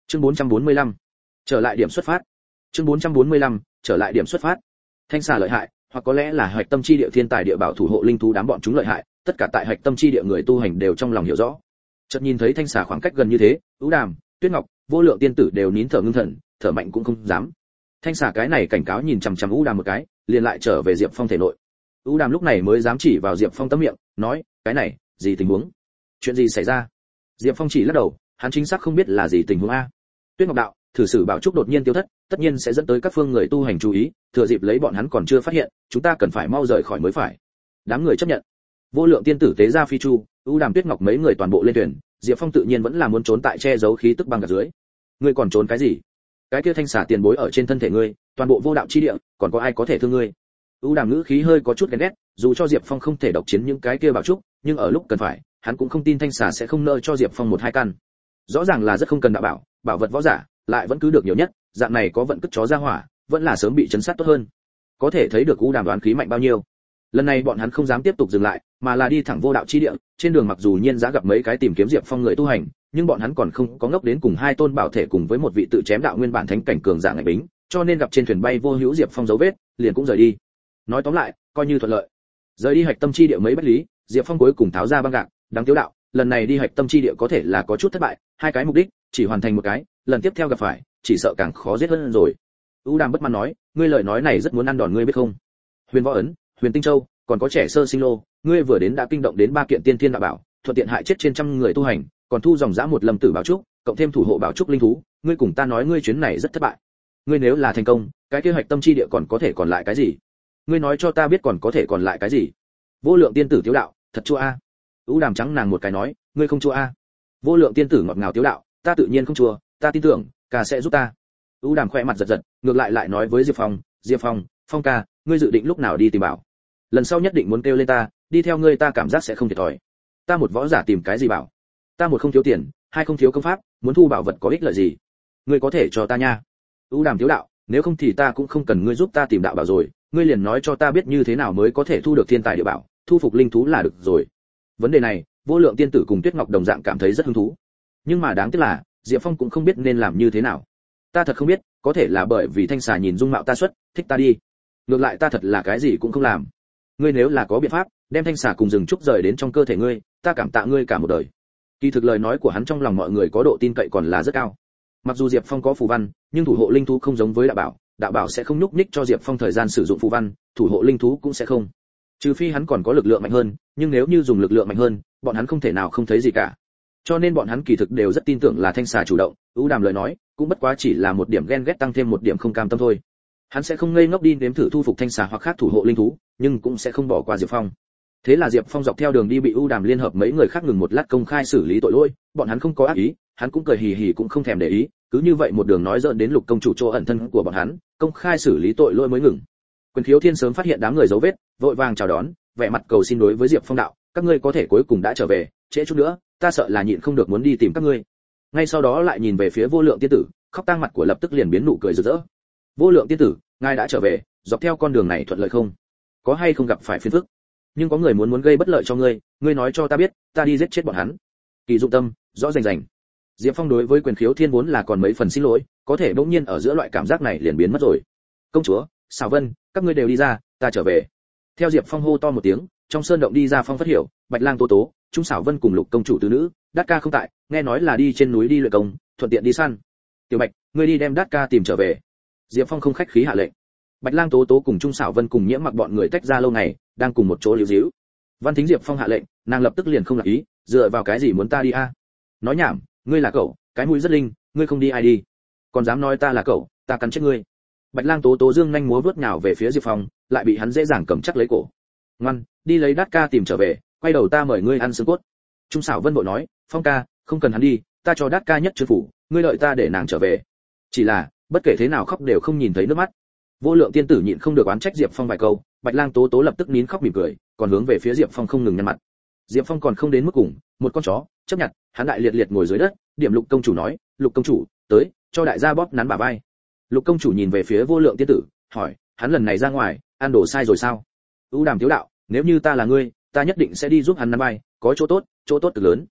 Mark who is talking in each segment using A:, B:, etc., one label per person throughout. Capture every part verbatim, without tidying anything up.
A: Chương bốn trăm bốn mươi lăm, trở lại điểm xuất phát. Chương bốn trăm bốn mươi lăm, trở lại điểm xuất phát. Thanh xà lợi hại, hoặc có lẽ là hạch tâm chi địa thiên tài địa bảo thủ hộ linh thú đám bọn chúng lợi hại, tất cả tại hạch tâm chi địa người tu hành đều trong lòng hiểu rõ. Chợt nhìn thấy thanh xà khoảng cách gần như thế, Ú Đàm, Tuyết Ngọc, Vô Lượng tiên tử đều nín thở ngưng thần, thở mạnh cũng không dám. Thanh xà cái này cảnh cáo nhìn chằm chằm Ú Đàm một cái, liền lại trở về Diệp Phong thể nội. Ú Đàm lúc này mới dám chỉ vào Diệp Phong tấm miệng, nói, cái này, gì tình huống? Chuyện gì xảy ra? Diệp Phong chỉ lắc đầu, hắn chính xác không biết là gì tình huống a. Tuyết Ngọc đạo, thử sử bảo trúc đột nhiên tiêu thất, tất nhiên sẽ dẫn tới các phương người tu hành chú ý, thừa dịp lấy bọn hắn còn chưa phát hiện, chúng ta cần phải mau rời khỏi mới phải. Đám người chấp nhận. Vô Lượng tiên tử tế ra phi chu, Ú Đàm Tuyết Ngọc mấy người toàn bộ lên thuyền, Diệp Phong tự nhiên vẫn là muốn trốn tại che giấu khí tức băng gạt dưới. Ngươi còn trốn cái gì? Cái kia thanh xà tiền bối ở trên thân thể ngươi, toàn bộ vô đạo chi địa, còn có ai có thể thương ngươi? Ú Đàm ngữ khí hơi có chút ghen ghét, dù cho Diệp Phong không thể độc chiến những cái kia bảo trúc, nhưng ở lúc cần phải, hắn cũng không tin thanh xà sẽ không nợ cho Diệp Phong một hai căn. Rõ ràng là rất không cần đạo bảo, bảo vật võ giả, lại vẫn cứ được nhiều nhất, dạng này có vận cất chó ra hỏa, vẫn là sớm bị chấn sát tốt hơn. Có thể thấy được Ú Đàm đoán khí mạnh bao nhiêu. Lần này bọn hắn không dám tiếp tục dừng lại, mà là đi thẳng vô đạo chi địa, trên đường mặc dù nhiên giá gặp mấy cái tìm kiếm Diệp Phong người tu hành, nhưng bọn hắn còn không có ngốc đến cùng hai tôn bảo thể cùng với một vị tự chém đạo nguyên bản thánh cảnh cường giả ngạch bính, cho nên gặp trên thuyền bay vô hữu Diệp Phong dấu vết, liền cũng rời đi. Nói tóm lại, coi như thuận lợi. Rời đi hạch tâm chi địa mấy bách lý, Diệp Phong cuối cùng tháo ra băng gạc, đáng tiếu đạo, lần này đi hạch tâm chi địa có thể là có chút thất bại, hai cái mục đích, chỉ hoàn thành một cái, lần tiếp theo gặp phải, chỉ sợ càng khó giết hơn rồi. U Đàm bất mãn nói, ngươi lời nói này rất muốn ăn đòn ngươi biết không? Huyền Võ ấn, Huyền Tinh Châu, còn có trẻ sơ sinh lô, ngươi vừa đến đã kinh động đến ba kiện tiên thiên đạo bảo, thuận tiện hại chết trên trăm người tu hành, còn thu dòng dã một lâm tử bảo trúc, cộng thêm thủ hộ bảo trúc linh thú, ngươi cùng ta nói ngươi chuyến này rất thất bại. Ngươi nếu là thành công, cái kế hoạch tâm chi địa còn có thể còn lại cái gì? Ngươi nói cho ta biết còn có thể còn lại cái gì? Vô Lượng tiên tử tiếu đạo, thật chua a. U Đàm trắng nàng một cái nói, ngươi không chua a. Vô Lượng tiên tử ngọt ngào tiếu đạo, ta tự nhiên không chua, ta tin tưởng, ca sẽ giúp ta. U Đàm khoe mặt giật giật, ngược lại lại nói với Diệp Phong, Diệp Phong, Phong ca, ngươi dự định lúc nào đi tìm bảo? Lần sau nhất định muốn kêu lên ta, đi theo ngươi ta cảm giác sẽ không thiệt thòi. Ta một võ giả tìm cái gì bảo? Ta một không thiếu tiền, hai không thiếu công pháp, muốn thu bảo vật có ích lợi gì? Ngươi có thể cho ta nha. U Đàm tiếu đạo, nếu không thì ta cũng không cần ngươi giúp ta tìm đạo bảo rồi, ngươi liền nói cho ta biết như thế nào mới có thể thu được thiên tài địa bảo, thu phục linh thú là được rồi. Vấn đề này, Vô Lượng tiên tử cùng Tuyết Ngọc đồng dạng cảm thấy rất hứng thú. Nhưng mà đáng tiếc là, Diệp Phong cũng không biết nên làm như thế nào. Ta thật không biết, có thể là bởi vì thanh xà nhìn dung mạo ta xuất, thích ta đi. Ngược lại ta thật là cái gì cũng không làm. Ngươi nếu là có biện pháp, đem thanh xà cùng rừng trúc rời đến trong cơ thể ngươi, ta cảm tạ ngươi cả một đời. Kỳ thực lời nói của hắn trong lòng mọi người có độ tin cậy còn là rất cao. Mặc dù Diệp Phong có phù văn, nhưng thủ hộ linh thú không giống với đạo bảo, đạo bảo sẽ không nhúc nhích cho Diệp Phong thời gian sử dụng phù văn, thủ hộ linh thú cũng sẽ không. Trừ phi hắn còn có lực lượng mạnh hơn, nhưng nếu như dùng lực lượng mạnh hơn, bọn hắn không thể nào không thấy gì cả. Cho nên bọn hắn kỳ thực đều rất tin tưởng là thanh xà chủ động. Ú Đàm lời nói cũng bất quá chỉ là một điểm ghen ghét tăng thêm một điểm không cam tâm thôi. Hắn sẽ không ngây ngốc đi nếm thử thu phục thanh xà hoặc khác thủ hộ linh thú, nhưng cũng sẽ không bỏ qua Diệp Phong. Thế là Diệp Phong dọc theo đường đi bị U Đàm liên hợp mấy người khác ngừng một lát công khai xử lý tội lỗi, bọn hắn không có ác ý, hắn cũng cười hì hì cũng không thèm để ý, cứ như vậy một đường nói dợn đến Lục công chủ chỗ ẩn thân của bọn hắn, công khai xử lý tội lỗi mới ngừng. Quyền Khiếu Thiên sớm phát hiện đám người dấu vết, vội vàng chào đón, vẻ mặt cầu xin đối với Diệp Phong đạo, các ngươi có thể cuối cùng đã trở về, trễ chút nữa, ta sợ là nhịn không được muốn đi tìm các ngươi. Ngay sau đó lại nhìn về phía Vô Lượng tiên tử, khóc tang mặt của lập tức liền biến nụ cười rực rỡ. Vô Lượng tiên tử, ngài đã trở về, dọc theo con đường này thuận lợi không? Có hay không gặp phải phiền phức? Nhưng có người muốn muốn gây bất lợi cho ngươi, ngươi nói cho ta biết, ta đi giết chết bọn hắn. Kỳ Dụng Tâm, rõ rành rành. Diệp Phong đối với Quyền Khiếu Thiên vốn là còn mấy phần xin lỗi, có thể bỗng nhiên ở giữa loại cảm giác này liền biến mất rồi. Công chúa, Sảo Vân, các ngươi đều đi ra, ta trở về. Theo Diệp Phong hô to một tiếng, trong sơn động đi ra Phong Phất Hiểu, Bạch Lang Tố Tố, Trung Sảo Vân cùng Lục công chủ tứ nữ, Đát Ca không tại, nghe nói là đi trên núi đi luyện công, thuận tiện đi săn. Tiểu Bạch, ngươi đi đem Đát Ca tìm trở về. Diệp Phong không khách khí hạ lệnh. Bạch Lang Tố Tố cùng Trung Sảo Vân cùng Nhiễm Mặc bọn người tách ra lâu ngày, đang cùng một chỗ liễu díu. Văn Thính Diệp Phong hạ lệnh, nàng lập tức liền không lạc ý, dựa vào cái gì muốn ta đi a? Nói nhảm, ngươi là cậu, cái mũi rất linh, ngươi không đi ai đi? Còn dám nói ta là cậu, ta cắn chết ngươi. Bạch Lang Tố Tố dương nhanh múa vuốt nhào về phía Diệp Phong, lại bị hắn dễ dàng cầm chắc lấy cổ. Ngoan, đi lấy Đát Ca tìm trở về, quay đầu ta mời ngươi ăn xương cốt. Trung Sảo Vân vội nói, Phong ca, không cần hắn đi, ta cho Đát Ca nhất chư phủ, ngươi đợi ta để nàng trở về. Chỉ là, bất kể thế nào khóc đều không nhìn thấy nước mắt. Vô Lượng tiên tử nhịn không được oán trách Diệp Phong vài câu, Bạch Lang Tố Tố lập tức nín khóc mỉm cười, còn hướng về phía Diệp Phong không ngừng nhăn mặt. Diệp Phong còn không đến mức cùng, một con chó, chấp nhận, hắn đại liệt liệt ngồi dưới đất, điểm Lục công chủ nói, Lục công chủ, tới, cho đại gia bóp nắn bả vai. Lục công chủ nhìn về phía Vô Lượng tiên tử, hỏi, hắn lần này ra ngoài, ăn đồ sai rồi sao? U Đàm thiếu đạo, nếu như ta là ngươi, ta nhất định sẽ đi giúp hắn nắn vai, có chỗ tốt, chỗ tốt cực lớn.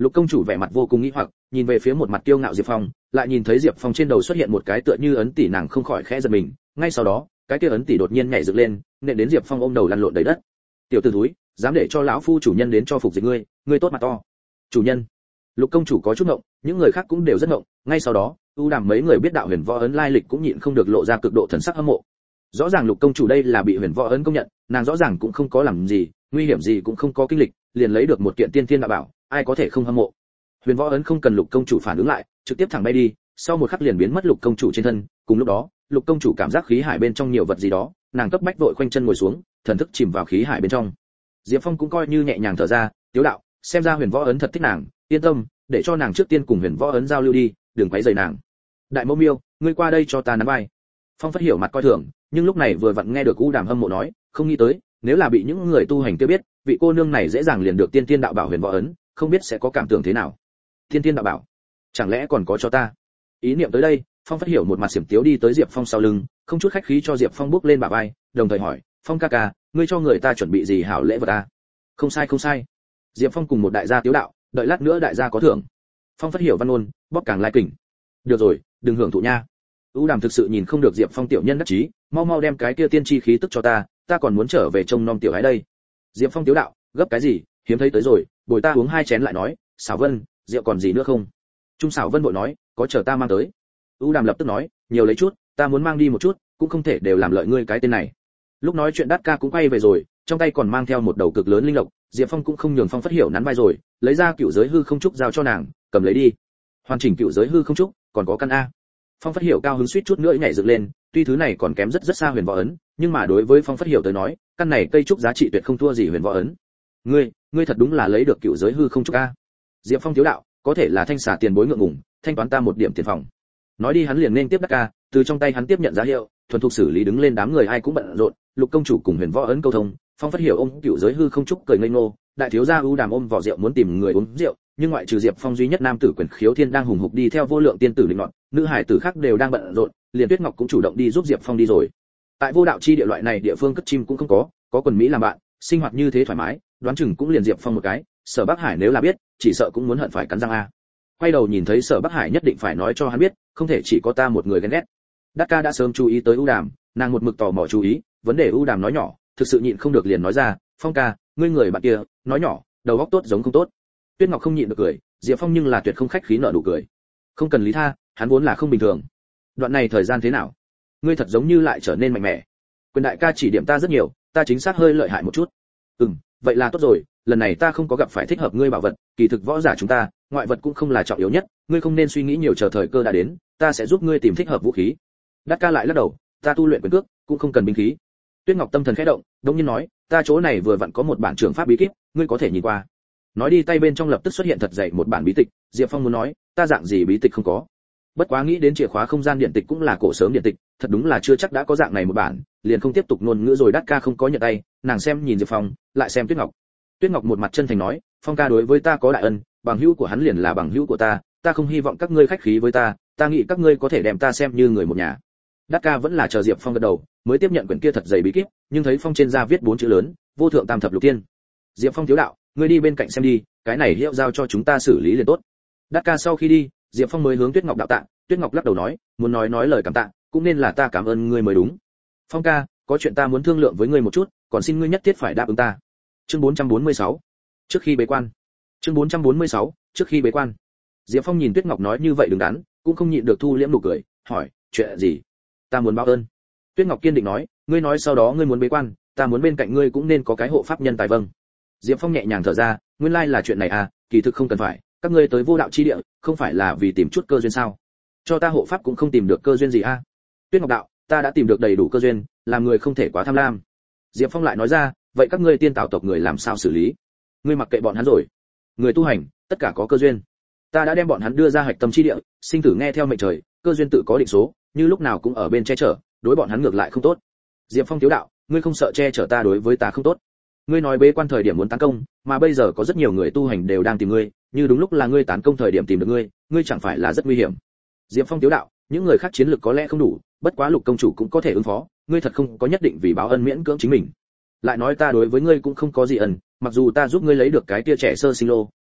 A: Lục công chủ vẻ mặt vô cùng nghi hoặc, nhìn về phía một mặt kiêu ngạo Diệp Phong, lại nhìn thấy Diệp Phong trên đầu xuất hiện một cái tựa như ấn tỷ, nàng không khỏi khẽ giật mình, ngay sau đó, cái kia ấn tỷ đột nhiên nhảy dựng lên, nện đến Diệp Phong ôm đầu lăn lộn đầy đất. Tiểu tử thúi, dám để cho lão phu chủ nhân đến cho phục dịch ngươi, ngươi tốt mặt to. Chủ nhân. Lục công chủ có chút ngộng, những người khác cũng đều rất ngộng, ngay sau đó, ưu đàm mấy người biết đạo huyền võ ấn lai lịch cũng nhịn không được lộ ra cực độ thần sắc hâm mộ. Rõ ràng Lục công chủ đây là bị huyền võ ấn công nhận, nàng rõ ràng cũng không có làm gì, nguy hiểm gì cũng không có kinh lịch, liền lấy được một kiện tiên thiên đạo bảo, ai có thể không hâm mộ. Huyền võ ấn không cần Lục công chủ phản ứng lại, trực tiếp thẳng bay đi, sau một khắc liền biến mất Lục công chủ trên thân, cùng lúc đó, Lục công chủ cảm giác khí hải bên trong nhiều vật gì đó, nàng cấp bách vội khoanh chân ngồi xuống, thần thức chìm vào khí hải bên trong. Diệp Phong cũng coi như nhẹ nhàng thở ra, tiếu đạo, xem ra huyền võ ấn thật thích nàng, yên tâm, để cho nàng trước tiên cùng huyền võ ấn giao lưu đi, đừng quấy rầy nàng. Đại mẫu miêu, ngươi qua đây cho ta nắm vai. Phong Phất Hiểu mặt coi thường, nhưng lúc này vừa vặn nghe được U Đàm hâm mộ nói, không nghĩ tới, nếu là bị những người tu hành kia biết, vị cô nương này dễ dàng liền được tiên tiên đạo bảo huyền võ ấn, không biết sẽ có cảm tưởng thế nào. Tiên tiên đạo bảo, chẳng lẽ còn có cho ta? Ý niệm tới đây, Phong Phất Hiểu một mặt xiểm tiếu đi tới Diệp Phong sau lưng, không chút khách khí cho Diệp Phong bước lên bả vai, đồng thời hỏi, Phong ca ca, ngươi cho người ta chuẩn bị gì hảo lễ vật ta? Không sai không sai. Diệp Phong cùng một đại gia tiếu đạo, đợi lát nữa đại gia có thưởng. Phong Phất Hiểu văn ngôn, bóp càng lai kình. Được rồi, đừng hưởng thụ nha. U Đàm thực sự nhìn không được Diệp Phong tiểu nhân đắc chí, mau mau đem cái kia tiên chi khí tức cho ta, ta còn muốn trở về trông nom tiểu gái đây. Diệp Phong tiếu đạo, gấp cái gì, hiếm thấy tới rồi, bồi ta uống hai chén lại nói, Sảo Vân, rượu còn gì nữa không? Trung Sảo Vân vội nói, có chờ ta mang tới. U Đàm lập tức nói, nhiều lấy chút, ta muốn mang đi một chút, cũng không thể đều làm lợi ngươi cái tên này. Lúc nói chuyện Đát Ca cũng quay về rồi, trong tay còn mang theo một đầu cực lớn linh lộc, Diệp Phong cũng không nhường Phong Phất Hiểu nắn vai rồi, lấy ra cựu giới hư không trúc giao cho nàng, cầm lấy đi. Hoàn chỉnh cựu giới hư không trúc, còn có căn a. Phong Phất Hiểu cao hứng suýt chút nữa nhảy dựng lên, tuy thứ này còn kém rất rất xa huyền võ ấn, nhưng mà đối với Phong Phất Hiểu tới nói, căn này cây trúc giá trị tuyệt không thua gì huyền võ ấn. Ngươi, ngươi thật đúng là lấy được cựu giới hư không trúc a. Diệp Phong thiếu đạo, có thể là thanh xả tiền bối ngượng ngùng, thanh toán ta một điểm tiền phòng. Nói đi hắn liền nên tiếp Đắc Ca, từ trong tay hắn tiếp nhận giá hiệu, thuần thục xử lý đứng lên đám người ai cũng bận rộn, Lục công chủ cùng huyền võ ấn câu thông, Phong Phất Hiểu ôm cựu giới hư không trúc cười ngây ngô, đại thiếu gia U Đàm ôm vỏ rượu muốn tìm người uống rượu, nhưng ngoại trừ Diệp Phong duy nhất nam tử quyền khiếu thiên đang hùng hục đi theo vô lượng tiên tử linh loạn, nữ hải tử khác đều đang bận rộn, liền Tuyết Ngọc cũng chủ động đi giúp Diệp Phong đi rồi. Tại vô đạo chi địa loại này địa phương cất chim cũng không có, có quần mỹ làm bạn, sinh hoạt như thế thoải mái, đoán chừng cũng liền Diệp Phong một cái, Sở Bắc Hải nếu là biết, chỉ sợ cũng muốn hận phải cắn răng a. Quay đầu nhìn thấy Sở Bắc Hải nhất định phải nói cho hắn biết, không thể chỉ có ta một người ghen ghét. Đắc Ca đã sớm chú ý tới U Đàm, nàng một mực tò mò chú ý, vấn đề U Đàm nói nhỏ, thực sự nhịn không được liền nói ra, Phong ca, ngươi người bạn kia, nói nhỏ, đầu óc tốt giống không tốt. Tuyết Ngọc không nhịn được cười, Diệp Phong nhưng là tuyệt không khách khí nở nụ cười. Không cần lý tha, hắn vốn là không bình thường. Đoạn này thời gian thế nào? Ngươi thật giống như lại trở nên mạnh mẽ. Quyền đại ca chỉ điểm ta rất nhiều, ta chính xác hơi lợi hại một chút. Ừm, vậy là tốt rồi, lần này ta không có gặp phải thích hợp ngươi bảo vật, kỳ thực võ giả chúng ta, ngoại vật cũng không là trọng yếu nhất, ngươi không nên suy nghĩ nhiều, chờ thời cơ đã đến, ta sẽ giúp ngươi tìm thích hợp vũ khí. Đắc Ca lại lắc đầu, ta tu luyện quyền cước, cũng không cần binh khí. Tuyết Ngọc tâm thần khẽ động, đột nhiên nói, ta chỗ này vừa vặn có một bản trưởng pháp bí kíp, ngươi có thể nhìn qua. Nói đi tay bên trong lập tức xuất hiện thật dày một bản bí tịch, Diệp Phong muốn nói, ta dạng gì bí tịch không có. Bất quá nghĩ đến chìa khóa không gian điện tịch cũng là cổ sớm điện tịch, thật đúng là chưa chắc đã có dạng này một bản, liền không tiếp tục ngôn ngữ rồi. Đắc Ca không có nhận tay, nàng xem nhìn Diệp Phong, lại xem Tuyết Ngọc. Tuyết Ngọc một mặt chân thành nói, Phong ca đối với ta có đại ân, bằng hữu của hắn liền là bằng hữu của ta, ta không hy vọng các ngươi khách khí với ta, ta nghĩ các ngươi có thể đem ta xem như người một nhà. Đắc Ca vẫn là chờ Diệp Phong gật đầu, mới tiếp nhận quyển kia thật dày bí kíp, nhưng thấy phong trên da viết bốn chữ lớn, vô thượng tam thập lục tiên. Diệp Phong thiếu đạo, ngươi đi bên cạnh xem đi, cái này hiệu giao cho chúng ta xử lý liền tốt. Đắc Ca sau khi đi, Diệp Phong mới hướng Tuyết Ngọc đạo tạ, Tuyết Ngọc lắc đầu nói, muốn nói nói lời cảm tạ, cũng nên là ta cảm ơn ngươi mới đúng. Phong ca, có chuyện ta muốn thương lượng với ngươi một chút, còn xin ngươi nhất thiết phải đáp ứng ta. Chương bốn trăm bốn mươi sáu, trước khi bế quan. Chương bốn trăm bốn mươi sáu, trước khi bế quan. Diệp Phong nhìn Tuyết Ngọc nói như vậy đứng đắn, cũng không nhịn được thu liễm nụ cười, hỏi, chuyện gì? Ta muốn báo ơn. Tuyết Ngọc kiên định nói, ngươi nói sau đó ngươi muốn bế quan, ta muốn bên cạnh ngươi cũng nên có cái hộ pháp nhân tài vâng. Diệp Phong nhẹ nhàng thở ra, nguyên lai là chuyện này à, kỳ thực không cần phải, các ngươi tới vô đạo chi địa, không phải là vì tìm chút cơ duyên sao? Cho ta hộ pháp cũng không tìm được cơ duyên gì a? À? Tuyết Ngọc đạo, ta đã tìm được đầy đủ cơ duyên, làm người không thể quá tham lam. Diệp Phong lại nói ra, vậy các ngươi tiên tạo tộc người làm sao xử lý? Ngươi mặc kệ bọn hắn rồi. Người tu hành, tất cả có cơ duyên. Ta đã đem bọn hắn đưa ra hạch tâm chi địa, sinh tử nghe theo mệnh trời, cơ duyên tự có định số, như lúc nào cũng ở bên che chở, đối bọn hắn ngược lại không tốt. Diệp Phong thiếu đạo, ngươi không sợ che chở ta đối với ta không tốt. Ngươi nói bế quan thời điểm muốn tấn công, mà bây giờ có rất nhiều người tu hành đều đang tìm ngươi, như đúng lúc là ngươi tấn công thời điểm tìm được ngươi, ngươi chẳng phải là rất nguy hiểm. Diệp Phong thiếu đạo, những người khác chiến lực có lẽ không đủ, bất quá Lục công chủ cũng có thể ứng phó, ngươi thật không có nhất định vì báo ân miễn cưỡng chính mình. Lại nói ta đối với ngươi cũng không có gì ân, mặc dù ta giúp ngươi lấy được cái tia trẻ sơ sinh lô,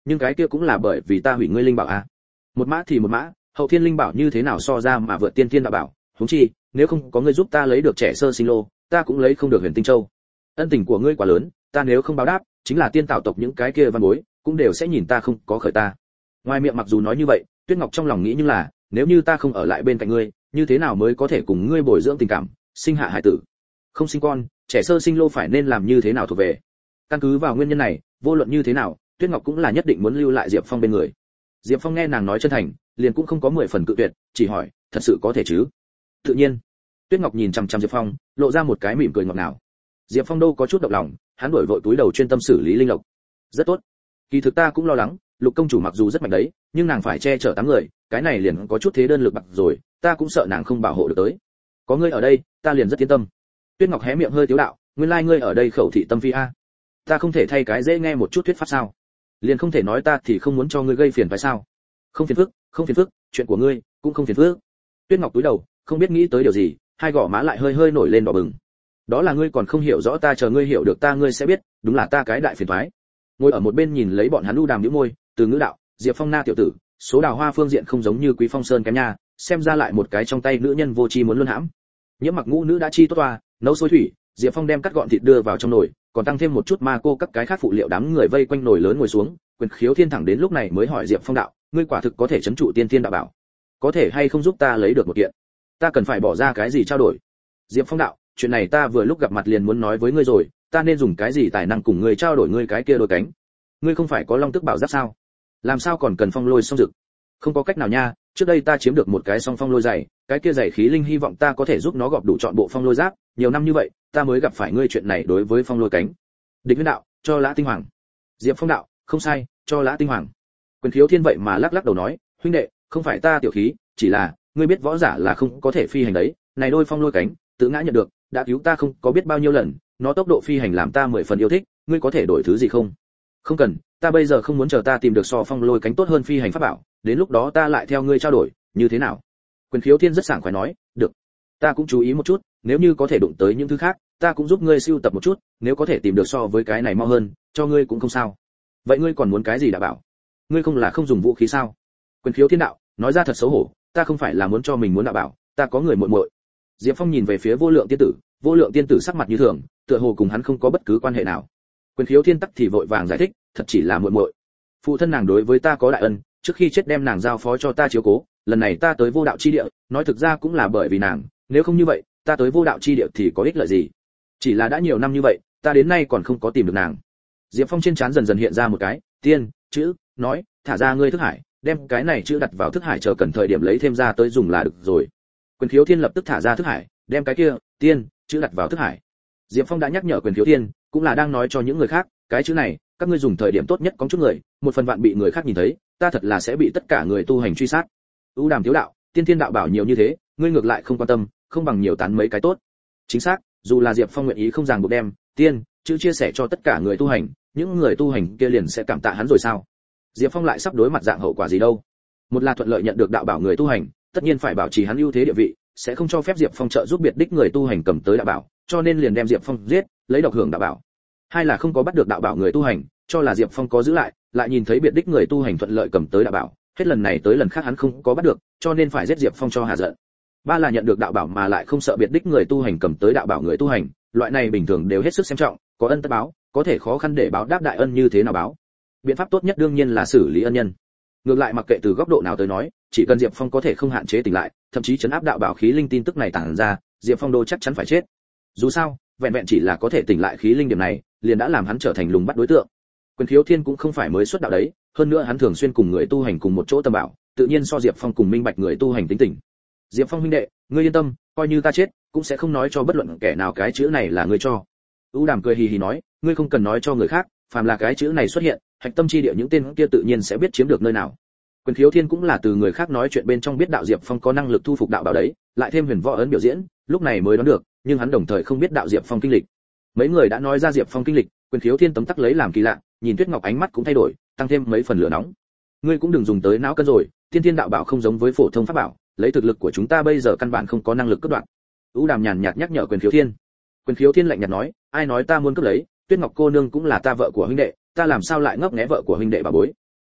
A: nhưng cái kia cũng là bởi vì ta hủy ngươi linh bảo a. Một mã thì một mã, hậu thiên linh bảo như thế nào so ra mà vượt tiên thiên đạo bảo, huống chi, nếu không có ngươi giúp ta lấy được trẻ sơ sinh lô, ta cũng lấy không được huyền tinh châu. Ân tình của ngươi quá lớn, ta nếu không báo đáp, chính là tiên tạo tộc những cái kia văn bối, cũng đều sẽ nhìn ta không có khởi ta. Ngoài miệng mặc dù nói như vậy, Tuyết Ngọc trong lòng nghĩ nhưng là, nếu như ta không ở lại bên cạnh ngươi, như thế nào mới có thể cùng ngươi bồi dưỡng tình cảm, sinh hạ hải tử. Không sinh con, trẻ sơ sinh lô phải nên làm như thế nào thuộc về. Căn cứ vào nguyên nhân này, vô luận như thế nào, Tuyết Ngọc cũng là nhất định muốn lưu lại Diệp Phong bên người. Diệp Phong nghe nàng nói chân thành, liền cũng không có mười phần cự tuyệt, chỉ hỏi, thật sự có thể chứ? Tự nhiên. Tuyết Ngọc nhìn chằm chằm Diệp Phong, lộ ra một cái mỉm cười ngọt ngào. Diệp Phong đâu có chút động lòng, hắn đổi vội túi đầu chuyên tâm xử lý linh lộc. Rất tốt. Kỳ thực ta cũng lo lắng, Lục công chủ mặc dù rất mạnh đấy, nhưng nàng phải che chở tám người, cái này liền có chút thế đơn lực bạc rồi, ta cũng sợ nàng không bảo hộ được tới. Có ngươi ở đây, ta liền rất yên tâm. Tuyết Ngọc hé miệng hơi tiếu đạo, nguyên lai like ngươi ở đây khẩu thị tâm phi a. Ta không thể thay cái dễ nghe một chút thuyết pháp sao? Liền không thể nói ta thì không muốn cho ngươi gây phiền phải sao? Không phiền phức, không phiền phức, chuyện của ngươi cũng không phiền phức. Tuyết Ngọc cúi đầu, không biết nghĩ tới điều gì, hai gò má lại hơi hơi nổi lên đỏ bừng. Đó là ngươi còn không hiểu rõ ta, chờ ngươi hiểu được ta ngươi sẽ biết, đúng là ta cái đại phiền toái. Ngồi ở một bên nhìn lấy bọn hắn u đàm nhíu môi, từ ngữ đạo, Diệp Phong na tiểu tử, số đào hoa phương diện không giống như Quý Phong Sơn kém nha, xem ra lại một cái trong tay nữ nhân vô tri muốn luân hãm. Nhiễm Mặc ngũ nữ đã chi tốt toa, nấu sôi thủy, Diệp Phong đem cắt gọn thịt đưa vào trong nồi, còn tăng thêm một chút ma cô các cái khác phụ liệu, đám người vây quanh nồi lớn ngồi xuống, Quyền Khiếu Thiên thẳng đến lúc này mới hỏi Diệp Phong đạo, ngươi quả thực có thể trấn trụ tiên tiên đạo bảo, có thể hay không giúp ta lấy được một kiện? Ta cần phải bỏ ra cái gì trao đổi? Diệp Phong đạo, chuyện này ta vừa lúc gặp mặt liền muốn nói với ngươi rồi, ta nên dùng cái gì tài năng cùng ngươi trao đổi ngươi cái kia đôi cánh? Ngươi không phải có long tức bảo giáp sao? Làm sao còn cần phong lôi song dực? Không có cách nào nha, trước đây ta chiếm được một cái song phong lôi giày, cái kia giày khí linh hy vọng ta có thể giúp nó gọp đủ chọn bộ phong lôi giáp, nhiều năm như vậy, ta mới gặp phải ngươi chuyện này đối với phong lôi cánh. Địch Huyên đạo, cho Lã Tinh Hoàng. Diệp Phong đạo, không sai, cho Lã Tinh Hoàng. Quyền Khiếu Thiên vậy mà lắc lắc đầu nói, huynh đệ, không phải ta tiểu khí, chỉ là, ngươi biết võ giả là không có thể phi hành đấy, này đôi phong lôi cánh, tự ngã nhận được, đã cứu ta không có biết bao nhiêu lần, nó tốc độ phi hành làm ta mười phần yêu thích, ngươi có thể đổi thứ gì không? Không cần, ta bây giờ không muốn chờ ta tìm được so phong lôi cánh tốt hơn phi hành pháp bảo, đến lúc đó ta lại theo ngươi trao đổi, như thế nào? Quyền Khiếu Thiên rất sảng khoái nói, được. Ta cũng chú ý một chút, nếu như có thể đụng tới những thứ khác, ta cũng giúp ngươi sưu tập một chút, nếu có thể tìm được so với cái này mau hơn, cho ngươi cũng không sao. Vậy ngươi còn muốn cái gì đã bảo? Ngươi không là không dùng vũ khí sao? Quyền Khiếu Thiên đạo, nói ra thật xấu hổ, ta không phải là muốn cho mình muốn đạo bảo, ta có người muội muội. Diệp Phong nhìn về phía Vô Lượng tiên tử, Vô Lượng tiên tử sắc mặt như thường, tựa hồ cùng hắn không có bất cứ quan hệ nào. Quyền Khiếu Thiên tắc thì vội vàng giải thích, thật chỉ là muội muội. Phụ thân nàng đối với ta có đại ân, trước khi chết đem nàng giao phó cho ta chiếu cố, lần này ta tới Vô Đạo chi địa, nói thực ra cũng là bởi vì nàng, nếu không như vậy, ta tới Vô Đạo chi địa thì có ích lợi gì? Chỉ là đã nhiều năm như vậy, ta đến nay còn không có tìm được nàng. Diệp Phong trên trán dần dần hiện ra một cái tiên chữ, nói, thả ra ngươi thức hải, đem cái này chữ đặt vào thức hải, chờ cần thời điểm lấy thêm ra tới dùng là được rồi. Quyền Khiếu Thiên lập tức thả ra thức hải, đem cái kia tiên chữ đặt vào thức hải. Diệp Phong đã nhắc nhở Quyền Khiếu Thiên, cũng là đang nói cho những người khác, cái chữ này, các ngươi dùng thời điểm tốt nhất có chút người, một phần vạn bị người khác nhìn thấy, ta thật là sẽ bị tất cả người tu hành truy sát. U Đàm thiếu đạo, tiên thiên đạo bảo nhiều như thế, ngươi ngược lại không quan tâm, không bằng nhiều tán mấy cái tốt. Chính xác, dù là Diệp Phong nguyện ý không ràng buộc đem tiên chữ chia sẻ cho tất cả người tu hành, những người tu hành kia liền sẽ cảm tạ hắn rồi sao? Diệp Phong lại sắp đối mặt dạng hậu quả gì đâu? Một là thuận lợi nhận được đạo bảo người tu hành, tất nhiên phải bảo trì hắn ưu thế địa vị, sẽ không cho phép Diệp Phong trợ giúp biệt đích người tu hành cầm tới đạo bảo, cho nên liền đem Diệp Phong giết, lấy độc hưởng đạo bảo. Hai là không có bắt được đạo bảo người tu hành, cho là Diệp Phong có giữ lại, lại nhìn thấy biệt đích người tu hành thuận lợi cầm tới đạo bảo, hết lần này tới lần khác hắn không có bắt được, cho nên phải giết Diệp Phong cho hạ giận. Ba là nhận được đạo bảo mà lại không sợ biệt đích người tu hành cầm tới đạo bảo người tu hành, loại này bình thường đều hết sức xem trọng, có ân tất báo, có thể khó khăn để báo đáp đại ân như thế nào báo. Biện pháp tốt nhất đương nhiên là xử lý ân nhân. Ngược lại mặc kệ từ góc độ nào tới nói, chỉ cần Diệp Phong có thể không hạn chế tỉnh lại, thậm chí chấn áp đạo bảo khí linh tin tức này tản ra, Diệp Phong đô chắc chắn phải chết. Dù sao, vẹn vẹn chỉ là có thể tỉnh lại khí linh điểm này, liền đã làm hắn trở thành lùng bắt đối tượng. Quyền Khiếu Thiên cũng không phải mới xuất đạo đấy, hơn nữa hắn thường xuyên cùng người tu hành cùng một chỗ tầm bảo, tự nhiên so Diệp Phong cùng minh bạch người tu hành tính tình. Diệp Phong huynh đệ, ngươi yên tâm, coi như ta chết, cũng sẽ không nói cho bất luận kẻ nào cái chữ này là ngươi cho. U Đàm cười hì hì nói, ngươi không cần nói cho người khác, phàm là cái chữ này xuất hiện, hạch tâm chi địa những tên kia tự nhiên sẽ biết chiếm được nơi nào. Quyền Khiếu Thiên cũng là từ người khác nói chuyện bên trong biết đạo Diệp Phong có năng lực thu phục đạo bảo đấy, lại thêm huyền võ ấn biểu diễn, lúc này mới đoán được, nhưng hắn đồng thời không biết đạo Diệp Phong kinh lịch. Mấy người đã nói ra Diệp Phong kinh lịch, Quyền Khiếu Thiên tấm tắc lấy làm kỳ lạ, nhìn Tuyết Ngọc ánh mắt cũng thay đổi, tăng thêm mấy phần lửa nóng. Ngươi cũng đừng dùng tới não cân rồi, tiên thiên đạo bảo không giống với phổ thông pháp bảo, lấy thực lực của chúng ta bây giờ căn bản không có năng lực cướp đoạt. U Đàm nhàn nhạt nhắc nhở Quyền Khiếu Thiên. Quyền Khiếu Thiên lạnh nhạt nói, ai nói ta muốn cướp lấy, Tuyết Ngọc cô nương cũng là ta vợ của huynh đệ, ta làm sao lại ngấp nghé vợ của huynh đệ bà bối.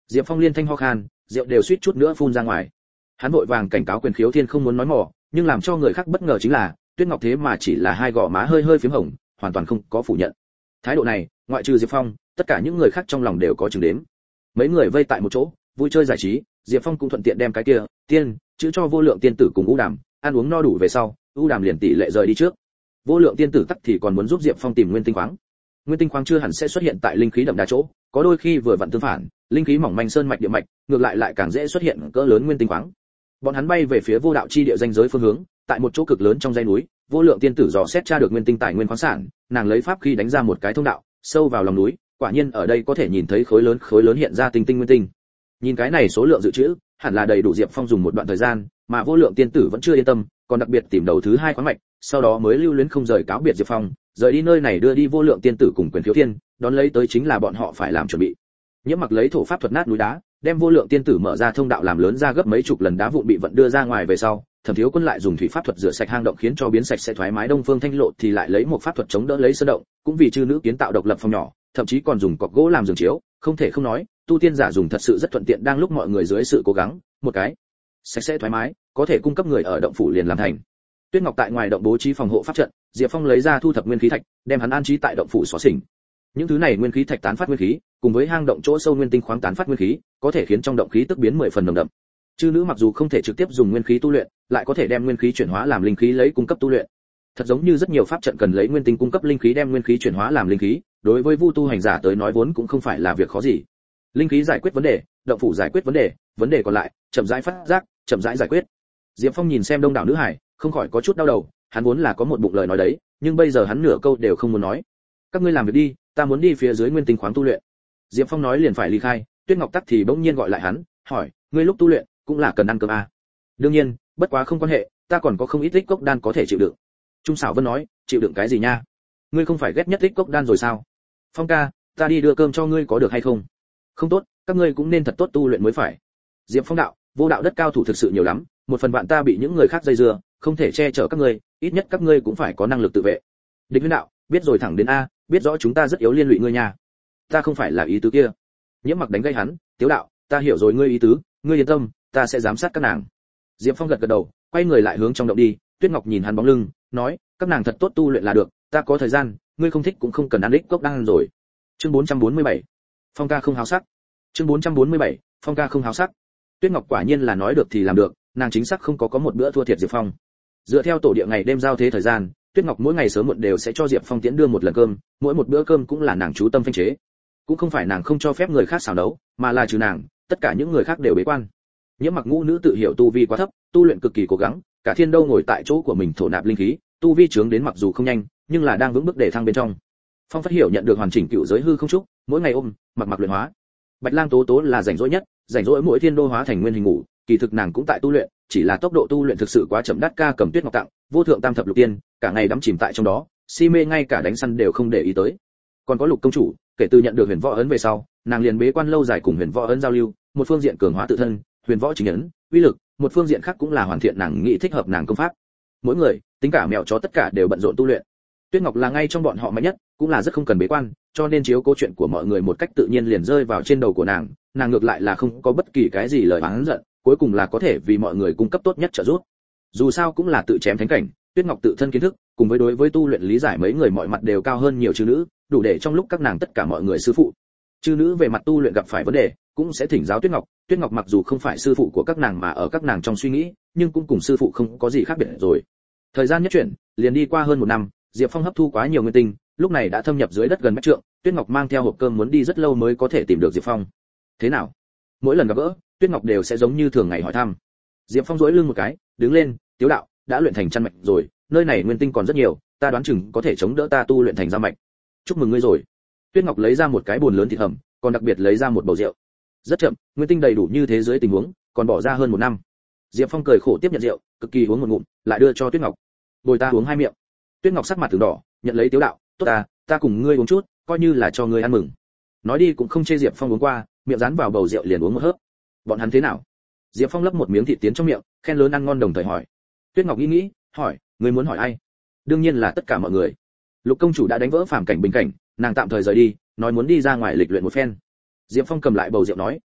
A: Diệp Phong liên thanh ho khan, rượu đều suýt chút nữa phun ra ngoài. Hắn vội vàng cảnh cáo Quyền Khiếu Thiên không muốn nói mỏ, nhưng làm cho người khác bất ngờ chính là, Tuyết Ngọc thế mà chỉ là hai gò má hơi hơi phím hồng, hoàn toàn không có phủ nhận. Thái độ này, ngoại trừ Diệp Phong, tất cả những người khác trong lòng đều có chừng đếm. Mấy người vây tại một chỗ, vui chơi giải trí, Diệp Phong cũng thuận tiện đem cái kia tiên chữ cho Vô Lượng tiên tử cùng U Đàm, ăn uống no đủ về sau, U Đàm liền tỷ lệ rời đi trước. Vô Lượng tiên tử tắc thì còn muốn giúp Diệp Phong tìm nguyên tinh khoáng. Nguyên tinh khoáng chưa hẳn sẽ xuất hiện tại linh khí đậm đà chỗ, có đôi khi vừa vặn tương phản, linh khí mỏng manh sơn mạch địa mạch, ngược lại lại càng dễ xuất hiện cỡ lớn nguyên tinh khoáng. Bọn hắn bay về phía vô đạo chi địa danh giới phương hướng, tại một chỗ cực lớn trong dãy núi, Vô Lượng tiên tử dò xét tra được nguyên tinh tài nguyên khoáng sản, nàng lấy pháp khí đánh ra một cái thông đạo, sâu vào lòng núi, quả nhiên ở đây có thể nhìn thấy khối lớn khối lớn hiện ra tinh tinh nguyên tinh. Nhìn cái này số lượng dự trữ, hẳn là đầy đủ Diệp Phong dùng một đoạn thời gian, mà Vô Lượng tiên tử vẫn chưa yên tâm, còn đặc biệt tìm đầu thứ hai khoáng mạch, sau đó mới lưu luyến không rời cáo biệt Diệp Phong, rời đi nơi này đưa đi Vô Lượng tiên tử cùng Quyền Khiếu Thiên, đón lấy tới chính là bọn họ phải làm chuẩn bị. Nhiễm Mặc lấy thổ pháp thuật nát núi đá, đem Vô Lượng tiên tử mở ra thông đạo làm lớn ra gấp mấy chục lần đá vụn bị vận đưa ra ngoài về sau, Thẩm Thiếu Quân lại dùng thủy pháp thuật rửa sạch hang động khiến cho biến sạch sẽ thoải mái. Đông Phương Thanh Lộ thì lại lấy một pháp thuật chống đỡ lấy sơn động, cũng vì chư nữ kiến tạo độc lập phòng nhỏ, thậm chí còn dùng cọc gỗ làm giường chiếu, không thể không nói, tu tiên giả dùng thật sự rất thuận tiện. Đang lúc mọi người dưới sự cố gắng, một cái sạch sẽ thoải mái, có thể cung cấp người ở động phủ liền làm thành. Tuyết Ngọc tại ngoài động bố trí phòng hộ pháp trận, Diệp Phong lấy ra thu thập nguyên khí thạch, đem hắn an trí tại động phủ xóa xỉnh. Những thứ này nguyên khí thạch tán phát nguyên khí, cùng với hang động chỗ sâu nguyên tinh khoáng tán phát nguyên khí, có thể khiến trong động khí tức biến mười phần nồng đậm. Chư nữ mặc dù không thể trực tiếp dùng nguyên khí tu luyện, lại có thể đem nguyên khí chuyển hóa làm linh khí lấy cung cấp tu luyện. Thật giống như rất nhiều pháp trận cần lấy nguyên tinh cung cấp linh khí đem nguyên khí chuyển hóa làm linh khí, đối với vu tu hành giả tới nói vốn cũng không phải là việc khó gì. Linh khí giải quyết vấn đề, động phủ giải quyết vấn đề, vấn đề còn lại, chậm rãi phát giác, chậm rãi giải quyết. Diệp Phong nhìn xem đông đảo nữ hải, không khỏi có chút đau đầu, hắn vốn là có một bụng lời nói đấy, nhưng bây giờ hắn nửa câu đều không muốn nói. Các ngươi làm việc đi, ta muốn đi phía dưới nguyên tinh khoáng tu luyện. Diệp Phong nói liền phải ly khai, Tuyết Ngọc tắc thì bỗng nhiên gọi lại hắn, hỏi, ngươi lúc tu luyện cũng là cần ăn cơm à? Đương nhiên, bất quá không quan hệ, ta còn có không ít tích cốc đan có thể chịu đựng. Trung Sảo Vân nói, chịu đựng cái gì nha? Ngươi không phải ghét nhất tích cốc đan rồi sao? Phong ca, ta đi đưa cơm cho ngươi có được hay không? Không tốt, các ngươi cũng nên thật tốt tu luyện mới phải. Diệp Phong đạo, vô đạo đất cao thủ thực sự nhiều lắm, một phần bạn ta bị những người khác dây dưa, không thể che chở các ngươi, ít nhất các ngươi cũng phải có năng lực tự vệ. Địch Huyên đạo, biết rồi thẳng đến a, biết rõ chúng ta rất yếu liên lụy ngươi nha. Ta không phải là ý tứ kia. Nhiễm Mặc đánh gây hắn, Tiếu đạo, ta hiểu rồi ngươi ý tứ, ngươi yên tâm, ta sẽ giám sát các nàng. Diệp Phong gật gật đầu, quay người lại hướng trong động đi. Tuyết Ngọc nhìn hắn bóng lưng, nói, các nàng thật tốt tu luyện là được, ta có thời gian, ngươi không thích cũng không cần ăn đích cốc đan rồi. Chương bốn trăm bốn mươi bảy, Phong ca không háo sắc. Chương bốn trăm bốn mươi bảy, Phong ca không háo sắc. Tuyết Ngọc quả nhiên là nói được thì làm được, nàng chính xác không có có một bữa thua thiệt Diệp Phong. Dựa theo tổ địa ngày đêm giao thế thời gian, Tuyết Ngọc mỗi ngày sớm muộn đều sẽ cho Diệp Phong tiễn đưa một lần cơm, mỗi một bữa cơm cũng là nàng chú tâm phanh chế. Cũng không phải nàng không cho phép người khác xào nấu, mà là trừ nàng, tất cả những người khác đều bế quan. Nhiễm Mặc ngũ nữ tự hiểu tu vi quá thấp, tu luyện cực kỳ cố gắng, cả thiên đâu ngồi tại chỗ của mình thổ nạp linh khí, tu vi trướng đến mặc dù không nhanh, nhưng là đang vững bước để thăng bên trong. Phong Phát Hiểu nhận được hoàn chỉnh cựu giới hư không trúc, mỗi ngày ôm, mặc mặc luyện hóa. Bạch Lang Tố Tố là rảnh rỗi nhất, rảnh rỗi mỗi thiên đô hóa thành nguyên hình ngủ, kỳ thực nàng cũng tại tu luyện, chỉ là tốc độ tu luyện thực sự quá chậm. Đát Ca cầm Tuyết Ngọc tặng, vô thượng tam thập lục tiên, cả ngày đắm chìm tại trong đó, si mê ngay cả đánh săn đều không để ý tới. Còn có Lục công chủ, kể từ nhận được Huyền Võ ấn về sau, nàng liền bế quan lâu dài cùng Huyền Võ ấn giao lưu, một phương diện cường hóa tự thân, Huyền Võ chính ấn, uy lực, một phương diện khác cũng là hoàn thiện nàng nghĩ thích hợp nàng công pháp. Mỗi người, tính cả mèo chó tất cả đều bận rộn tu luyện. Tuyết Ngọc là ngay trong bọn họ mạnh nhất, cũng là rất không cần bế quan, cho nên chiếu cố chuyện của mọi người một cách tự nhiên liền rơi vào trên đầu của nàng, nàng ngược lại là không có bất kỳ cái gì lời oán giận, cuối cùng là có thể vì mọi người cung cấp tốt nhất trợ giúp. Dù sao cũng là tự chém thánh cảnh, Tuyết Ngọc tự thân kiến thức, cùng với đối với tu luyện lý giải mấy người mọi mặt đều cao hơn nhiều chư nữ, đủ để trong lúc các nàng tất cả mọi người sư phụ. Chư nữ về mặt tu luyện gặp phải vấn đề, cũng sẽ thỉnh giáo Tuyết Ngọc, Tuyết Ngọc mặc dù không phải sư phụ của các nàng mà ở các nàng trong suy nghĩ, nhưng cũng cùng sư phụ không có gì khác biệt rồi. Thời gian nhất chuyển, liền đi qua hơn một năm, Diệp Phong hấp thu quá nhiều nguyên tinh, lúc này đã thâm nhập dưới đất gần mét trượng, Tuyết Ngọc mang theo hộp cơm muốn đi rất lâu mới có thể tìm được Diệp Phong. Thế nào? Mỗi lần gặp gỡ, Tuyết Ngọc đều sẽ giống như thường ngày hỏi thăm. Diệp Phong duỗi lưng một cái, đứng lên, Tiếu đạo, đã luyện thành chân mạch rồi, nơi này nguyên tinh còn rất nhiều, ta đoán chừng có thể chống đỡ ta tu luyện thành gia mạch. Chúc mừng ngươi rồi. Tuyết Ngọc lấy ra một cái bồn lớn thịt hầm, còn đặc biệt lấy ra một bầu rượu. Rất chậm, nguyên tinh đầy đủ như thế dưới tình huống, còn bỏ ra hơn một năm. Diệp Phong cười khổ tiếp nhận rượu, cực kỳ uống một ngụm, lại đưa cho Tuyết Ngọc. Bồi ta uống hai miệng. Tuyết Ngọc sắc mặt từng đỏ, nhận lấy Tiếu đạo, tốt ta, ta cùng ngươi uống chút, coi như là cho ngươi ăn mừng. Nói đi cũng không chê Diệp Phong uống qua, miệng dán vào bầu rượu liền uống một hớp. Bọn hắn thế nào? Diệp Phong lấp một miếng thịt tiến trong miệng, khen lớn ăn ngon đồng thời hỏi. Tuyết Ngọc nghĩ nghĩ, hỏi, ngươi muốn hỏi ai? Đương nhiên là tất cả mọi người. Lục công chủ đã đánh vỡ phàm cảnh bình cảnh, nàng tạm thời rời đi, nói muốn đi ra ngoài lịch luyện một phen. Diệp Phong cầm lại bầu rượu nói,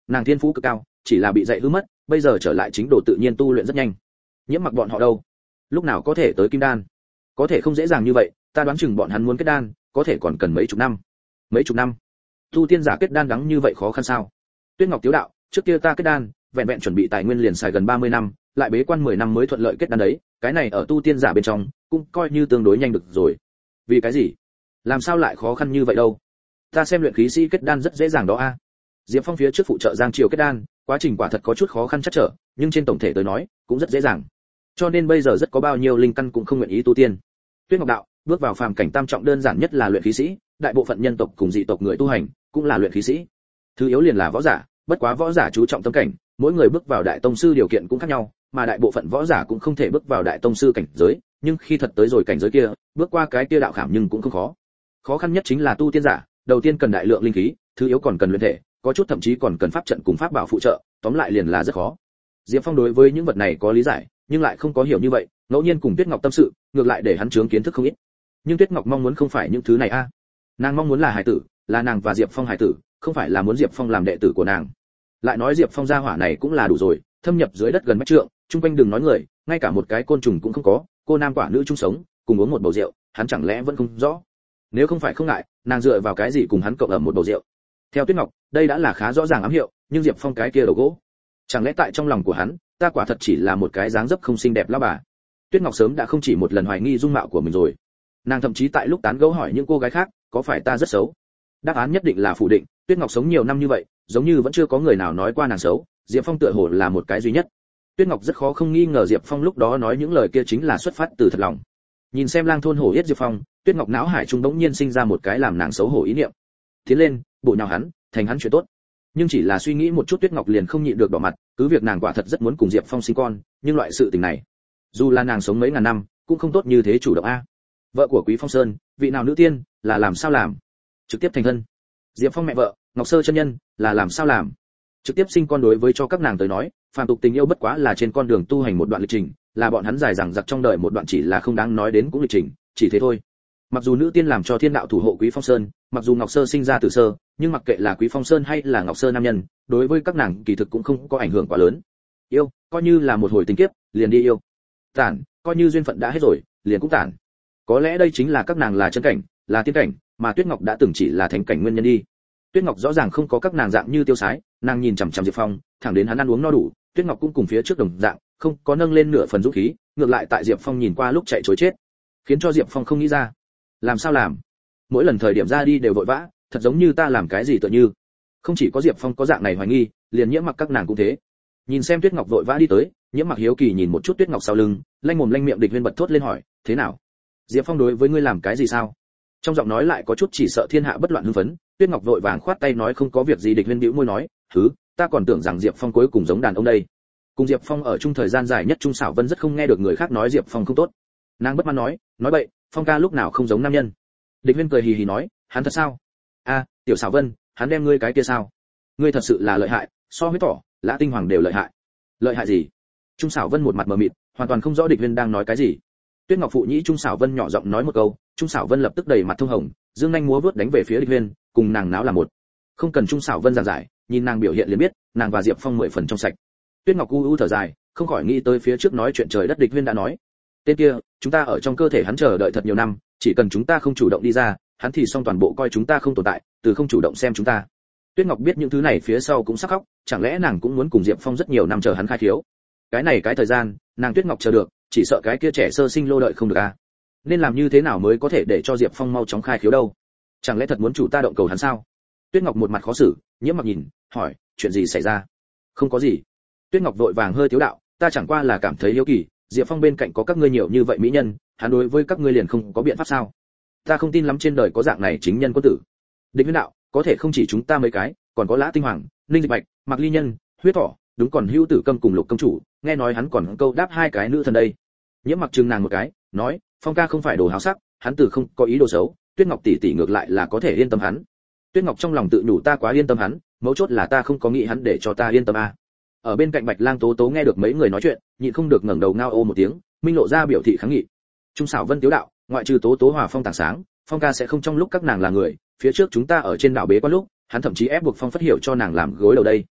A: nàng thiên phú cực cao, chỉ là bị dạy hư mất, bây giờ trở lại chính đồ tự nhiên tu luyện rất nhanh. Nhiễm Mặc bọn họ đâu? Lúc nào có thể tới kim đan? Có thể không dễ dàng như vậy, ta đoán chừng bọn hắn muốn kết đan, có thể còn cần mấy chục năm. Mấy chục năm? Tu tiên giả kết đan đắng như vậy khó khăn sao? Tuyết Ngọc tiếu đạo, trước kia ta kết đan, vẹn vẹn chuẩn bị tài nguyên liền xài gần ba mươi năm, lại bế quan mười năm mới thuận lợi kết đan đấy, cái này ở tu tiên giả bên trong, cũng coi như tương đối nhanh được rồi. Vì cái gì? Làm sao lại khó khăn như vậy đâu? Ta xem luyện khí sĩ kết đan rất dễ dàng đó a. Diệp Phong phía trước phụ trợ Giang Triều kết đan, quá trình quả thật có chút khó khăn chắc trở, nhưng trên tổng thể tới nói, cũng rất dễ dàng. Cho nên bây giờ rất có bao nhiêu linh căn cũng không nguyện ý tu tiên. Tuyết Ngọc đạo, bước vào phàm cảnh tam trọng đơn giản nhất là luyện khí sĩ, đại bộ phận nhân tộc cùng dị tộc người tu hành cũng là luyện khí sĩ. Thứ yếu liền là võ giả, bất quá võ giả chú trọng tâm cảnh, mỗi người bước vào đại tông sư điều kiện cũng khác nhau, mà đại bộ phận võ giả cũng không thể bước vào đại tông sư cảnh giới, nhưng khi thật tới rồi cảnh giới kia, bước qua cái kia đạo khảm nhưng cũng không khó. Khó khăn nhất chính là tu tiên giả, đầu tiên cần đại lượng linh khí, thứ yếu còn cần luyện thể, có chút thậm chí còn cần pháp trận cùng pháp bảo phụ trợ, tóm lại liền là rất khó. Diệp Phong đối với những vật này có lý giải, nhưng lại không có hiểu như vậy, ngẫu nhiên cùng Tuyết Ngọc tâm sự, ngược lại để hắn chướng kiến thức không ít. Nhưng Tuyết Ngọc mong muốn không phải những thứ này a. Nàng mong muốn là hải tử, là nàng và Diệp Phong hải tử, không phải là muốn Diệp Phong làm đệ tử của nàng. Lại nói Diệp Phong gia hỏa này cũng là đủ rồi, thâm nhập dưới đất gần mét trượng, chung quanh đừng nói người, ngay cả một cái côn trùng cũng không có, cô nam quả nữ chung sống, cùng uống một bầu rượu, hắn chẳng lẽ vẫn không rõ? Nếu không phải không ngại, nàng dựa vào cái gì cùng hắn cộng ở một bầu rượu? Theo Tuyết Ngọc, đây đã là khá rõ ràng ám hiệu, nhưng Diệp Phong cái kia đầu gỗ, chẳng lẽ tại trong lòng của hắn, ta quả thật chỉ là một cái dáng dấp không xinh đẹp lão bà? Tuyết Ngọc sớm đã không chỉ một lần hoài nghi dung mạo của mình rồi. Nàng thậm chí tại lúc tán gẫu hỏi những cô gái khác, có phải ta rất xấu? Đáp án nhất định là phủ định, Tuyết Ngọc sống nhiều năm như vậy, giống như vẫn chưa có người nào nói qua nàng xấu, Diệp Phong tựa hồ là một cái duy nhất. Tuyết Ngọc rất khó không nghi ngờ Diệp Phong lúc đó nói những lời kia chính là xuất phát từ thật lòng. Nhìn xem lang thôn hổ yết Diệp Phong, Tuyết Ngọc não hải trung đống nhiên sinh ra một cái làm nàng xấu hổ ý niệm. Tiến lên, bộ nhào hắn, thành hắn chuyện tốt. Nhưng chỉ là suy nghĩ một chút Tuyết Ngọc liền không nhịn được đỏ mặt, cứ việc nàng quả thật rất muốn cùng Diệp Phong sinh con, nhưng loại sự tình này, dù là nàng sống mấy ngàn năm, cũng không tốt như thế chủ động a. Vợ của Quý Phong Sơn, vị nào nữ tiên, là làm sao làm? Trực tiếp thành thân. Diệp Phong mẹ vợ, Ngọc Sơ chân nhân, là làm sao làm? Trực tiếp sinh con đối với cho các nàng tới nói, phàm tục tình yêu bất quá là trên con đường tu hành một đoạn lịch trình, là bọn hắn dài dằng dặc trong đời một đoạn chỉ là không đáng nói đến cũng lịch trình, chỉ thế thôi. Mặc dù nữ tiên làm cho thiên đạo thủ hộ Quý Phong Sơn, mặc dù Ngọc Sơ sinh ra từ sơ, nhưng mặc kệ là Quý Phong Sơn hay là Ngọc Sơ nam nhân, đối với các nàng kỳ thực cũng không có ảnh hưởng quá lớn. Yêu, coi như là một hồi tình kiếp, liền đi yêu. Tản, coi như duyên phận đã hết rồi, liền cũng tản. Có lẽ đây chính là các nàng là chân cảnh, là tiên cảnh, mà Tuyết Ngọc đã từng chỉ là thánh cảnh nguyên nhân đi. Tuyết Ngọc rõ ràng không có các nàng dạng như tiêu sái, nàng nhìn chằm chằm Diệp Phong, thẳng đến hắn ăn uống no đủ, Tuyết Ngọc cũng cùng phía trước đồng dạng, không có nâng lên nửa phần dũng khí, ngược lại tại Diệp Phong nhìn qua lúc chạy trối chết, khiến cho Diệp Phong không nghĩ ra, làm sao làm? Mỗi lần thời điểm ra đi đều vội vã, thật giống như ta làm cái gì tựa như. Không chỉ có Diệp Phong có dạng này hoài nghi, liền Nhiễm Mặc các nàng cũng thế. Nhìn xem Tuyết Ngọc vội vã đi tới, Nhiễm Mặc hiếu kỳ nhìn một chút Tuyết Ngọc sau lưng, lanh mồm lanh miệng Địch Huyên bật thốt lên hỏi, thế nào? Diệp Phong đối với ngươi làm cái gì sao? Trong giọng nói lại có chút chỉ sợ thiên hạ bất loạn hưng phấn. Tuyết Ngọc vội vàng khoát tay nói không có việc gì. Địch Huyên bĩu môi nói, thứ, ta còn tưởng rằng Diệp Phong cuối cùng giống đàn ông đây. Cùng Diệp Phong ở chung thời gian dài nhất Trung Sảo Vân rất không nghe được người khác nói Diệp Phong không tốt. Nàng bất mãn nói, nói bậy, Phong ca lúc nào không giống nam nhân. Địch Huyên cười hì hì nói, hắn thật sao? A, tiểu Sảo Vân, hắn đem ngươi cái kia sao? Ngươi thật sự là lợi hại, so với tỏ, Lã Tinh Hoàng đều lợi hại. Lợi hại gì? Trung Sảo Vân một mặt mờ mịt, hoàn toàn không rõ Địch Huyên đang nói cái gì. Tuyết Ngọc phụ nhĩ Trung Sảo Vân nhỏ giọng nói một câu, Trung Sảo Vân lập tức đầy mặt thông hồng, dương nhanh múa vuốt đánh về phía Địch Huyên, cùng nàng náo là một. Không cần Trung Sảo Vân giảng giải, nhìn nàng biểu hiện liền biết, nàng và Diệp Phong mười phần trong sạch. Tuyết Ngọc u u thở dài, không khỏi nghĩ tới phía trước nói chuyện trời đất Địch Huyên đã nói. Tên kia, chúng ta ở trong cơ thể hắn chờ đợi thật nhiều năm, chỉ cần chúng ta không chủ động đi ra, hắn thì xong toàn bộ coi chúng ta không tồn tại, từ không chủ động xem chúng ta. Tuyết Ngọc biết những thứ này phía sau cũng sắp khóc, chẳng lẽ nàng cũng muốn cùng Diệp Phong rất nhiều năm chờ hắn khai thiếu. Cái này cái thời gian, nàng Tuyết Ngọc chờ được, chỉ sợ cái kia trẻ sơ sinh lô đợi không được à. Nên làm như thế nào mới có thể để cho Diệp Phong mau chóng khai khiếu đâu? Chẳng lẽ thật muốn chủ ta động cầu hắn sao? Tuyết Ngọc một mặt khó xử, Nhiễm Mặc nhìn, hỏi, chuyện gì xảy ra? Không có gì. Tuyết Ngọc vội vàng hơi thiếu đạo, ta chẳng qua là cảm thấy hiếu kỳ, Diệp Phong bên cạnh có các ngươi nhiều như vậy mỹ nhân, hắn đối với các ngươi liền không có biện pháp sao? Ta không tin lắm trên đời có dạng này chính nhân quân tử. Địch Huyên đạo, có thể không chỉ chúng ta mấy cái, còn có Lã Tinh Hoàng, Ninh Dịch Bạch, Mạc Ly Nhân, Huyết Thỏ, đúng còn Hữu Tử Câm cùng Lục công chủ, nghe nói hắn còn câu đáp hai cái nữ thần đây. Nhiễm Mặc trừng nàng một cái, nói, Phong ca không phải đồ háo sắc, hắn từ không có ý đồ xấu, Tuyết Ngọc tỷ tỷ ngược lại là có thể yên tâm hắn. Tuyết Ngọc trong lòng tự nhủ ta quá yên tâm hắn, mấu chốt là ta không có nghĩ hắn để cho ta yên tâm a. À. Ở bên cạnh Bạch Lang Tố Tố nghe được mấy người nói chuyện, nhịn không được ngẩng đầu ngao ô một tiếng, minh lộ ra biểu thị kháng nghị. Trung Sảo Vân tiếu đạo, ngoại trừ Tố Tố Hòa Phong tảng sáng, Phong ca sẽ không trong lúc các nàng là người, phía trước chúng ta ở trên đảo bế quan lúc, hắn thậm chí ép buộc Phong Phất Hiểu cho nàng làm gối đầu đây.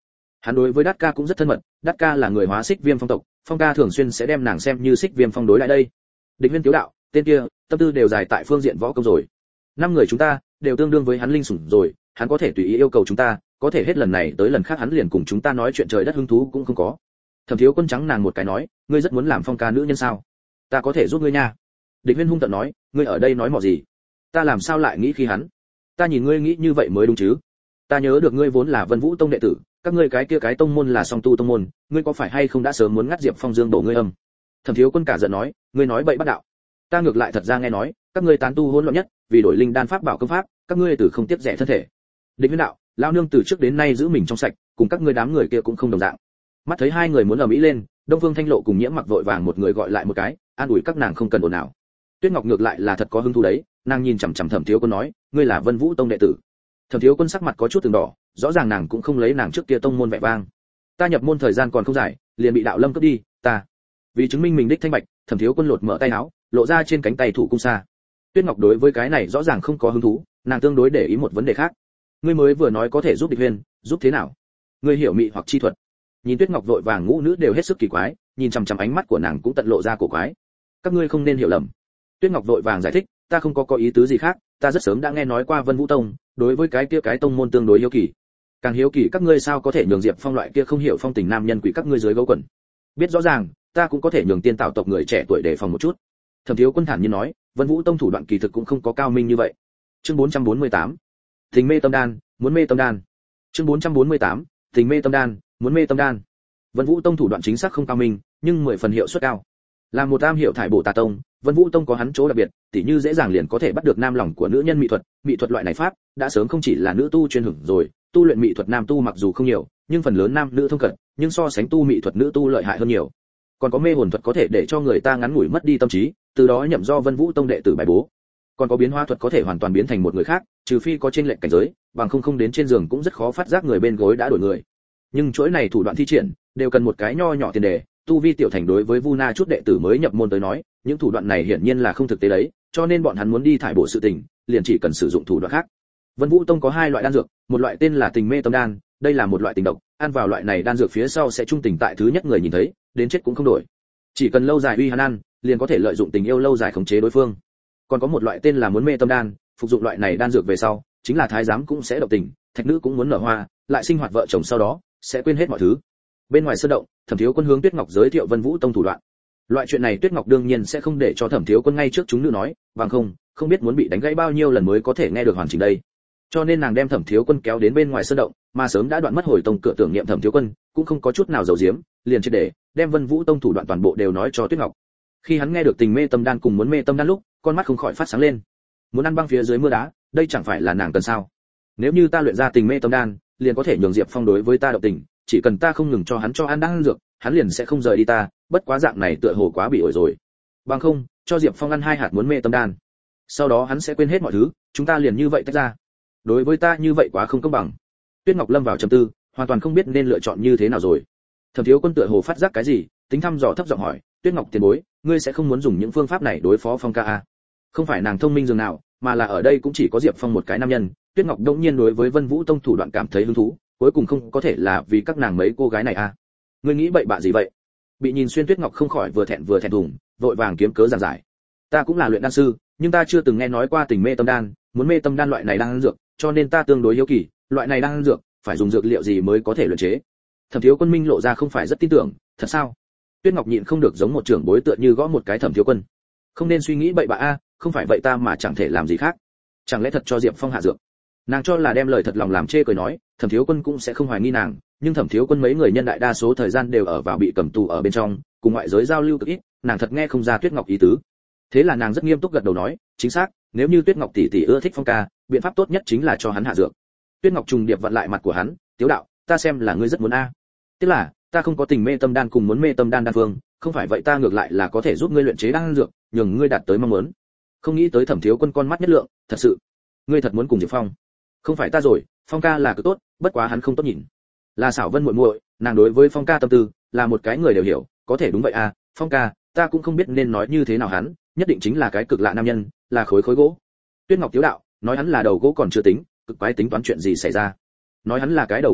A: Hắn đối với Đát Ca cũng rất thân mật, Đát Ca là người hóa Xích Viêm Phong tộc, Phong ca thường xuyên sẽ đem nàng xem như Xích Viêm Phong đối lại đây. Địch Huyên tiếu đạo, tên kia, tâm tư đều dài tại phương diện võ công rồi. Năm người chúng ta đều tương đương với hắn linh sủng rồi, hắn có thể tùy ý yêu cầu chúng ta, có thể hết lần này tới lần khác hắn liền cùng chúng ta nói chuyện trời đất hứng thú cũng không có. Thẩm Thiếu Quân trắng nàng một cái nói, ngươi rất muốn làm Phong ca nữ nhân sao? Ta có thể giúp ngươi nha. Địch Huyên hung tợn nói, ngươi ở đây nói mỏ gì? Ta làm sao lại nghĩ khi hắn? Ta nhìn ngươi nghĩ như vậy mới đúng chứ? Ta nhớ được ngươi vốn là Vân Vũ Tông đệ tử, các ngươi cái kia cái tông môn là Song Tu tông môn, ngươi có phải hay không đã sớm muốn ngắt Diệp Phong Dương đổ ngươi âm? Thẩm Thiếu Quân cả giận nói, ngươi nói bậy bắt đạo. Ta ngược lại thật ra nghe nói, các ngươi tán tu hỗn loạn nhất, vì đổi linh đan pháp bảo công pháp, các ngươi từ không tiếc rẻ thân thể. Địch Huyên đạo, lão nương từ trước đến nay giữ mình trong sạch, cùng các ngươi đám người kia cũng không đồng dạng. Mắt thấy hai người muốn ầm ĩ lên, Đông Phương Thanh Lộ cùng Nhiễm Mặc vội vàng một người gọi lại một cái, an ủi các nàng không cần ồn ào. Tuyết Ngọc ngược lại là thật có hứng thú đấy, nàng nhìn chằm chằm Thẩm Thiếu Quân nói, ngươi là Vân Vũ Tông đệ tử. Thẩm Thiếu Quân sắc mặt có chút từng đỏ, rõ ràng nàng cũng không lấy nàng trước kia tông môn vẻ vang. Ta nhập môn thời gian còn không dài, liền bị đạo lâm cướp đi, ta. Vì chứng minh mình đích thanh bạch, Thẩm Thiếu Quân lột mở tay áo, lộ ra trên cánh tay thủ cung xa. Tuyết Ngọc đối với cái này rõ ràng không có hứng thú, nàng tương đối để ý một vấn đề khác. Ngươi mới vừa nói có thể giúp Địch Huyên, giúp thế nào? Ngươi hiểu mị hoặc chi thuật? Nhìn Tuyết Ngọc vội vàng ngũ nữ đều hết sức kỳ quái, nhìn chằm chằm ánh mắt của nàng cũng tận lộ ra cổ quái. Các ngươi không nên hiểu lầm. Tuyết Ngọc vội vàng giải thích, ta không có có ý tứ gì khác, ta rất sớm đã nghe nói qua Vân Vũ Tông, đối với cái kia cái tông môn tương đối hiếu kỳ. Càng hiếu kỳ các ngươi sao có thể nhường Diệp Phong loại kia không hiểu phong tình nam nhân quỷ các ngươi dưới gấu quần. Biết rõ ràng, ta cũng có thể nhường tiên tạo tộc người trẻ tuổi đề phòng một chút. Thẩm Thiếu Quân thản nhiên nói, Vân Vũ Tông thủ đoạn kỳ thực cũng không có cao minh như vậy. Chương bốn trăm bốn mươi tám, Tình mê tâm đan, muốn mê tâm đan. Chương bốn trăm bốn mươi tám, Tình mê tâm đan, muốn mê tâm đan. Vân Vũ Tông thủ đoạn chính xác không cao minh, nhưng mười phần hiệu suất cao. Là một am hiệu thải bổ tà tông, Vân Vũ Tông có hắn chỗ đặc biệt, tỉ như dễ dàng liền có thể bắt được nam lòng của nữ nhân mỹ thuật, mỹ thuật loại này pháp đã sớm không chỉ là nữ tu chuyên hưởng rồi, tu luyện mỹ thuật nam tu mặc dù không nhiều, nhưng phần lớn nam nữ thông cận, nhưng so sánh tu mỹ thuật nữ tu lợi hại hơn nhiều. Còn có mê hồn thuật có thể để cho người ta ngắn ngủi mất đi tâm trí, từ đó nhậm do Vân Vũ Tông đệ tử bài bố. Còn có biến hóa thuật có thể hoàn toàn biến thành một người khác, trừ phi có trên lệnh cảnh giới, bằng không không đến trên giường cũng rất khó phát giác người bên gối đã đổi người. Nhưng chuỗi này thủ đoạn thi triển đều cần một cái nho nhỏ tiền đề, tu vi tiểu thành đối với Vu Na chút đệ tử mới nhập môn tới nói, những thủ đoạn này hiển nhiên là không thực tế đấy, cho nên bọn hắn muốn đi thải bổ sự tình, liền chỉ cần sử dụng thủ đoạn khác. Vân Vũ Tông có hai loại đan dược, một loại tên là Tình Mê Tâm Đan, đây là một loại tình độc, ăn vào loại này đan dược phía sau sẽ trung tình tại thứ nhất người nhìn thấy, đến chết cũng không đổi. Chỉ cần lâu dài uy hắn ăn, liền có thể lợi dụng tình yêu lâu dài khống chế đối phương. Còn có một loại tên là Muốn Mê Tâm Đan, phục dụng loại này đan dược về sau, chính là thái giám cũng sẽ động tình, thạch nữ cũng muốn nở hoa, lại sinh hoạt vợ chồng sau đó sẽ quên hết mọi thứ. Bên ngoài sơn động, Thẩm Thiếu Quân hướng Tuyết Ngọc giới thiệu Vân Vũ Tông thủ đoạn. Loại chuyện này Tuyết Ngọc đương nhiên sẽ không để cho Thẩm Thiếu Quân ngay trước chúng nữ nói, bằng không, không biết muốn bị đánh gãy bao nhiêu lần mới có thể nghe được hoàn chỉnh đây. Cho nên nàng đem Thẩm Thiếu Quân kéo đến bên ngoài sơn động, mà sớm đã đoạn mất hồi tông cửa tưởng niệm Thẩm Thiếu Quân, cũng không có chút nào giấu giếm, liền triệt để đem Vân Vũ Tông thủ đoạn toàn bộ đều nói cho Tuyết Ngọc. Khi hắn nghe được Tình Mê Tâm Đan cùng Muốn Mê Tâm Đan lúc, con mắt không khỏi phát sáng lên. Muốn ăn băng phía dưới mưa đá, đây chẳng phải là nàng cần sao? Nếu như ta luyện ra Tình Mê Tâm Đan, liền có thể nhường Diệp Phong đối với ta động tình, chỉ cần ta không ngừng cho hắn cho ăn đan dược, hắn liền sẽ không rời đi ta, bất quá dạng này tựa hồ quá bị ổi rồi. Bằng không, cho Diệp Phong ăn hai hạt Muốn Mê Tâm Đan, sau đó hắn sẽ quên hết mọi thứ, chúng ta liền như vậy tách ra. Đối với ta như vậy quá không công bằng. Tuyết Ngọc lâm vào trầm tư, hoàn toàn không biết nên lựa chọn như thế nào rồi. Thẩm Thiếu Quân tựa hồ phát giác cái gì, tính thăm dò thấp giọng hỏi, Tuyết Ngọc tiền bối, ngươi sẽ không muốn dùng những phương pháp này đối phó Phong ca à? Không phải nàng thông minh dường nào, mà là ở đây cũng chỉ có Diệp Phong một cái nam nhân. Tuyết Ngọc đột nhiên đối với Vân Vũ Tông thủ đoạn cảm thấy hứng thú, cuối cùng không có thể là vì các nàng mấy cô gái này à? Ngươi nghĩ bậy bạ gì vậy? Bị nhìn xuyên Tuyết Ngọc không khỏi vừa thẹn vừa thẹn thùng, vội vàng kiếm cớ giảng giải. Ta cũng là luyện đan sư, nhưng ta chưa từng nghe nói qua Tình Mê Tâm Đan, Muốn Mê Tâm Đan loại này đan dược, cho nên ta tương đối hiếu kỳ, loại này đan dược phải dùng dược liệu gì mới có thể luyện chế. Thẩm Thiếu Quân minh lộ ra không phải rất tin tưởng, thật sao? Tuyết Ngọc nhịn không được giống một trưởng bối tựa như gõ một cái Thẩm Thiếu Quân. Không nên suy nghĩ bậy bạ a, không phải vậy ta mà chẳng thể làm gì khác. Chẳng lẽ thật cho Diệp Phong hạ dược? Nàng cho là đem lời thật lòng làm chê cười nói, Thẩm Thiếu Quân cũng sẽ không hoài nghi nàng, nhưng Thẩm Thiếu Quân mấy người nhân đại đa số thời gian đều ở vào bị cầm tù ở bên trong, cùng ngoại giới giao lưu cực ít, nàng thật nghe không ra Tuyết Ngọc ý tứ. Thế là nàng rất nghiêm túc gật đầu nói, chính xác, nếu như Tuyết Ngọc tỷ tỷ ưa thích Phong ca, biện pháp tốt nhất chính là cho hắn hạ dược. Tuyết Ngọc trùng điệp vặn lại mặt của hắn, tiếu đạo, ta xem là ngươi rất muốn a. À. Tức là, ta không có Tình Mê Tâm Đan cùng Muốn Mê Tâm Đan đan phương, không phải vậy ta ngược lại là có thể giúp ngươi luyện chế đan dược, nhường ngươi đạt tới mong muốn. Không nghĩ tới Thẩm Thiếu Quân con mắt nhất lượng, thật sự, ngươi thật muốn cùng Diệp Phong? Không phải ta rồi, Phong ca là cực tốt, bất quá hắn không tốt nhìn. Là Xảo Vân muội muội, nàng đối với Phong ca tâm tư, là một cái người đều hiểu, có thể đúng vậy à, Phong ca, ta cũng không biết nên nói như thế nào hắn, nhất định chính là cái cực lạ nam nhân, là khối khối gỗ. Tuyết Ngọc tiếu đạo, nói hắn là đầu gỗ còn chưa tính, cực quái tính toán chuyện gì xảy ra. Nói hắn là cái đầu gỗ đi,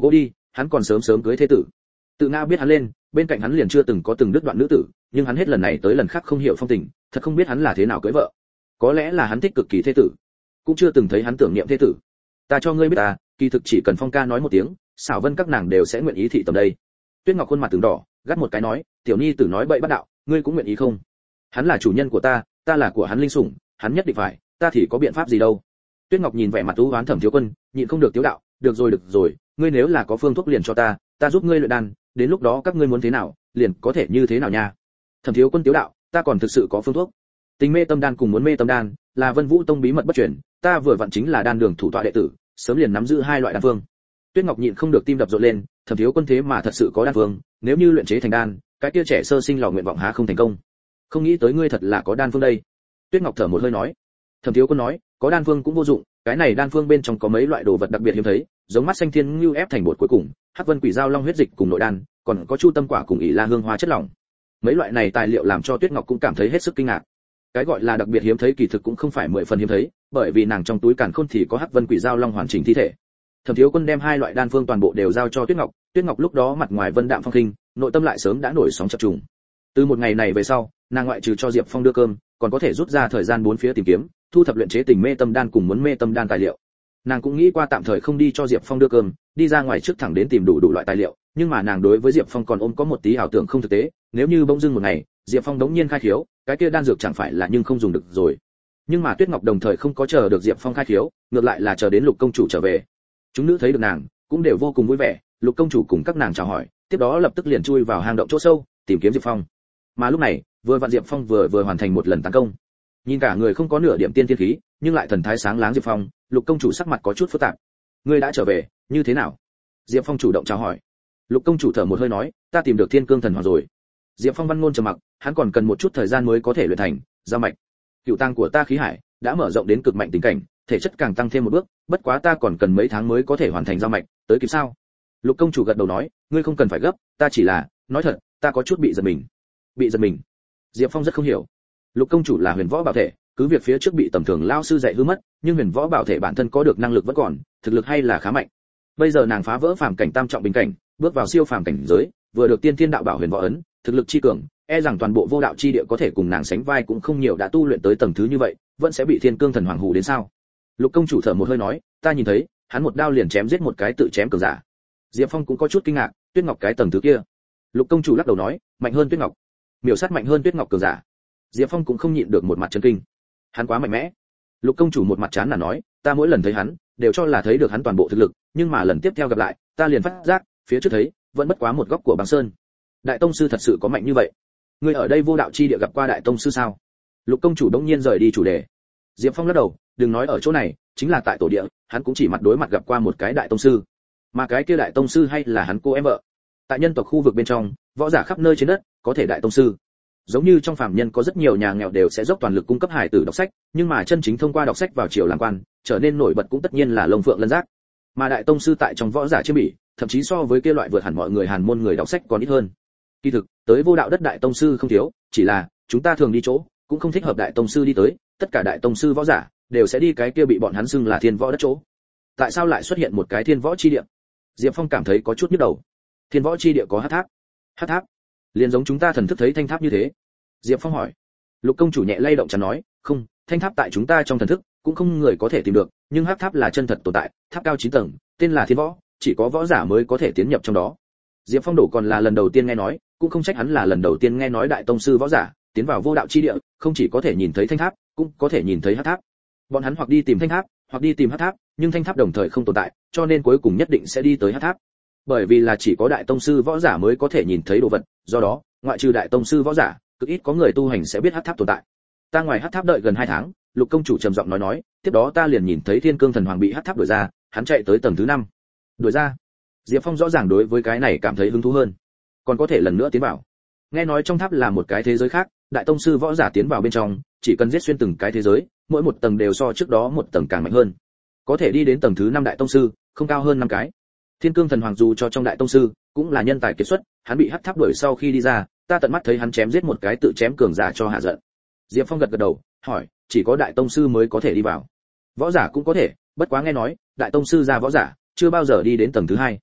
A: hắn còn sớm sớm cưới thế tử. Tự ngã biết hắn lên, bên cạnh hắn liền chưa từng có từng đứt đoạn nữ tử, nhưng hắn hết lần này tới lần khác không hiểu phong tình, thật không biết hắn là thế nào cưới vợ. Có lẽ là hắn thích cực kỳ thế tử, cũng chưa từng thấy hắn tưởng niệm thế tử. Ta cho ngươi biết à, kỳ thực chỉ cần Phong ca nói một tiếng, xảo vân các nàng đều sẽ nguyện ý thị tầm đây. Tuyết Ngọc khuôn mặt từng đỏ, gắt một cái nói, tiểu nhi tử nói bậy bắt đạo, ngươi cũng nguyện ý không? Hắn là chủ nhân của ta, ta là của hắn linh sủng, hắn nhất định phải, ta thì có biện pháp gì đâu. Tuyết Ngọc nhìn vẻ mặt u oán Thẩm Thiếu Quân, nhịn không được tiếu đạo, được rồi được rồi, ngươi nếu là có phương thuốc liền cho ta, ta giúp ngươi luyện đan, đến lúc đó các ngươi muốn thế nào, liền có thể như thế nào nha. Thẩm Thiếu Quân tiếu đạo, ta còn thực sự có phương thuốc. Tình mê tâm đan cùng muốn mê tâm đan, là Vân Vũ Tông bí mật bất truyền, ta vừa vặn chính là đan đường thủ tọa đệ tử, sớm liền nắm giữ hai loại đan phương. Tuyết Ngọc nhịn không được tim đập rộn lên, Thẩm Thiếu Quân thế mà thật sự có đan phương, nếu như luyện chế thành đan, cái kia trẻ sơ sinh lò nguyện vọng há không thành công. Không nghĩ tới ngươi thật là có đan phương đây. Tuyết Ngọc thở một hơi nói. Thẩm Thiếu Quân nói, có đan phương cũng vô dụng, cái này đan phương bên trong có mấy loại đồ vật đặc biệt hiếm thấy, giống mắt xanh thiên ngưu ép thành bột cuối cùng, hắc vân quỷ dao long huyết dịch cùng nội đan, còn có chu tâm quả cùng ỷ la hương hoa chất lỏng. Mấy loại này tài liệu làm cho Tuyết Ngọc cũng cảm thấy hết sức kinh ngạc. Cái gọi là đặc biệt hiếm thấy kỳ thực cũng không phải mười phần hiếm thấy, bởi vì nàng trong túi càn khôn thì có hắc vân quỷ dao long hoàn chỉnh thi thể. Thẩm Thiếu Quân đem hai loại đan phương toàn bộ đều giao cho Tuyết Ngọc, Tuyết Ngọc lúc đó mặt ngoài vân đạm phong khinh, nội tâm lại sớm đã nổi sóng chập trùng. Từ một ngày này về sau, nàng ngoại trừ cho Diệp Phong đưa cơm, còn có thể rút ra thời gian bốn phía tìm kiếm, thu thập luyện chế tình mê tâm đan cùng muốn mê tâm đan tài liệu. Nàng cũng nghĩ qua tạm thời không đi cho Diệp Phong đưa cơm, đi ra ngoài trước thẳng đến tìm đủ đủ loại tài liệu, nhưng mà nàng đối với Diệp Phong còn ôm có một tí ảo tưởng không thực tế, nếu như bỗng dưng một ngày, Diệp Phong đống nhiên khai khiếu, cái kia đan dược chẳng phải là nhưng không dùng được rồi. Nhưng mà Tuyết Ngọc đồng thời không có chờ được Diệp Phong khai khiếu, ngược lại là chờ đến Lục công chủ trở về. Chúng nữ thấy được nàng, cũng đều vô cùng vui vẻ, Lục công chủ cùng các nàng chào hỏi, tiếp đó lập tức liền chui vào hang động chỗ sâu, tìm kiếm Diệp Phong. Mà lúc này, vừa vặn Diệp Phong vừa vừa hoàn thành một lần tấn công. Nhìn cả người không có nửa điểm tiên thiên khí, nhưng lại thần thái sáng láng Diệp Phong, Lục công chủ sắc mặt có chút phức tạp. Ngươi đã trở về, như thế nào? Diệp Phong chủ động chào hỏi. Lục công chủ thở một hơi nói, ta tìm được Thiên Cương Thần Hoàng rồi. Diệp Phong văn ngôn trầm mặc, hắn còn cần một chút thời gian mới có thể luyện thành giao mạch. Cựu tăng của ta khí hải đã mở rộng đến cực mạnh tình cảnh, thể chất càng tăng thêm một bước, bất quá ta còn cần mấy tháng mới có thể hoàn thành giao mạch, tới kịp sao? Lục công chủ gật đầu nói, ngươi không cần phải gấp, ta chỉ là, nói thật, ta có chút bị giật mình. Bị giật mình? Diệp Phong rất không hiểu. Lục công chủ là huyền võ bảo thể, cứ việc phía trước bị tầm thường lao sư dạy hư mất, nhưng huyền võ bảo thể bản thân có được năng lực vẫn còn, thực lực hay là khá mạnh. Bây giờ nàng phá vỡ phàm cảnh tam trọng bình cảnh, bước vào siêu phàm cảnh giới, vừa được tiên thiên đạo bảo huyền võ ấn, thực lực chi cường, e rằng toàn bộ vô đạo chi địa có thể cùng nàng sánh vai cũng không nhiều, đã tu luyện tới tầng thứ như vậy, vẫn sẽ bị Thiên Cương Thần Hoàng hù đến sao? Lục công chủ thở một hơi nói, ta nhìn thấy, hắn một đao liền chém giết một cái tự chém cường giả. Diệp Phong cũng có chút kinh ngạc, Tuyết Ngọc cái tầng thứ kia. Lục công chủ lắc đầu nói, mạnh hơn Tuyết Ngọc. Miểu sát mạnh hơn Tuyết Ngọc cường giả. Diệp Phong cũng không nhịn được một mặt chấn kinh. Hắn quá mạnh mẽ. Lục công chủ một mặt chán là nói, ta mỗi lần thấy hắn, đều cho là thấy được hắn toàn bộ thực lực, nhưng mà lần tiếp theo gặp lại, ta liền phát giác, phía trước thấy, vẫn bất quá một góc của băng sơn. Đại tông sư thật sự có mạnh như vậy? Ngươi ở đây vô đạo chi địa gặp qua đại tông sư sao? Lục công chủ đống nhiên rời đi chủ đề. Diệp Phong lắc đầu, đừng nói ở chỗ này, chính là tại tổ địa, hắn cũng chỉ mặt đối mặt gặp qua một cái đại tông sư. Mà cái kia đại tông sư hay là hắn cô em vợ. Tại nhân tộc khu vực bên trong, võ giả khắp nơi trên đất, có thể đại tông sư. Giống như trong phàm nhân có rất nhiều nhà nghèo đều sẽ dốc toàn lực cung cấp hải tử đọc sách, nhưng mà chân chính thông qua đọc sách vào triều làm quan, trở nên nổi bật cũng tất nhiên là Long Phượng Lân Giác. Mà đại tông sư tại trong võ giả chiêm bỉ, thậm chí so với kia loại vượt hẳn mọi người Hàn môn người đọc sách còn ít hơn. Kỳ thực, tới vô đạo đất đại tông sư không thiếu, chỉ là chúng ta thường đi chỗ, cũng không thích hợp đại tông sư đi tới, tất cả đại tông sư võ giả đều sẽ đi cái kia bị bọn hắn xưng là thiên võ đất chỗ. Tại sao lại xuất hiện một cái thiên võ chi địa? Diệp Phong cảm thấy có chút nhức đầu. Thiên võ chi địa có hắc tháp. Hắc tháp? Liền giống chúng ta thần thức thấy thanh tháp như thế. Diệp Phong hỏi. Lục công chủ nhẹ lay động chắn nói, không, thanh tháp tại chúng ta trong thần thức cũng không người có thể tìm được, nhưng hắc tháp là chân thật tồn tại, tháp cao chín tầng, tên là thiên võ, chỉ có võ giả mới có thể tiến nhập trong đó. Diệp Phong đổ còn là lần đầu tiên nghe nói, cũng không trách hắn là lần đầu tiên nghe nói đại tông sư võ giả tiến vào vô đạo chi địa, không chỉ có thể nhìn thấy thanh tháp, cũng có thể nhìn thấy hắc tháp. Bọn hắn hoặc đi tìm thanh tháp, hoặc đi tìm hắc tháp, nhưng thanh tháp đồng thời không tồn tại, cho nên cuối cùng nhất định sẽ đi tới hắc tháp. Bởi vì là chỉ có đại tông sư võ giả mới có thể nhìn thấy đồ vật, do đó, ngoại trừ đại tông sư võ giả, cực ít có người tu hành sẽ biết hắc tháp tồn tại. Ta ngoài hắc tháp đợi gần hai tháng, Lục công chủ trầm giọng nói nói, tiếp đó ta liền nhìn thấy Thiên Cương Thần Hoàng bị hắc tháp đuổi ra, hắn chạy tới tầng thứ năm. Đuổi ra? Diệp Phong rõ ràng đối với cái này cảm thấy hứng thú hơn. Còn có thể lần nữa tiến vào. Nghe nói trong tháp là một cái thế giới khác, đại tông sư võ giả tiến vào bên trong, chỉ cần giết xuyên từng cái thế giới, mỗi một tầng đều so trước đó một tầng càng mạnh hơn. Có thể đi đến tầng thứ năm đại tông sư, không cao hơn năm cái. Thiên Cương Thần Hoàng dù cho trong đại tông sư, cũng là nhân tài kiệt xuất, hắn bị hắc tháp đuổi sau khi đi ra, ta tận mắt thấy hắn chém giết một cái tự chém cường giả cho hạ giận. Diệp Phong gật gật đầu, hỏi, chỉ có đại tông sư mới có thể đi vào. Võ giả cũng có thể, bất quá nghe nói, đại tông sư ra võ giả, chưa bao giờ đi đến tầng thứ hai.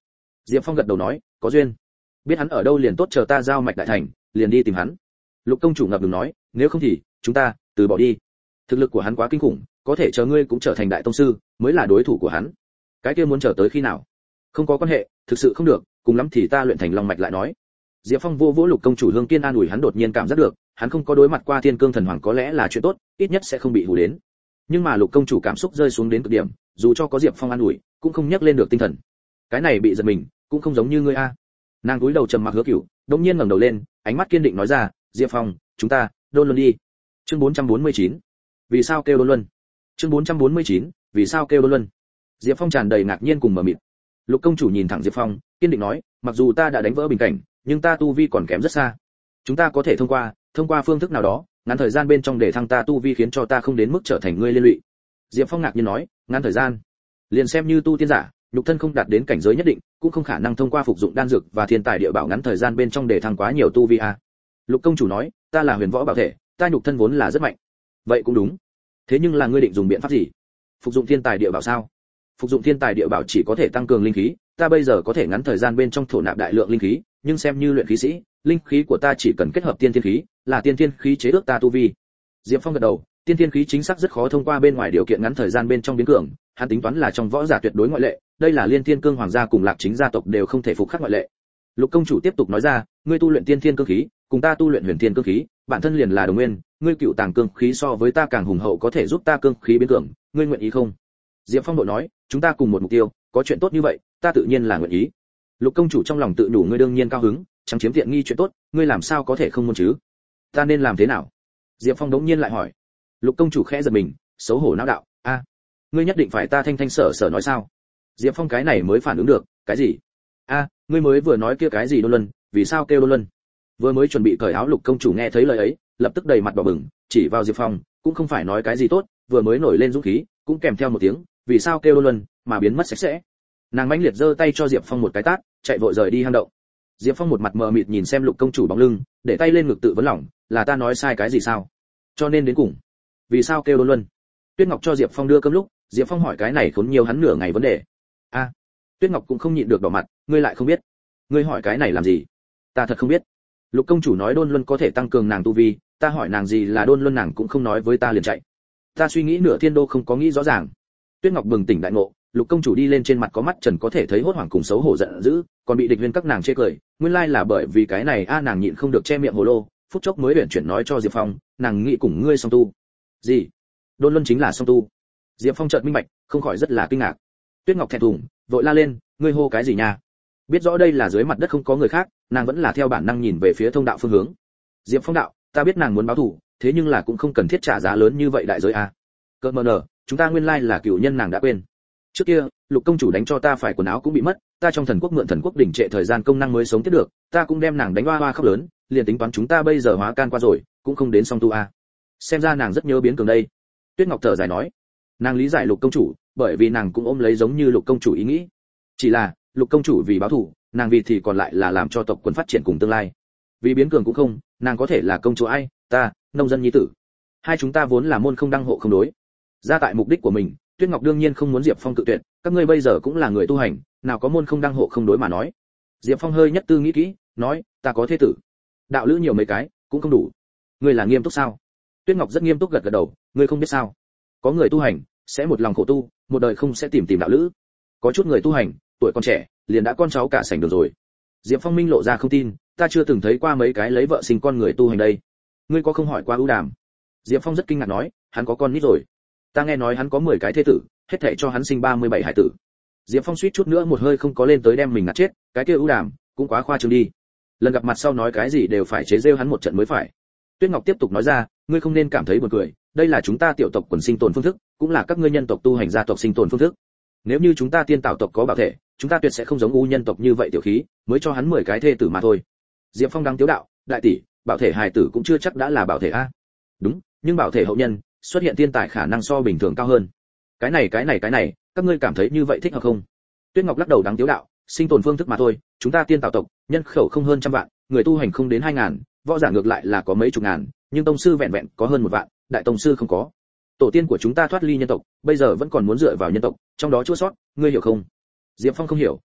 A: Diệp Phong gật đầu nói, có duyên. Biết hắn ở đâu liền tốt, chờ ta giao mạch đại thành, liền đi tìm hắn. Lục công chủ ngập ngừng nói, nếu không thì chúng ta từ bỏ đi. Thực lực của hắn quá kinh khủng, có thể chờ ngươi cũng trở thành đại tông sư, mới là đối thủ của hắn. Cái kia muốn chờ tới khi nào? Không có quan hệ, thực sự không được, cùng lắm thì ta luyện thành long mạch lại nói. Diệp Phong vô vỗ Lục công chủ Hương Kiên an ủi hắn, đột nhiên cảm giác được, hắn không có đối mặt qua Thiên Cương thần hoàng có lẽ là chuyện tốt, ít nhất sẽ không bị hù đến. Nhưng mà Lục công chủ cảm xúc rơi xuống đến cực điểm, dù cho có Diệp Phong an ủi, cũng không nhắc lên được tinh thần. Cái này bị giật mình, cũng không giống như ngươi a. Nàng cúi đầu trầm mặc Hứa Cửu, đột nhiên ngẩng đầu lên, ánh mắt kiên định nói ra, Diệp Phong, chúng ta đôn luân đi. Chương bốn trăm bốn mươi chín. Vì sao kêu đôn luân? Chương bốn trăm bốn mươi chín. Vì sao kêu đôn luân? Diệp Phong tràn đầy ngạc nhiên cùng mờ mịt. Lục công chủ nhìn thẳng Diệp Phong, kiên định nói, mặc dù ta đã đánh vỡ bình cảnh, nhưng ta tu vi còn kém rất xa. Chúng ta có thể thông qua, thông qua phương thức nào đó, ngắn thời gian bên trong để thăng ta tu vi, khiến cho ta không đến mức trở thành ngươi liên lụy. Diệp Phong ngạc nhiên nói, ngắn thời gian, liền xem như tu tiên giả, nhục thân không đạt đến cảnh giới nhất định, cũng không khả năng thông qua phục dụng đan dược và thiên tài địa bảo ngắn thời gian bên trong để thăng quá nhiều tu vi a. Lục công chủ nói, ta là huyền võ bảo thể, ta nhục thân vốn là rất mạnh. Vậy cũng đúng. Thế nhưng là ngươi định dùng biện pháp gì? Phục dụng thiên tài địa bảo sao? Phục dụng thiên tài địa bảo chỉ có thể tăng cường linh khí, ta bây giờ có thể ngắn thời gian bên trong thổ nạp đại lượng linh khí, nhưng xem như luyện khí sĩ, linh khí của ta chỉ cần kết hợp tiên thiên khí, là tiên thiên khí chế ước ta tu vi. Diệp Phong gật đầu, tiên thiên khí chính xác rất khó thông qua bên ngoài điều kiện ngắn thời gian bên trong biến cường, hắn tính toán là trong võ giả tuyệt đối ngoại lệ, đây là Liên Thiên Cương hoàng gia cùng Lạc Chính gia tộc đều không thể phục khắc ngoại lệ. Lục công chủ tiếp tục nói ra, ngươi tu luyện tiên thiên cương khí, cùng ta tu luyện huyền thiên cương khí, bản thân liền là đồng nguyên, ngươi cựu tàng cương khí so với ta càng hùng hậu, có thể giúp ta cương khí biến cường, ngươi nguyện ý không? Diệp Phong đội nói, chúng ta cùng một mục tiêu, có chuyện tốt như vậy, ta tự nhiên là nguyện ý. Lục công chủ trong lòng tự đủ, ngươi đương nhiên cao hứng, chẳng chiếm tiện nghi chuyện tốt, ngươi làm sao có thể không muốn chứ? Ta nên làm thế nào? Diệp Phong đống nhiên lại hỏi. Lục công chủ khẽ giật mình, xấu hổ não đạo, a, ngươi nhất định phải ta thanh thanh sở sở nói sao? Diệp Phong cái này mới phản ứng được, cái gì? A, ngươi mới vừa nói kia cái gì đôn luân, vì sao kêu đôn luân? Vừa mới chuẩn bị cởi áo Lục công chủ nghe thấy lời ấy, lập tức đầy mặt đỏ bừng, chỉ vào Diệp Phong, cũng không phải nói cái gì tốt, vừa mới nổi lên dũng khí, cũng kèm theo một tiếng, vì sao kêu đôn luân, mà biến mất sạch sẽ. Nàng mãnh liệt giơ tay cho Diệp Phong một cái tát, chạy vội rời đi hang động. Diệp Phong một mặt mờ mịt nhìn xem Lục công chủ bóng lưng, để tay lên ngực tự vấn lòng, là ta nói sai cái gì sao? Cho nên đến cùng, vì sao kêu đôn luân? Tuyết Ngọc cho Diệp Phong đưa cơm lúc, Diệp Phong hỏi cái này khốn nhiều hắn nửa ngày vấn đề. A, Tuyết Ngọc cũng không nhịn được đỏ mặt, ngươi lại không biết? Ngươi hỏi cái này làm gì? Ta thật không biết. Lục công chủ nói đôn luân có thể tăng cường nàng tu vi, ta hỏi nàng gì là đôn luân, nàng cũng không nói với ta liền chạy. Ta suy nghĩ nửa thiên đô không có nghĩ rõ ràng. Tuyết Ngọc bừng tỉnh đại ngộ, Lục công chủ đi lên trên mặt có mắt trần có thể thấy hốt hoảng cùng xấu hổ giận dữ, còn bị địch viên các nàng chê cười, nguyên lai là bởi vì cái này a, nàng nhịn không được che miệng hồ lô, phút chốc mới uyển chuyển nói cho Diệp Phong, nàng nghĩ cùng ngươi song tu. Gì? Đôn luân chính là song tu? Diệp Phong chợt minh bạch, không khỏi rất là kinh ngạc. Tuyết Ngọc thẹn thùng, vội la lên, ngươi hô cái gì nha? Biết rõ đây là dưới mặt đất không có người khác, nàng vẫn là theo bản năng nhìn về phía thông đạo phương hướng. Diệp Phong đạo, ta biết nàng muốn báo thù, thế nhưng là cũng không cần thiết trả giá lớn như vậy đại giới a. Cơn mờ nở, chúng ta nguyên lai là cửu nhân, nàng đã quên. Trước kia, Lục công chủ đánh cho ta phải quần áo cũng bị mất, ta trong thần quốc mượn thần quốc đỉnh trệ thời gian công năng mới sống tiếp được, ta cũng đem nàng đánh hoa hoa khóc lớn, liền tính toán chúng ta bây giờ hóa can qua rồi, cũng không đến song tu a. Xem ra nàng rất nhớ biến cường đây. Tuyết Ngọc thở dài nói, nàng lý giải Lục công chủ, bởi vì nàng cũng ôm lấy giống như Lục công chủ ý nghĩ. Chỉ là, Lục công chủ vì báo thù, nàng vì thì còn lại là làm cho tộc quần phát triển cùng tương lai. Vì biến cường cũng không, nàng có thể là công chúa ai, ta, nông dân nhi tử. Hai chúng ta vốn là môn không đăng hộ không đối. Ra tại mục đích của mình, Tuyết Ngọc đương nhiên không muốn Diệp Phong cự tuyệt, các ngươi bây giờ cũng là người tu hành, nào có môn không đăng hộ không đối mà nói. Diệp Phong hơi nhất tư nghĩ kỹ, nói, ta có thế tử. Đạo lữ nhiều mấy cái, cũng không đủ. Ngươi là nghiêm túc sao? Tuyết Ngọc rất nghiêm túc gật gật đầu, ngươi không biết sao? Có người tu hành, sẽ một lòng khổ tu, một đời không sẽ tìm tìm đạo lữ. Có chút người tu hành, tuổi còn trẻ, liền đã con cháu cả sành được rồi. Diệp Phong minh lộ ra không tin, ta chưa từng thấy qua mấy cái lấy vợ sinh con người tu hành đây. Ngươi có không hỏi qua ưu đàm? Diệp Phong rất kinh ngạc nói, hắn có con nít rồi. Ta nghe nói hắn có mười cái thê tử, hết thảy cho hắn sinh ba mươi bảy hải tử. Diệp Phong suýt chút nữa một hơi không có lên tới đem mình ngạt chết, cái kia ưu đàm cũng quá khoa trương đi. Lần gặp mặt sau nói cái gì đều phải chế giễu hắn một trận mới phải. Tuyết Ngọc tiếp tục nói ra, ngươi không nên cảm thấy buồn cười, đây là chúng ta tiểu tộc quần sinh tồn phương thức, cũng là các ngươi nhân tộc tu hành gia tộc sinh tồn phương thức. Nếu như chúng ta tiên tạo tộc có bảo thể, chúng ta tuyệt sẽ không giống u nhân tộc như vậy tiểu khí, mới cho hắn mười cái thê tử mà thôi. Diệp Phong đang tiếu đạo, đại tỷ, bảo thể hài tử cũng chưa chắc đã là bảo thể a. Đúng, nhưng bảo thể hậu nhân, xuất hiện thiên tài khả năng so bình thường cao hơn. Cái này cái này cái này, các ngươi cảm thấy như vậy thích hợp không? Tuyết Ngọc lắc đầu đáng tiếu đạo, sinh tồn phương thức mà thôi, chúng ta tiên tạo tộc, nhân khẩu không hơn trăm vạn, người tu hành không đến hai ngàn, võ giả ngược lại là có mấy chục ngàn, nhưng tông sư vẹn vẹn có hơn một vạn, đại tông sư không có. Tổ tiên của chúng ta thoát ly nhân tộc, bây giờ vẫn còn muốn dựa vào nhân tộc, trong đó chua sót, ngươi hiểu không? Diệp Phong không hiểu,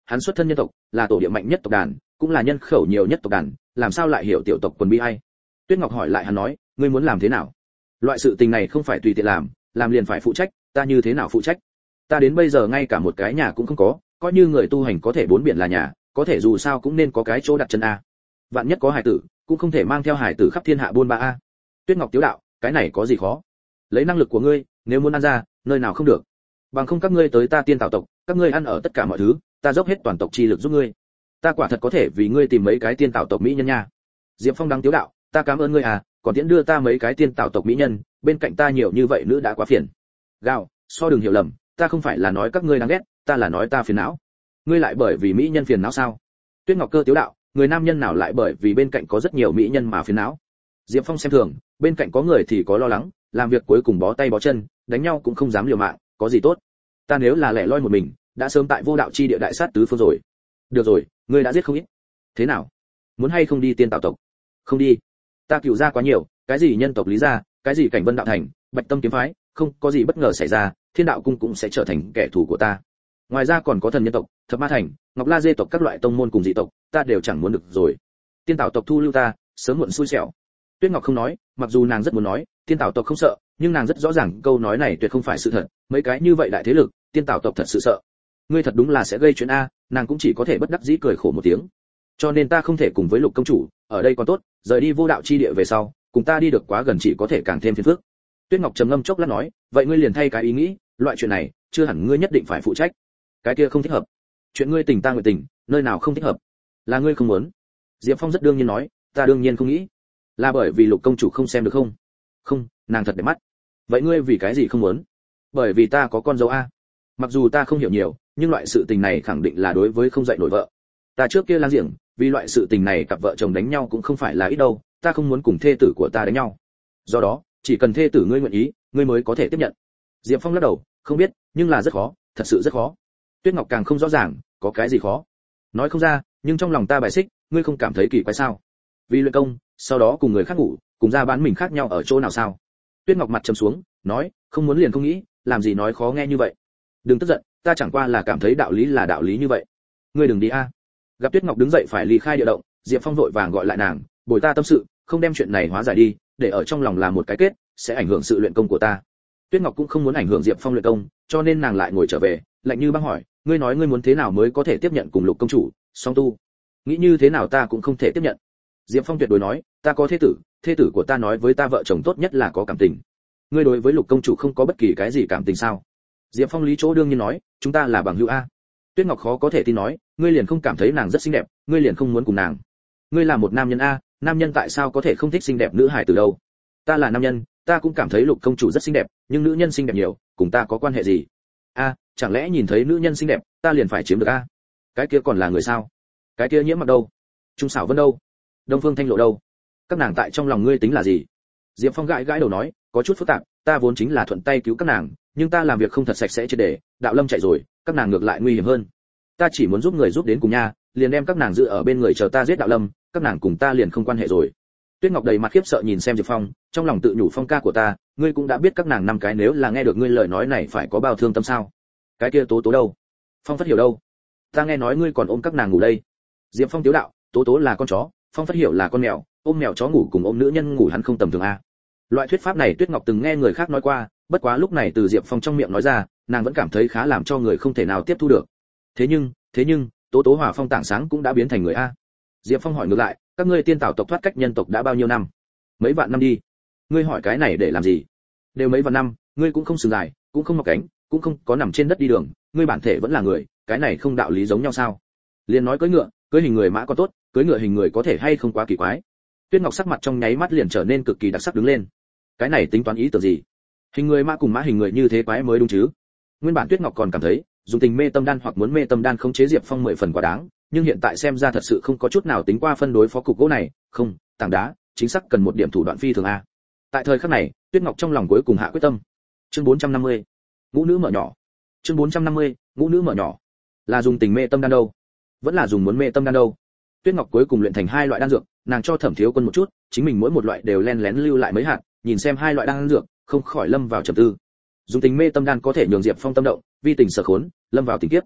A: hắn xuất thân nhân tộc, là tổ địa mạnh nhất tộc đàn, cũng là nhân khẩu nhiều nhất tộc đàn, làm sao lại hiểu tiểu tộc quần bi ai? Tuyết Ngọc hỏi lại hắn nói, ngươi muốn làm thế nào? Loại sự tình này không phải tùy tiện làm, làm liền phải phụ trách, ta như thế nào phụ trách? Ta đến bây giờ ngay cả một cái nhà cũng không có, coi như người tu hành có thể bốn biển là nhà, có thể dù sao cũng nên có cái chỗ đặt chân a. Vạn nhất có hải tử, cũng không thể mang theo hải tử khắp thiên hạ buôn ba a. Tuyết Ngọc tiếu đạo, cái này có gì khó? Lấy năng lực của ngươi, nếu muốn ăn ra, nơi nào không được. Bằng không các ngươi tới ta Tiên Tảo tộc, các ngươi ăn ở tất cả mọi thứ, ta dốc hết toàn tộc chi lực giúp ngươi. Ta quả thật có thể vì ngươi tìm mấy cái Tiên Tảo tộc mỹ nhân nha. Diệp Phong đang tiếu đạo, ta cảm ơn ngươi à, còn tiễn đưa ta mấy cái Tiên Tảo tộc mỹ nhân, bên cạnh ta nhiều như vậy nữ đã quá phiền. Gào, so đừng hiểu lầm, ta không phải là nói các ngươi đáng ghét, ta là nói ta phiền não. Ngươi lại bởi vì mỹ nhân phiền não sao? Tuyết Ngọc Cơ tiếu đạo, người nam nhân nào lại bởi vì bên cạnh có rất nhiều mỹ nhân mà phiền não? Diệp Phong xem thường, bên cạnh có người thì có lo lắng, làm việc cuối cùng bó tay bó chân, đánh nhau cũng không dám liều mạng, có gì tốt? Ta nếu là lẻ loi một mình, đã sớm tại vô đạo chi địa đại sát tứ phương rồi. Được rồi, ngươi đã giết không ít. Thế nào? Muốn hay không đi Tiên Tảo tộc? Không đi. Ta cựu ra quá nhiều, cái gì nhân tộc Lý gia, cái gì Cảnh Vân đạo thành, Bạch Tâm kiếm phái, không có gì bất ngờ xảy ra, Thiên đạo cung cũng sẽ trở thành kẻ thù của ta. Ngoài ra còn có thần nhân tộc, Thập Ma thành, Ngọc La Dê tộc các loại tông môn cùng dị tộc, ta đều chẳng muốn được rồi. Tiên Tảo tộc thu lưu ta, sớm muộn xui xẻo. Tuyết Ngọc không nói, mặc dù nàng rất muốn nói, Tiên Tảo tộc không sợ, nhưng nàng rất rõ ràng câu nói này tuyệt không phải sự thật, mấy cái như vậy đại thế lực, Tiên Tảo tộc thật sự sợ. Ngươi thật đúng là sẽ gây chuyện a, nàng cũng chỉ có thể bất đắc dĩ cười khổ một tiếng. Cho nên ta không thể cùng với Lục công chủ, ở đây còn tốt, rời đi vô đạo chi địa về sau, cùng ta đi được quá gần chỉ có thể càng thêm phiền phức. Tuyết Ngọc trầm ngâm chốc lát nói, vậy ngươi liền thay cái ý nghĩ, loại chuyện này, chưa hẳn ngươi nhất định phải phụ trách. Cái kia không thích hợp. Chuyện ngươi tình ta nguyện tình, nơi nào không thích hợp? Là ngươi không muốn. Diệp Phong rất đương nhiên nói, ta đương nhiên không nghĩ. Là bởi vì Lục công chủ không xem được không? Không, nàng thật đẹp mắt. Vậy ngươi vì cái gì không muốn? Bởi vì ta có con dâu a. Mặc dù ta không hiểu nhiều, nhưng loại sự tình này khẳng định là đối với không dạy nổi vợ. Ta trước kia lang giềng, vì loại sự tình này cặp vợ chồng đánh nhau cũng không phải là ít đâu, ta không muốn cùng thê tử của ta đánh nhau. Do đó, chỉ cần thê tử ngươi nguyện ý, ngươi mới có thể tiếp nhận. Diệp Phong lắc đầu, không biết, nhưng là rất khó, thật sự rất khó. Tuyết Ngọc càng không rõ ràng, có cái gì khó? Nói không ra, nhưng trong lòng ta bài xích, ngươi không cảm thấy kỳ quái sao? Vì luyện công, sau đó cùng người khác ngủ, cùng ra bán mình khác nhau ở chỗ nào sao? Tuyết Ngọc mặt trầm xuống, nói, không muốn liền không nghĩ, làm gì nói khó nghe như vậy? Đừng tức giận, ta chẳng qua là cảm thấy đạo lý là đạo lý như vậy. Ngươi đừng đi a. Gặp Tuyết Ngọc đứng dậy phải ly khai địa động, Diệp Phong vội vàng gọi lại nàng, bồi ta tâm sự, không đem chuyện này hóa giải đi, để ở trong lòng là một cái kết, sẽ ảnh hưởng sự luyện công của ta. Tuyết Ngọc cũng không muốn ảnh hưởng Diệp Phong luyện công, cho nên nàng lại ngồi trở về, lạnh như băng hỏi, ngươi nói ngươi muốn thế nào mới có thể tiếp nhận cùng Lục công chủ, song tu? Nghĩ như thế nào ta cũng không thể tiếp nhận. Diệp Phong tuyệt đối nói, ta có thế tử, thế tử của ta nói với ta vợ chồng tốt nhất là có cảm tình. Ngươi đối với Lục công chủ không có bất kỳ cái gì cảm tình sao? Diệp Phong lý chỗ đương nhiên nói, chúng ta là bằng hữu a. Tuyết Ngọc khó có thể tin nói, ngươi liền không cảm thấy nàng rất xinh đẹp, ngươi liền không muốn cùng nàng? Ngươi là một nam nhân a, nam nhân tại sao có thể không thích xinh đẹp nữ hài từ đâu? Ta là nam nhân, ta cũng cảm thấy Lục công chủ rất xinh đẹp, nhưng nữ nhân xinh đẹp nhiều, cùng ta có quan hệ gì? A, chẳng lẽ nhìn thấy nữ nhân xinh đẹp, ta liền phải chiếm được a? Cái kia còn là người sao? Cái kia Nhiễm Mặc đâu? Trung Sảo Vân đâu? Đông Phương Thanh Lộ đâu? Các nàng tại trong lòng ngươi tính là gì? Diệp Phong gãi gãi đầu nói, có chút phức tạp, ta vốn chính là thuận tay cứu các nàng, nhưng ta làm việc không thật sạch sẽ triệt để, Đạo Lâm chạy rồi, các nàng ngược lại nguy hiểm hơn. Ta chỉ muốn giúp người giúp đến cùng nha, liền đem các nàng giữ ở bên người chờ ta giết Đạo Lâm, các nàng cùng ta liền không quan hệ rồi. Tuyết Ngọc đầy mặt khiếp sợ nhìn xem Diệp Phong, trong lòng tự nhủ, Phong ca của ta, ngươi cũng đã biết các nàng năm cái nếu là nghe được ngươi lời nói này phải có bao thương tâm sao? Cái kia Tố Tố đâu? Phong Phất Hiểu đâu? Ta nghe nói ngươi còn ôm các nàng ngủ đây. Diệp Phong tiếu đạo, Tố Tố là con chó, Phong Phất Hiểu là con mèo, ôm mèo chó ngủ cùng ôm nữ nhân ngủ hắn không tầm thường a. Loại thuyết pháp này Tuyết Ngọc từng nghe người khác nói qua, bất quá lúc này từ Diệp Phong trong miệng nói ra, nàng vẫn cảm thấy khá làm cho người không thể nào tiếp thu được. Thế nhưng, thế nhưng, Tố Tố Hỏa Phong Tảng Sáng cũng đã biến thành người a. Diệp Phong hỏi ngược lại, các ngươi Tiên Tảo tộc thoát cách nhân tộc đã bao nhiêu năm? Mấy vạn năm đi. Ngươi hỏi cái này để làm gì? Đều mấy vạn năm, ngươi cũng không sừng dài, cũng không mọc cánh, cũng không có nằm trên đất đi đường, ngươi bản thể vẫn là người, cái này không đạo lý giống nhau sao? Liền nói cưỡi ngựa, cưỡi hình người mã có tốt, cưỡi ngựa hình người có thể hay không quá kỳ quái. Tuyết Ngọc sắc mặt trong nháy mắt liền trở nên cực kỳ đặc sắc đứng lên. Cái này tính toán ý tưởng gì? Hình người mã cùng mã hình người như thế quái mới đúng chứ? Nguyên bản Tuyết Ngọc còn cảm thấy, dùng tình mê tâm đan hoặc muốn mê tâm đan khống chế Diệp Phong mười phần quá đáng, nhưng hiện tại xem ra thật sự không có chút nào tính qua phân đối phó cục gỗ này, không, tảng đá, chính xác cần một điểm thủ đoạn phi thường a. Tại thời khắc này, Tuyết Ngọc trong lòng cuối cùng hạ quyết tâm. Chương bốn trăm năm mươi, ngũ nữ mở nhỏ. Chương bốn trăm năm mươi, ngũ nữ mở nhỏ. Là dùng tình mê tâm đan đâu? Vẫn là dùng muốn mê tâm đan đâu? Tuyết Ngọc cuối cùng luyện thành hai loại đan dược, nàng cho Thẩm Thiếu Quân một chút, chính mình mỗi một loại đều len lén lưu lại mấy hạt, nhìn xem hai loại đan dược, không khỏi lâm vào trầm tư. Dùng tình mê tâm đan có thể nhường Diệp Phong tâm động, vi tình sở khốn, lâm vào tình kiếp.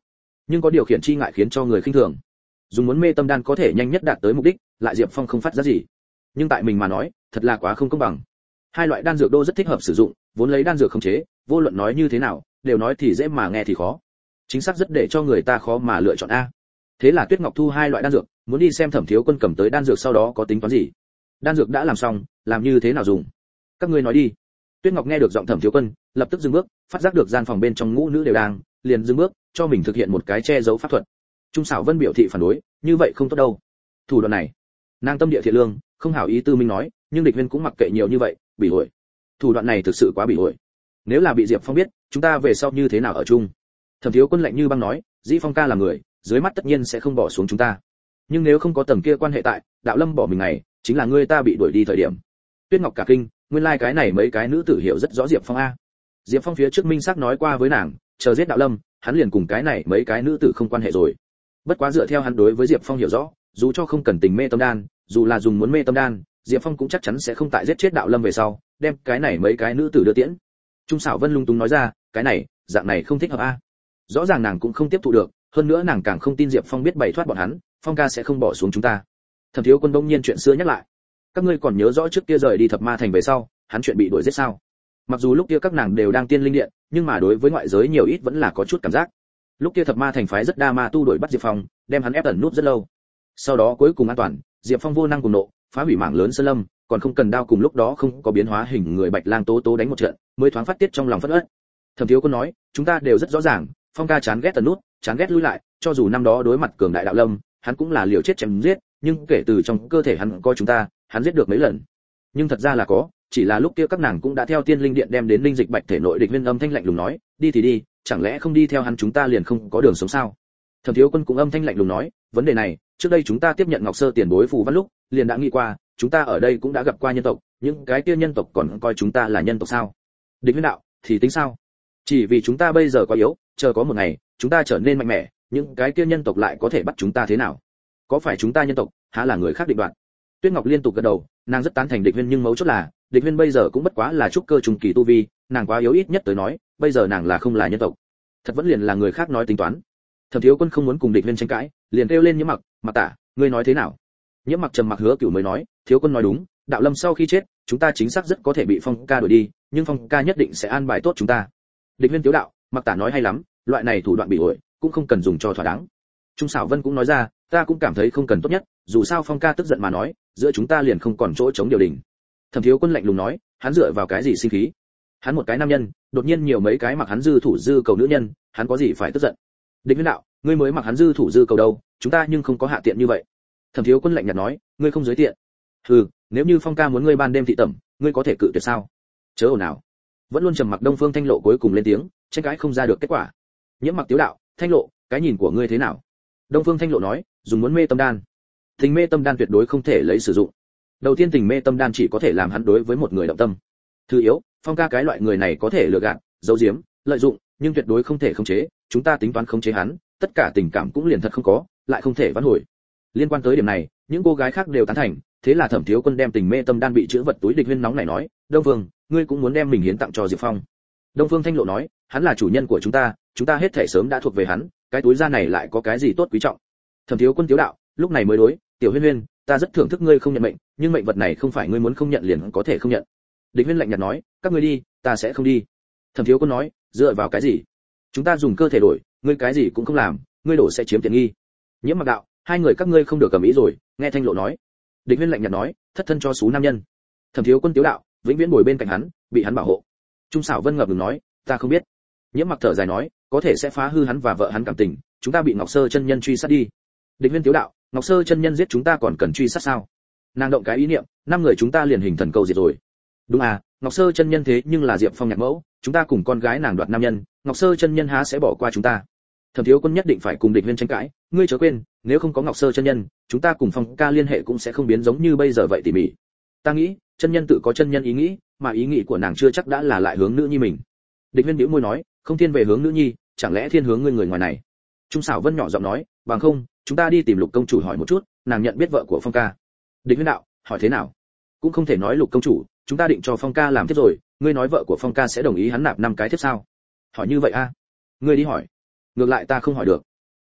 A: nhưng có điều khiển chi ngại khiến cho người khinh thường. Dùng muốn mê tâm đan có thể nhanh nhất đạt tới mục đích, lại Diệp Phong không phát ra gì. Nhưng tại mình mà nói, thật là quá không công bằng. Hai loại đan dược đô rất thích hợp sử dụng, vốn lấy đan dược khống chế, vô luận nói như thế nào, đều nói thì dễ mà nghe thì khó. Chính xác rất để cho người ta khó mà lựa chọn a. Thế là Tuyết Ngọc thu hai loại đan dược, muốn đi xem Thẩm Thiếu Quân cầm tới đan dược sau đó có tính toán gì. Đan dược đã làm xong, làm như thế nào dùng? Các ngươi nói đi. Tuyết Ngọc nghe được giọng Thẩm Thiếu Quân, lập tức dừng bước, phát giác được gian phòng bên trong ngũ nữ đều đang, liền dừng bước, cho mình thực hiện một cái che giấu pháp thuật. Trung Sảo Vân biểu thị phản đối, như vậy không tốt đâu. Thủ đoạn này, nàng tâm địa thiện lương, không hảo ý tư minh nói, nhưng địch viên cũng mặc kệ nhiều như vậy, bị ổi. Thủ đoạn này thực sự quá bị ổi. Nếu là bị Diệp Phong biết, chúng ta về sau như thế nào ở chung? Thẩm Thiếu Quân lạnh như băng nói, Dĩ Phong ca là người, dưới mắt tất nhiên sẽ không bỏ xuống chúng ta. Nhưng nếu không có tầng kia quan hệ tại, Đạo Lâm bỏ mình này, chính là ngươi ta bị đuổi đi thời điểm. Tuyết Ngọc cả kinh, nguyên lai like cái này mấy cái nữ tử hiểu rất rõ Diệp Phong a. Diệp Phong phía trước minh xác nói qua với nàng, chờ giết Đạo Lâm, hắn liền cùng cái này mấy cái nữ tử không quan hệ rồi. Bất quá dựa theo hắn đối với Diệp Phong hiểu rõ, dù cho không cần tình mê tâm đan, dù là dùng muốn mê tâm đan, Diệp Phong cũng chắc chắn sẽ không tại giết chết Đạo Lâm về sau, đem cái này mấy cái nữ tử đưa tiễn. Trung Sảo Vân lung tung nói ra, cái này, dạng này không thích hợp a. Rõ ràng nàng cũng không tiếp thụ được, hơn nữa nàng càng không tin Diệp Phong biết bày thoát bọn hắn, Phong ca sẽ không bỏ xuống chúng ta. Thẩm Thiếu Quân bỗng nhiên chuyện xưa nhắc lại, các ngươi còn nhớ rõ trước kia rời đi Thập Ma Thành về sau, hắn chuyện bị đuổi giết sao? Mặc dù lúc kia các nàng đều đang tiên linh điện, nhưng mà đối với ngoại giới nhiều ít vẫn là có chút cảm giác. Lúc kia Thập Ma Thành phái rất đa ma tu đuổi bắt Diệp Phong, đem hắn ép ẩn nút rất lâu. Sau đó cuối cùng an toàn, Diệp Phong vô năng cùng nộ, phá hủy mảng lớn sơn lâm, còn không cần đao cùng lúc đó không có biến hóa hình người Bạch Lang Tố Tố đánh một trận, mới thoáng phát tiết trong lòng phẫn uất. Thẩm Thiếu Quân nói, chúng ta đều rất rõ ràng, Phong ca chán ghét ẩn nút, chán ghét lui lại, cho dù năm đó đối mặt cường đại Đạo Lâm, hắn cũng là liều chết chém giết, nhưng kể từ trong cơ thể hắn coi chúng ta, hắn giết được mấy lần. Nhưng thật ra là có, chỉ là lúc kia các nàng cũng đã theo tiên linh điện đem đến linh dịch bạch thể nội địch viên âm thanh lạnh lùng nói, đi thì đi, chẳng lẽ không đi theo hắn chúng ta liền không có đường sống sao? Thẩm Thiếu Quân cũng âm thanh lạnh lùng nói, vấn đề này, trước đây chúng ta tiếp nhận Ngọc Sơ tiền bối phù văn lúc, liền đã nghĩ qua, chúng ta ở đây cũng đã gặp qua nhân tộc, những cái kia nhân tộc còn coi chúng ta là nhân tộc sao? Địch viên đạo, thì tính sao? Chỉ vì chúng ta bây giờ quá yếu, chờ có một ngày, chúng ta trở nên mạnh mẽ, những cái kia nhân tộc lại có thể bắt chúng ta thế nào? Có phải chúng ta nhân tộc, há là người khác định đoạt? Tuyết Ngọc liên tục gật đầu, nàng rất tán thành Địch Viên, nhưng mấu chốt là, Địch Viên bây giờ cũng bất quá là trúc cơ trùng kỳ tu vi, nàng quá yếu, ít nhất tới nói, bây giờ nàng là không là nhân tộc, thật vẫn liền là người khác nói tính toán. Thẩm Thiếu Quân không muốn cùng Địch Viên tranh cãi, liền kêu lên Nhiễm Mặc, "Mặc Tả, ngươi nói thế nào?" Nhiễm Mặc trầm mặc hứa cửu mới nói, "Thiếu Quân nói đúng, Đạo Lâm sau khi chết, chúng ta chính xác rất có thể bị Phong ca đuổi đi, nhưng Phong ca nhất định sẽ an bài tốt chúng ta." Địch Viên tiếu đạo, "Mặc Tả nói hay lắm, loại này thủ đoạn bị ổi, cũng không cần dùng cho thỏa đáng." Trung Sảo Vân cũng nói ra, "Ta cũng cảm thấy không cần tốt nhất, dù sao Phong ca tức giận mà nói, giữa chúng ta liền không còn chỗ chống điều đình." Thẩm Thiếu Quân lạnh lùng nói, "Hắn dựa vào cái gì sinh khí? Hắn một cái nam nhân, đột nhiên nhiều mấy cái mặc hắn dư thủ dư cầu nữ nhân, hắn có gì phải tức giận?" Địch Viên đạo, "Ngươi mới mặc hắn dư thủ dư cầu đâu, chúng ta nhưng không có hạ tiện như vậy." Thẩm Thiếu Quân lạnh nhạt nói, "Ngươi không giới tiện." "Hừ, nếu như Phong ca muốn ngươi ban đêm thị tẩm, ngươi có thể cự tuyệt sao?" "Chớ ồn ào." Vẫn luôn trầm mặc Đông Phương Thanh Lộ cuối cùng lên tiếng, tranh cãi không ra được kết quả. Nhiễm Mặc tiếu đạo, "Thanh Lộ, cái nhìn của ngươi thế nào?" Đông Phương Thanh Lộ nói, "Dùng muốn mê tâm đan, tình mê tâm đan tuyệt đối không thể lấy sử dụng. Đầu tiên tình mê tâm đan chỉ có thể làm hắn đối với một người động tâm. Thứ yếu, Phong ca cái loại người này có thể lừa gạt, giấu giếm, lợi dụng, nhưng tuyệt đối không thể khống chế, chúng ta tính toán khống chế hắn, tất cả tình cảm cũng liền thật không có, lại không thể vãn hồi." Liên quan tới điểm này, những cô gái khác đều tán thành, thế là Thẩm Thiếu Quân đem tình mê tâm đan bị chứa vật túi Địch Viên nóng này nói, "Đông Phương, ngươi cũng muốn đem mình hiến tặng cho Diệp Phong." Đông Phương Thanh Lộ nói, "Hắn là chủ nhân của chúng ta, chúng ta hết thảy sớm đã thuộc về hắn, cái túi da này lại có cái gì tốt quý trọng?" Thẩm Thiếu Quân tiếu đạo, lúc này mới đối, "Tiểu Huyên Huyên, ta rất thưởng thức ngươi không nhận mệnh, nhưng mệnh vật này không phải ngươi muốn không nhận liền có thể không nhận." Địch Viên lạnh nhạt nói, "Các ngươi đi, ta sẽ không đi." Thẩm Thiếu Quân nói, "Dựa vào cái gì? Chúng ta dùng cơ thể đổi, ngươi cái gì cũng không làm, ngươi đổ sẽ chiếm tiện nghi." Nhiễm Mặc đạo, "Hai người các ngươi không được cầm ý rồi." Nghe Thanh Lộ nói, Địch Viên lạnh nhạt nói, "Thất thân cho số nam nhân." Thẩm Thiếu Quân tiếu đạo, "Vĩnh viễn bồi bên cạnh hắn, bị hắn bảo hộ." Trung Sảo Vân ngập ngừng nói, "Ta không biết." Nhiễm Mặc thở dài nói, "Có thể sẽ phá hư hắn và vợ hắn cảm tình, chúng ta bị Ngọc Sơ chân nhân truy sát đi." Địch Viên tiếu đạo, "Ngọc Sơ chân nhân giết chúng ta còn cần truy sát sao? Nàng động cái ý niệm, năm người chúng ta liền hình thần câu diệt rồi." "Đúng à, Ngọc Sơ chân nhân thế nhưng là Diệp Phong nhạc mẫu, chúng ta cùng con gái nàng đoạt nam nhân, Ngọc Sơ chân nhân há sẽ bỏ qua chúng ta?" Thẩm Thiếu Quân nhất định phải cùng Địch Viên tranh cãi, "Ngươi chớ quên, nếu không có Ngọc Sơ chân nhân, chúng ta cùng Phong ca liên hệ cũng sẽ không biến giống như bây giờ vậy tỉ mỉ. Ta nghĩ, chân nhân tự có chân nhân ý nghĩ, mà ý nghĩ của nàng chưa chắc đã là lại hướng nữ nhi mình." Địch Viên bĩu môi nói, "Không thiên về hướng nữ nhi, chẳng lẽ thiên hướng ngươi người ngoài này?" Trung Sảo Vân nhỏ giọng nói, "Bằng không, chúng ta đi tìm Lục công chủ hỏi một chút, nàng nhận biết vợ của Phong ca." Địch Viên đạo, "Hỏi thế nào? Cũng không thể nói Lục công chủ, chúng ta định cho Phong ca làm tiếp rồi, ngươi nói vợ của Phong ca sẽ đồng ý hắn nạp năm cái tiếp sao? Hỏi như vậy a? Ngươi đi hỏi." "Ngược lại ta không hỏi được."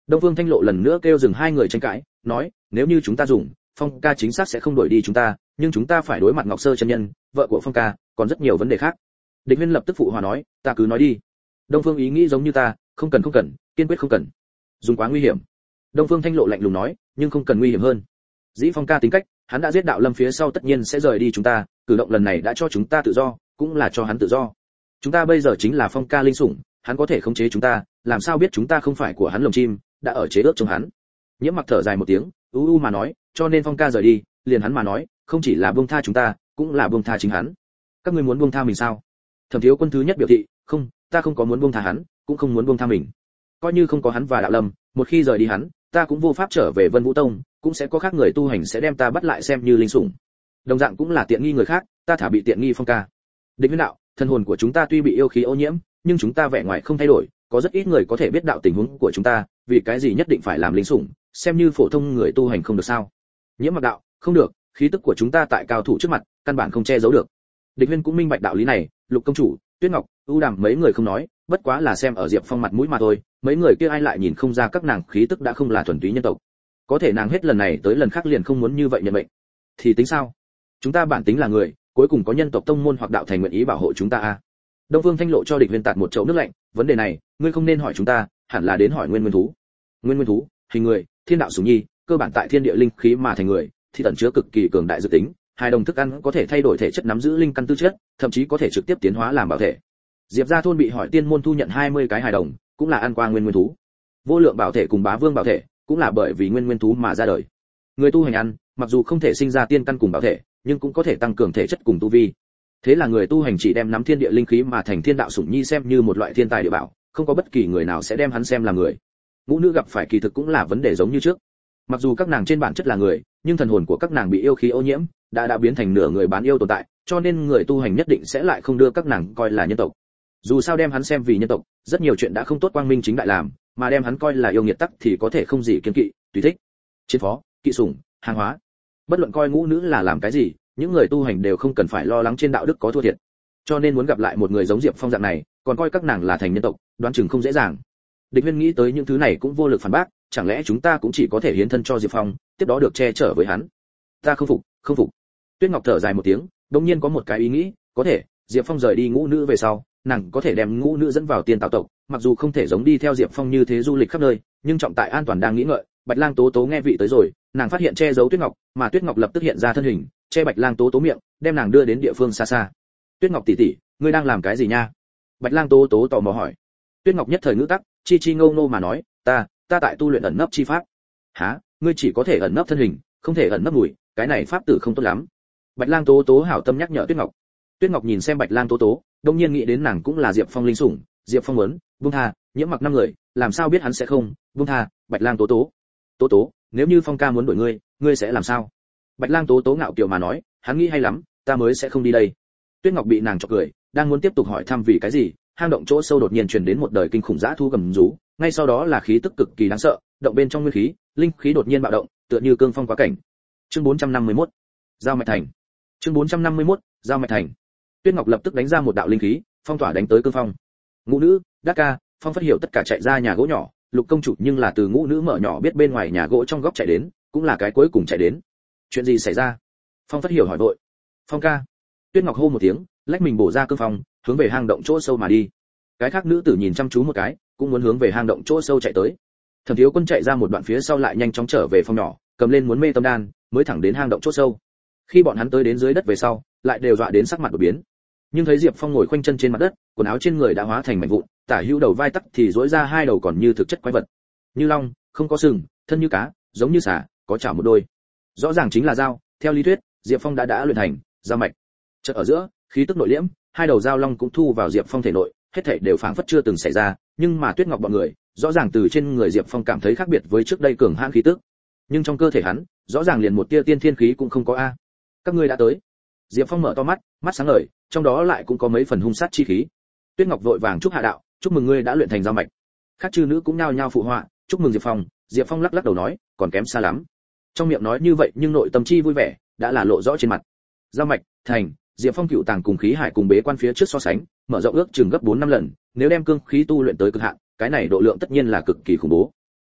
A: Đông Phương Thanh Lộ lần nữa kêu dừng hai người tranh cãi, nói, nếu như chúng ta dùng, Phong ca chính xác sẽ không đuổi đi chúng ta, nhưng chúng ta phải đối mặt Ngọc Sơ chân nhân, vợ của Phong ca, còn rất nhiều vấn đề khác. Địch Huyên lập tức phụ hòa nói, ta cứ nói đi. Đông Phương ý nghĩ giống như ta, không cần không cần, kiên quyết không cần. Dùng quá nguy hiểm. Đông Phương Thanh Lộ lạnh lùng nói, nhưng không cần nguy hiểm hơn. Dĩ Phong ca tính cách, hắn đã giết Đạo Lâm phía sau tất nhiên sẽ rời đi chúng ta, cử động lần này đã cho chúng ta tự do, cũng là cho hắn tự do. Chúng ta bây giờ chính là Phong ca linh sủng, hắn có thể khống chế chúng ta, làm sao biết chúng ta không phải của hắn lồng chim, đã ở chế ước trong hắn. Nhiễm Mặc thở dài một tiếng, u u mà nói, cho nên Phong ca rời đi, liền hắn mà nói, không chỉ là buông tha chúng ta, cũng là buông tha chính hắn. Các ngươi muốn buông tha mình sao? Thẩm Thiếu Quân thứ nhất biểu thị, không, ta không có muốn buông tha hắn, cũng không muốn buông tha mình. Coi như không có hắn và Đạo Lâm, một khi rời đi hắn, ta cũng vô pháp trở về Vân Vũ Tông, cũng sẽ có khác người tu hành sẽ đem ta bắt lại xem như linh sủng. Đồng dạng cũng là tiện nghi người khác, ta thả bị tiện nghi Phong ca. Địch Huyên đạo, thân hồn của chúng ta tuy bị yêu khí ô nhiễm, nhưng chúng ta vẻ ngoài không thay đổi, có rất ít người có thể biết đạo tình huống của chúng ta, vì cái gì nhất định phải làm linh sủng, xem như phổ thông người tu hành không được sao? Nhiễm Mặc đạo, không được, khí tức của chúng ta tại cao thủ trước mặt, căn bản không che giấu được. Địch Huyên cũng minh bạch đạo lý này, Lục công chủ, Tuyết Ngọc, ưu đàm mấy người không nói, bất quá là xem ở Diệp Phong mặt mũi mà thôi, mấy người kia ai lại nhìn không ra các nàng khí tức đã không là thuần túy nhân tộc. Có thể nàng hết lần này tới lần khác liền không muốn như vậy nhận mệnh. Thì tính sao? Chúng ta bản tính là người, cuối cùng có nhân tộc tông môn hoặc đạo thành nguyện ý bảo hộ chúng ta à? Đông Vương Thanh Lộ cho Địch Huyên tạt một chậu nước lạnh, vấn đề này, ngươi không nên hỏi chúng ta, hẳn là đến hỏi Nguyên Nguyên thú. Nguyên Nguyên thú, hình người, thiên đạo sủng nhi, cơ bản tại thiên địa linh khí mà thành người, thì ẩn chứa cực kỳ cường đại dự tính, hai đồng thức ăn có thể thay đổi thể chất nắm giữ linh căn tư chất, thậm chí có thể trực tiếp tiến hóa làm bảo thể. Diệp gia thôn bị hỏi tiên môn thu nhận hai mươi cái hài đồng, cũng là ăn qua Nguyên Nguyên thú. Vô lượng bảo thể cùng Bá Vương bảo thể, cũng là bởi vì Nguyên Nguyên thú mà ra đời. Người tu hành ăn, mặc dù không thể sinh ra tiên căn cùng bảo thể, nhưng cũng có thể tăng cường thể chất cùng tu vi. Thế là người tu hành chỉ đem nắm thiên địa linh khí mà thành thiên đạo sủng nhi xem như một loại thiên tài địa bảo, không có bất kỳ người nào sẽ đem hắn xem là người. Ngũ nữ gặp phải kỳ thực cũng là vấn đề giống như trước. Mặc dù các nàng trên bản chất là người, nhưng thần hồn của các nàng bị yêu khí ô nhiễm, đã đã biến thành nửa người bán yêu tồn tại, cho nên người tu hành nhất định sẽ lại không đưa các nàng coi là nhân tộc. Dù sao đem hắn xem vì nhân tộc, rất nhiều chuyện đã không tốt quang minh chính đại làm, mà đem hắn coi là yêu nghiệt tắc thì có thể không gì kiêng kỵ, tùy thích. Chiến phó, kỵ sủng, hàng hóa. Bất luận coi ngũ nữ là làm cái gì, những người tu hành đều không cần phải lo lắng trên đạo đức có thua thiệt. Cho nên muốn gặp lại một người giống Diệp Phong dạng này, còn coi các nàng là thành nhân tộc, đoán chừng không dễ dàng. Địch Huyên nghĩ tới những thứ này cũng vô lực phản bác, chẳng lẽ chúng ta cũng chỉ có thể hiến thân cho Diệp Phong, tiếp đó được che chở với hắn? Ta không phục, không phục. Tuyết Ngọc thở dài một tiếng, đột nhiên có một cái ý nghĩ, có thể, Diệp Phong rời đi ngũ nữ về sau, nàng có thể đem ngũ nữ dẫn vào tiên tạo tộc, mặc dù không thể giống đi theo Diệp Phong như thế du lịch khắp nơi, nhưng trọng tại an toàn đang nghĩ ngợi. Bạch Lang Tố Tố nghe vị tới rồi, nàng phát hiện che giấu Tuyết Ngọc, mà Tuyết Ngọc lập tức hiện ra thân hình, che Bạch Lang Tố Tố miệng, đem nàng đưa đến địa phương xa xa. Tuyết Ngọc tỷ tỷ, ngươi đang làm cái gì nha? Bạch Lang Tố Tố tò mò hỏi. Tuyết Ngọc nhất thời ngữ tắc, chi chi ngâu nô mà nói, ta, ta tại tu luyện ẩn nấp chi pháp. Hả? Ngươi chỉ có thể ẩn nấp thân hình, không thể ẩn nấp mùi, cái này pháp tử không tốt lắm. Bạch Lang Tố Tố hảo tâm nhắc nhở Tuyết Ngọc. Tuyết Ngọc nhìn xem Bạch Lang Tố Tố, đột nhiên nghĩ đến nàng cũng là Diệp Phong linh sủng, Diệp Phong muốn buông tha, Nhiễm Mặc năm người, làm sao biết hắn sẽ không buông tha Bạch Lang Tố Tố. Tố Tố, nếu như Phong ca muốn đuổi ngươi, ngươi sẽ làm sao? Bạch Lang Tố Tố ngạo kiều mà nói, hắn nghĩ hay lắm, ta mới sẽ không đi đây. Tuyết Ngọc bị nàng chọc cười, đang muốn tiếp tục hỏi thăm vì cái gì, hang động chỗ sâu đột nhiên truyền đến một đời kinh khủng dã thu gầm rú, ngay sau đó là khí tức cực kỳ đáng sợ, động bên trong nguyên khí, linh khí đột nhiên bạo động, tựa như cương phong quá cảnh. Chương bốn trăm năm mươi mốt, giao mạch thành. Chương bốn trăm năm mươi mốt, giao mạch thành. Tuyết Ngọc lập tức đánh ra một đạo linh khí, phong tỏa đánh tới cương phong. Ngũ nữ, Đắc Ca, Phong phát hiểu tất cả chạy ra nhà gỗ nhỏ, Lục công chủ nhưng là từ ngũ nữ mở nhỏ biết bên ngoài nhà gỗ trong góc chạy đến, cũng là cái cuối cùng chạy đến. Chuyện gì xảy ra? Phong phát hiểu hỏi vội. Phong ca. Tuyết Ngọc hô một tiếng, lách mình bổ ra cương phong, hướng về hang động chỗ sâu mà đi. Cái khác nữ tử nhìn chăm chú một cái, cũng muốn hướng về hang động chỗ sâu chạy tới. Thẩm Thiếu Quân chạy ra một đoạn phía sau lại nhanh chóng trở về phòng nhỏ, cầm lên muốn mê tâm đan, mới thẳng đến hang động chỗ sâu. Khi bọn hắn tới đến dưới đất về sau, lại đều dọa đến sắc mặt đổi biến. Nhưng thấy Diệp Phong ngồi khoanh chân trên mặt đất, quần áo trên người đã hóa thành mảnh vụn, tả hữu đầu vai tắc thì rỗi ra hai đầu còn như thực chất quái vật. Như long, không có sừng, thân như cá, giống như xà, có chảo một đôi. Rõ ràng chính là dao, theo lý thuyết, Diệp Phong đã đã luyện thành dao mạch. Chợt ở giữa, khí tức nội liễm, hai đầu dao long cũng thu vào Diệp Phong thể nội, hết thảy đều phảng phất chưa từng xảy ra, nhưng mà Tuyết Ngọc bọn người, rõ ràng từ trên người Diệp Phong cảm thấy khác biệt với trước đây cường hãn khí tức. Nhưng trong cơ thể hắn, rõ ràng liền một tia tiên thiên khí cũng không có a. Các ngươi đã tới. Diệp Phong mở to mắt, mắt sáng ngời, trong đó lại cũng có mấy phần hung sát chi khí. Tuyết Ngọc vội vàng chúc hạ đạo, chúc mừng ngươi đã luyện thành dao mạch. Khác chư nữ cũng nhao nhao phụ họa, chúc mừng Diệp Phong. Diệp Phong lắc lắc đầu nói, còn kém xa lắm. Trong miệng nói như vậy nhưng nội tâm chi vui vẻ đã là lộ rõ trên mặt. Dao mạch thành, Diệp Phong cựu tàng cùng khí hải cùng bế quan phía trước so sánh, mở rộng ước chừng gấp bốn năm lần, nếu đem cương khí tu luyện tới cực hạn, cái này độ lượng tất nhiên là cực kỳ khủng bố.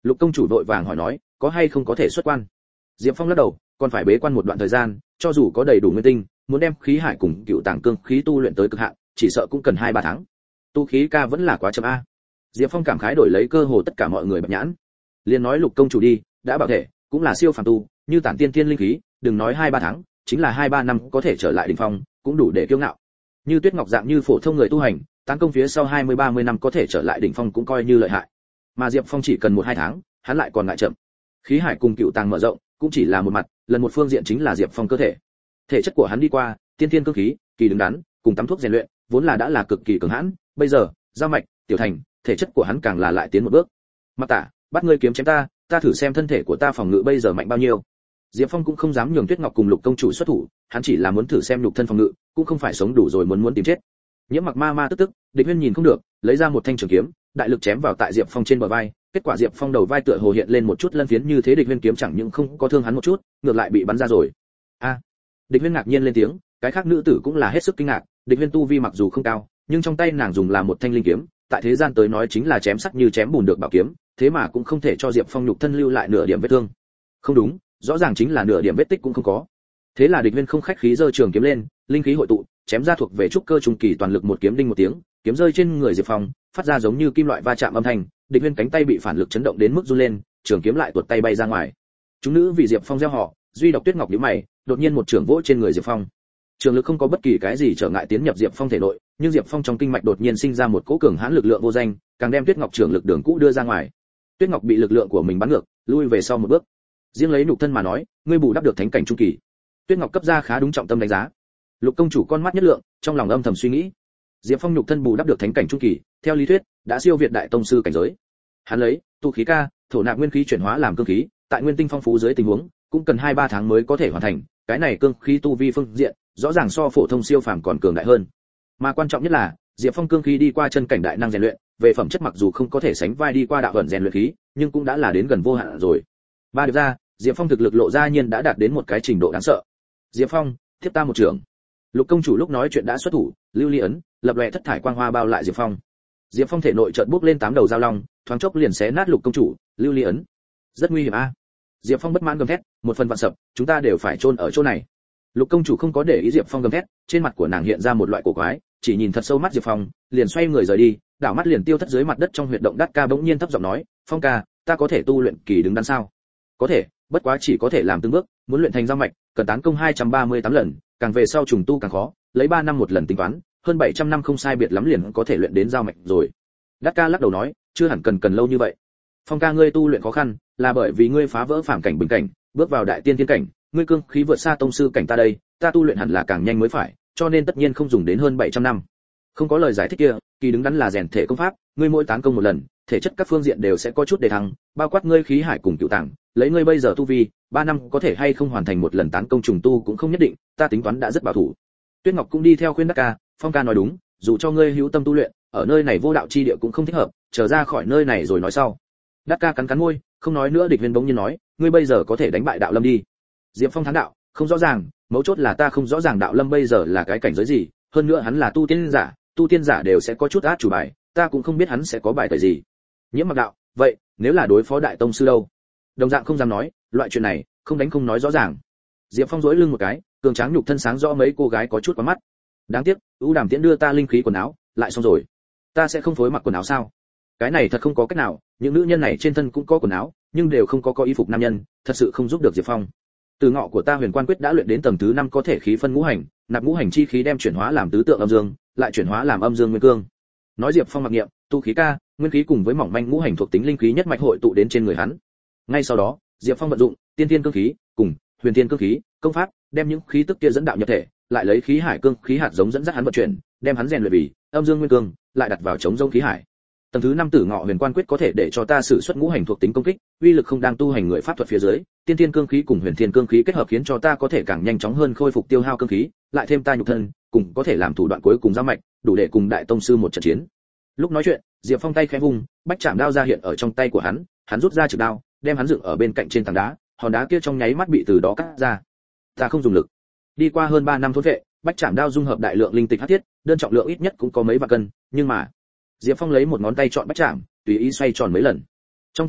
A: Lục công chủ vội vàng hỏi nói, có hay không có thể xuất quan? Diệp Phong lắc đầu, còn phải bế quan một đoạn thời gian, cho dù có đầy đủ nguyên tinh, muốn đem khí hải cùng cựu tàng cương khí tu luyện tới cực hạn, chỉ sợ cũng cần hai ba tháng. Tu khí ca vẫn là quá chậm a. Diệp Phong cảm khái đổi lấy cơ hồ tất cả mọi người bạch nhãn. Liên nói Lục công chủ đi, đã bảo thể, cũng là siêu phàm tu, như tản tiên tiên linh khí, đừng nói hai ba tháng, chính là hai ba năm có thể trở lại đỉnh phong, cũng đủ để kiêu ngạo. Như Tuyết Ngọc dạng như phổ thông người tu hành, tán công phía sau hai mươi ba mươi năm có thể trở lại đỉnh phong cũng coi như lợi hại. Mà Diệp Phong chỉ cần một hai tháng, hắn lại còn ngại chậm. Khí hải cùng cựu tàng mở rộng, cũng chỉ là một mặt, lần một phương diện chính là Diệp Phong cơ thể. Thể chất của hắn đi qua, tiên tiên cương khí, kỳ đứng đắn, cùng tắm thuốc rèn luyện, vốn là đã là cực kỳ cường hãn, bây giờ, giao mạch, tiểu thành, thể chất của hắn càng là lại tiến một bước. Mặc Tả, bắt ngươi kiếm chém ta, ta thử xem thân thể của ta phòng ngự bây giờ mạnh bao nhiêu. Diệp Phong cũng không dám nhường Tuyết Ngọc cùng Lục công chủ xuất thủ, hắn chỉ là muốn thử xem nhục thân phòng ngự, cũng không phải sống đủ rồi muốn muốn tìm chết. Nhiễm Mặc ma ma tức tức, Địch Huyên nhìn không được, lấy ra một thanh trường kiếm, đại lực chém vào tại Diệp Phong trên bờ vai, kết quả Diệp Phong đầu vai tựa hồ hiện lên một chút lân phiến như thế, Địch Huyên kiếm chẳng những không có thương hắn một chút, ngược lại bị bắn ra rồi. A! Địch Huyên ngạc nhiên lên tiếng, cái khác nữ tử cũng là hết sức kinh ngạc, Địch Huyên tu vi mặc dù không cao, nhưng trong tay nàng dùng là một thanh linh kiếm, tại thế gian tới nói chính là chém sắc như chém bùn được bảo kiếm, thế mà cũng không thể cho Diệp Phong nhục thân lưu lại nửa điểm vết thương. Không đúng, rõ ràng chính là nửa điểm vết tích cũng không có. Thế là Địch Huyên không khách khí giơ trường kiếm lên, linh khí hội tụ, chém ra thuộc về trúc cơ trung kỳ toàn lực một kiếm đinh một tiếng, kiếm rơi trên người Diệp Phong, phát ra giống như kim loại va chạm âm thanh, Địch Huyên cánh tay bị phản lực chấn động đến mức run lên, trường kiếm lại tuột tay bay ra ngoài. Chúng nữ vì Diệp Phong reo hò, duy độc Tuyết Ngọc nhíu mày, đột nhiên một trường vỗ trên người Diệp Phong. Trường lực không có bất kỳ cái gì trở ngại tiến nhập Diệp Phong thể nội, nhưng Diệp Phong trong kinh mạch đột nhiên sinh ra một cỗ cường hãn lực lượng vô danh, càng đem Tuyết Ngọc trường lực đường cũ đưa ra ngoài. Tuyết Ngọc bị lực lượng của mình bắn ngược, lui về sau một bước. Riêng lấy nhục thân mà nói, ngươi bù đắp được thánh cảnh trung kỳ. Tuyết Ngọc cấp ra khá đúng trọng tâm đánh giá. Lục công chủ con mắt nhất lượng, trong lòng âm thầm suy nghĩ. Diệp Phong nhục thân bù đắp được thánh cảnh trung kỳ, theo lý thuyết, đã siêu việt đại tông sư cảnh giới. Hắn lấy tu khí ca, thổ nạp nguyên khí chuyển hóa làm cương khí, tại nguyên tinh phong phú dưới tình huống, cũng cần hai ba tháng mới có thể hoàn thành, cái này cương khí tu vi phương diện, rõ ràng so phổ thông siêu phàm còn cường đại hơn. Mà quan trọng nhất là, Diệp Phong cương khí đi qua chân cảnh đại năng rèn luyện, về phẩm chất mặc dù không có thể sánh vai đi qua đạo vận rèn luyện khí, nhưng cũng đã là đến gần vô hạn rồi. Ba được ra, Diệp Phong thực lực lộ ra nhiên đã đạt đến một cái trình độ đáng sợ. Diệp Phong, tiếp ta một trường. Lục công chủ lúc nói chuyện đã xuất thủ, lưu ly ấn, lập lòe thất thải quang hoa bao lại Diệp Phong. Diệp Phong thể nội chợt bốc lên tám đầu dao long, thoáng chốc liền xé nát Lục công chủ, lưu ly ấn. Rất nguy hiểm a. Diệp Phong bất mãn gầm thét, một phần vạn sập, chúng ta đều phải chôn ở chỗ này. Lục công chủ không có để ý Diệp Phong gầm thét, trên mặt của nàng hiện ra một loại cổ quái, chỉ nhìn thật sâu mắt Diệp Phong, liền xoay người rời đi, đảo mắt liền tiêu thất dưới mặt đất trong huyệt động. Đát ca bỗng nhiên thấp giọng nói, Phong ca, ta có thể tu luyện kỳ đứng đắn sao? Có thể, bất quá chỉ có thể làm từng bước, muốn luyện thành giao mạch, cần tán công hai trăm ba mươi tám lần, càng về sau trùng tu càng khó, lấy ba năm một lần tính toán, hơn bảy trăm năm không sai biệt lắm liền có thể luyện đến giao mạch rồi. Đát ca lắc đầu nói, chưa hẳn cần cần lâu như vậy. Phong ca ngươi tu luyện khó khăn, là bởi vì ngươi phá vỡ phàm cảnh bình cảnh, bước vào đại tiên tiên cảnh, ngươi cương khí vượt xa tông sư cảnh ta đây, ta tu luyện hẳn là càng nhanh mới phải, cho nên tất nhiên không dùng đến hơn bảy trăm năm. Không có lời giải thích kia, kỳ đứng đắn là rèn thể công pháp, ngươi mỗi tán công một lần, thể chất các phương diện đều sẽ có chút đề thăng, bao quát ngươi khí hải cùng cựu tàng, lấy ngươi bây giờ tu vi, ba năm có thể hay không hoàn thành một lần tán công trùng tu cũng không nhất định, ta tính toán đã rất bảo thủ. Tuyết Ngọc cũng đi theo khuyên Đát ca, Phong ca nói đúng, dù cho ngươi hữu tâm tu luyện, ở nơi này vô đạo chi địa cũng không thích hợp, trở ra khỏi nơi này rồi nói sau. Đát ca cắn cắn môi, không nói nữa. Địch Viên bỗng nhiên nói, ngươi bây giờ có thể đánh bại Đạo Lâm đi. Diệp Phong thán đạo, không rõ ràng, mấu chốt là ta không rõ ràng Đạo Lâm bây giờ là cái cảnh giới gì, hơn nữa hắn là tu tiên giả, tu tiên giả đều sẽ có chút át chủ bài, ta cũng không biết hắn sẽ có bài tẩy gì. Nhiễm Mặc đạo, vậy, nếu là đối phó đại tông sư đâu? Đồng dạng không dám nói, loại chuyện này, không đánh không nói rõ ràng. Diệp Phong duỗi lưng một cái, cường tráng nhục thân sáng rõ mấy cô gái có chút quá mắt. Đáng tiếc, ưu đàm tiễn đưa ta linh khí quần áo, lại xong rồi. Ta sẽ không phối mặc quần áo sao? Cái này thật không có cách nào, những nữ nhân này trên thân cũng có quần áo, nhưng đều không có có y phục nam nhân, thật sự không giúp được Diệp Phong. Từ ngọ của ta Huyền Quan Quyết đã luyện đến tầng thứ năm, có thể khí phân ngũ hành, nạp ngũ hành chi khí đem chuyển hóa làm tứ tượng âm dương, lại chuyển hóa làm âm dương nguyên cương. Nói Diệp Phong mặc niệm, tu khí ca, nguyên khí cùng với mỏng manh ngũ hành thuộc tính linh khí nhất mạch hội tụ đến trên người hắn. Ngay sau đó, Diệp Phong vận dụng tiên tiên cương khí cùng huyền tiên cương khí, công pháp, đem những khí tức kia dẫn đạo nhập thể, lại lấy khí hải cương khí hạt giống dẫn dắt hắn vận chuyển, đem hắn rèn luyện vì âm dương nguyên cương, lại đặt vào chống rông khí hải. Tầng thứ năm Tử Ngọ Huyền Quan Quyết có thể để cho ta sử xuất ngũ hành thuộc tính công kích, uy lực không đang tu hành người pháp thuật phía dưới, tiên tiên cương khí cùng huyền thiên cương khí kết hợp khiến cho ta có thể càng nhanh chóng hơn khôi phục tiêu hao cương khí, lại thêm ta nhục thân, cùng có thể làm thủ đoạn cuối cùng giao mạch, đủ để cùng đại tông sư một trận chiến. Lúc nói chuyện, Diệp Phong tay khẽ vung, bách trảm đao ra hiện ở trong tay của hắn, hắn rút ra trực đao, đem hắn dựng ở bên cạnh trên tảng đá, hòn đá kia trong nháy mắt bị từ đó cắt ra. Ta không dùng lực. Đi qua hơn ba năm thôn vệ, bách trảm đao dung hợp đại lượng linh tịch hắc thiết, đơn trọng lượng ít nhất cũng có mấy vạn cân, nhưng mà Diệp Phong lấy một ngón tay chọn bách trảm, tùy ý xoay tròn mấy lần. Trong tay ta,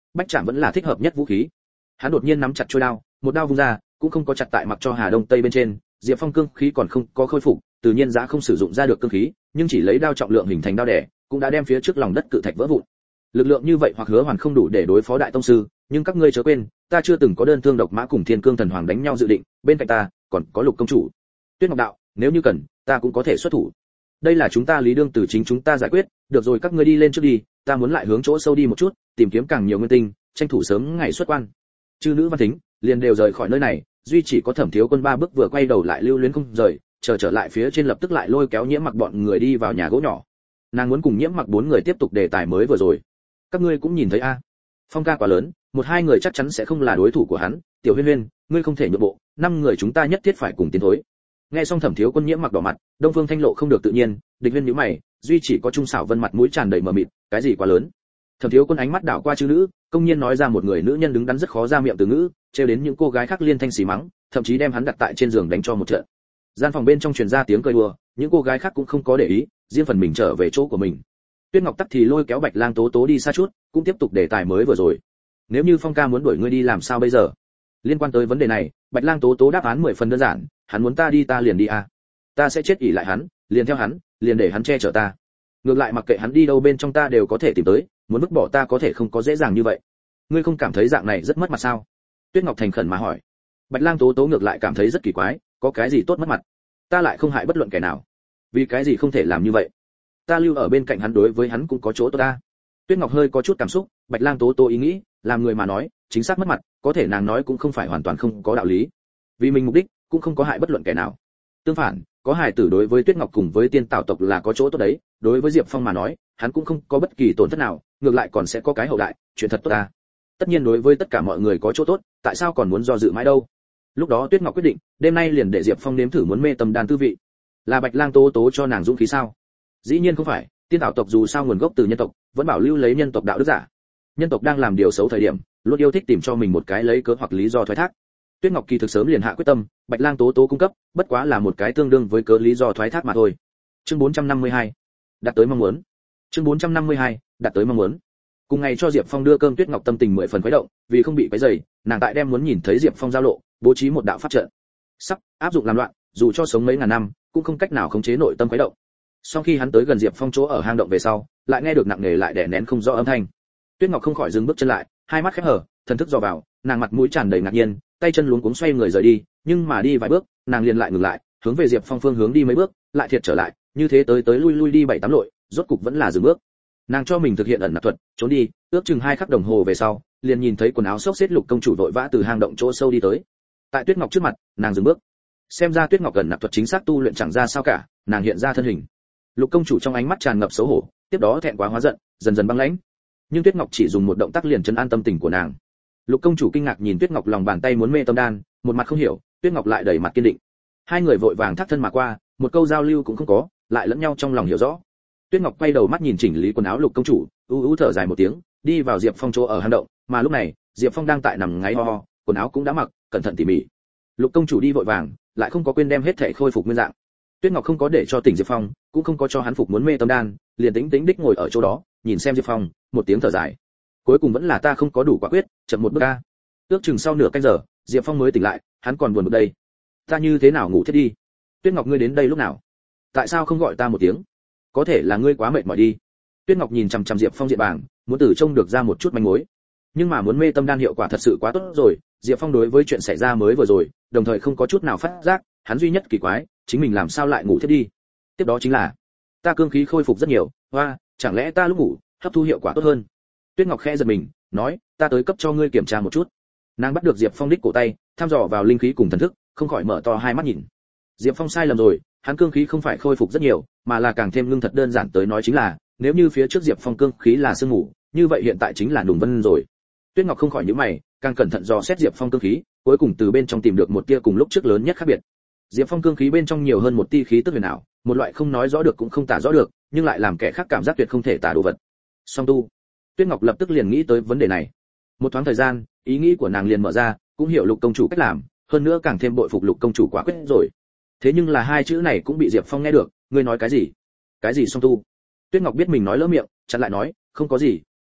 A: bách trảm vẫn là thích hợp nhất vũ khí. Hắn đột nhiên nắm chặt chuôi đao, một đao vung ra, cũng không có chặt tại mặc cho Hà Đông Tây bên trên, Diệp Phong cương khí còn không có khôi phục, tự nhiên giá không sử dụng ra được cương khí, nhưng chỉ lấy đao trọng lượng hình thành đao đẻ, cũng đã đem phía trước lòng đất cự thạch vỡ vụn. Lực lượng như vậy hoặc hứa hoàn không đủ để đối phó đại tông sư, nhưng các ngươi chớ quên, ta chưa từng có đơn thương độc mã cùng Thiên Cương Thần Hoàng đánh nhau dự định, bên cạnh ta còn có Lục công chủ. Tuyết Ngọc đạo, nếu như cần, ta cũng có thể xuất thủ. Đây là chúng ta Lý Đương từ chính chúng ta giải quyết, được rồi các ngươi đi lên trước đi, ta muốn lại hướng chỗ sâu đi một chút, tìm kiếm càng nhiều nguyên tinh, tranh thủ sớm ngày xuất quan. Chư nữ Văn Thính liền đều rời khỏi nơi này, duy chỉ có Thẩm Thiếu Quân ba bước vừa quay đầu lại lưu luyến không rời, chờ trở lại phía trên lập tức lại lôi kéo Nhiễm Mặc bọn người đi vào nhà gỗ nhỏ. Nàng muốn cùng Nhiễm Mặc bốn người tiếp tục đề tài mới vừa rồi. Các ngươi cũng nhìn thấy a, Phong ca quá lớn, một hai người chắc chắn sẽ không là đối thủ của hắn, Tiểu Huyên Huyên, ngươi không thể nhượng bộ, năm người chúng ta nhất thiết phải cùng tiến thối. Nghe xong Thẩm Thiếu Quân Nhiễm Mặc đỏ mặt, Đông Phương Thanh Lộ không được tự nhiên, Địch Huyên nhíu mày, duy chỉ có Trung Sảo Vân mặt mũi tràn đầy mờ mịt, cái gì quá lớn. Thẩm Thiếu Quân ánh mắt đảo qua chư nữ, công nhiên nói ra một người nữ nhân đứng đắn rất khó ra miệng từ ngữ, trêu đến những cô gái khác liên thanh xì mắng, thậm chí đem hắn đặt tại trên giường đánh cho một trận. Gian phòng bên trong truyền ra tiếng cười đùa, những cô gái khác cũng không có để ý, riêng phần mình trở về chỗ của mình. Tuyết Ngọc tắc thì lôi kéo Bạch Lang Tố Tố đi xa chút, cũng tiếp tục đề tài mới vừa rồi. Nếu như Phong ca muốn đuổi ngươi đi làm sao bây giờ? Liên quan tới vấn đề này, Bạch Lang Tố Tố đáp án mười phần đơn giản, hắn muốn ta đi ta liền đi à. Ta sẽ chết ỷ lại hắn, liền theo hắn, liền để hắn che chở ta. Ngược lại mặc kệ hắn đi đâu bên trong ta đều có thể tìm tới, muốn vứt bỏ ta có thể không có dễ dàng như vậy. Ngươi không cảm thấy dạng này rất mất mặt sao? Tuyết Ngọc thành khẩn mà hỏi. Bạch Lang Tố Tố ngược lại cảm thấy rất kỳ quái, có cái gì tốt mất mặt? Ta lại không hại bất luận kẻ nào, vì cái gì không thể làm như vậy? Ta lưu ở bên cạnh hắn đối với hắn cũng có chỗ tốt ta. Tuyết Ngọc hơi có chút cảm xúc, Bạch Lang Tố Tố ý nghĩ, làm người mà nói, chính xác mất mặt, có thể nàng nói cũng không phải hoàn toàn không có đạo lý. Vì mình mục đích, cũng không có hại bất luận kẻ nào. Tương phản, có hài tử đối với Tuyết Ngọc cùng với Tiên Tảo tộc là có chỗ tốt đấy, đối với Diệp Phong mà nói, hắn cũng không có bất kỳ tổn thất nào, ngược lại còn sẽ có cái hậu đại, chuyện thật tốt ta. Tất nhiên đối với tất cả mọi người có chỗ tốt, tại sao còn muốn do dự mãi đâu? Lúc đó Tuyết Ngọc quyết định, đêm nay liền để Diệp Phong nếm thử muốn mê tâm đan tư vị. Là Bạch Lang Tố Tố cho nàng dũng khí sao? Dĩ nhiên không phải, Tiên Tảo tộc dù sao nguồn gốc từ nhân tộc, vẫn bảo lưu lấy nhân tộc đạo đức giả. Nhân tộc đang làm điều xấu thời điểm, luôn yêu thích tìm cho mình một cái lấy cớ hoặc lý do thoái thác. Tuyết Ngọc kỳ thực sớm liền hạ quyết tâm, Bạch Lang Tố Tố cung cấp, bất quá là một cái tương đương với cớ lý do thoái thác mà thôi. Chương bốn trăm năm mươi hai, đạt tới mong muốn. Chương bốn trăm năm mươi hai, đạt tới mong muốn. Cùng ngày cho Diệp Phong đưa cơm, Tuyết Ngọc tâm tình mười phần khuấy động, vì không bị quấy rầy, nàng tại đem muốn nhìn thấy Diệp Phong giao lộ, bố trí một đạo pháp trận. Sắp áp dụng làm loạn, dù cho sống mấy ngàn năm, cũng không cách nào khống chế nội tâm khuấy động. Sau khi hắn tới gần Diệp Phong chỗ ở hang động về sau, lại nghe được nặng nề lại đè nén không rõ âm thanh. Tuyết Ngọc không khỏi dừng bước chân lại, hai mắt khép hờ, thần thức dò vào, nàng mặt mũi tràn đầy ngạc nhiên, tay chân luống cuống xoay người rời đi, nhưng mà đi vài bước, nàng liền lại ngừng lại, hướng về Diệp Phong phương hướng đi mấy bước, lại thiệt trở lại, như thế tới tới lui lui đi bảy tám lội, rốt cục vẫn là dừng bước. Nàng cho mình thực hiện ẩn nặc thuật, trốn đi, ước chừng hai khắc đồng hồ về sau, liền nhìn thấy quần áo xốc xếch Lục công chủ vội vã từ hang động chỗ sâu đi tới. Tại Tuyết Ngọc trước mặt, nàng dừng bước. Xem ra Tuyết Ngọc ẩn nặc thuật chính xác tu luyện chẳng ra sao cả, nàng hiện ra thân hình. Lục công chủ trong ánh mắt tràn ngập xấu hổ, tiếp đó thẹn quá hóa giận, dần dần băng lãnh. Nhưng Tuyết Ngọc chỉ dùng một động tác liền trấn an tâm tình của nàng. Lục công chủ kinh ngạc nhìn Tuyết Ngọc lòng bàn tay muốn mê tâm đan, một mặt không hiểu, Tuyết Ngọc lại đầy mặt kiên định. Hai người vội vàng thắt thân mà qua, một câu giao lưu cũng không có, lại lẫn nhau trong lòng hiểu rõ. Tuyết Ngọc quay đầu mắt nhìn chỉnh lý quần áo Lục công chủ, u u thở dài một tiếng, đi vào Diệp Phong chỗ ở hang động, mà lúc này, Diệp Phong đang tại nằm ngáy ho ho, quần áo cũng đã mặc, cẩn thận tỉ mỉ. Lục công chủ đi vội vàng, lại không có quên đem hết thảy khôi phục nguyên dạng. Tuyết Ngọc không có để cho tỉnh Diệp Phong, cũng không có cho hắn phục muốn mê tâm đan, liền tĩnh tĩnh đích ngồi ở chỗ đó, nhìn xem Diệp Phong, một tiếng thở dài. Cuối cùng vẫn là ta không có đủ quả quyết, chậm một bước a. Ước chừng sau nửa canh giờ, Diệp Phong mới tỉnh lại, hắn còn buồn bực đây. Ta như thế nào ngủ thiết đi? Tuyết Ngọc ngươi đến đây lúc nào? Tại sao không gọi ta một tiếng? Có thể là ngươi quá mệt mỏi đi. Tuyết Ngọc nhìn chằm chằm Diệp Phong diện bảng, muốn từ trông được ra một chút manh mối. Nhưng mà muốn mê tâm đan hiệu quả thật sự quá tốt rồi, Diệp Phong đối với chuyện xảy ra mới vừa rồi, đồng thời không có chút nào phát giác, hắn duy nhất kỳ quái, chính mình làm sao lại ngủ thiết đi. Tiếp đó chính là, ta cương khí khôi phục rất nhiều, hoa, chẳng lẽ ta lúc ngủ, hấp thu hiệu quả tốt hơn? Tuyết Ngọc khẽ giật mình, nói, ta tới cấp cho ngươi kiểm tra một chút. Nàng bắt được Diệp Phong đích cổ tay, thăm dò vào linh khí cùng thần thức, không khỏi mở to hai mắt nhìn. Diệp Phong sai lầm rồi, hắn cương khí không phải khôi phục rất nhiều, mà là càng thêm ngưng thật, đơn giản tới nói chính là, nếu như phía trước Diệp Phong cương khí là sương ngủ, như vậy hiện tại chính là nùng vân rồi. Tuyết Ngọc không khỏi nhíu mày, càng cẩn thận dò xét Diệp Phong cương khí, cuối cùng từ bên trong tìm được một tia cùng lúc trước lớn nhất khác biệt. Diệp Phong cương khí bên trong nhiều hơn một tia khí tức huyền ảo, một loại không nói rõ được cũng không tả rõ được, nhưng lại làm kẻ khác cảm giác tuyệt không thể tả đồ vật. Song tu. Tuyết Ngọc lập tức liền nghĩ tới vấn đề này. Một thoáng thời gian, ý nghĩ của nàng liền mở ra, cũng hiểu Lục công chủ cách làm, hơn nữa càng thêm bội phục Lục công chủ quả quyết rồi. Thế nhưng là hai chữ này cũng bị Diệp Phong nghe được, ngươi nói cái gì? Cái gì song tu? Tuyết Ngọc biết mình nói lỡ miệng, chặn lại nói, không có gì,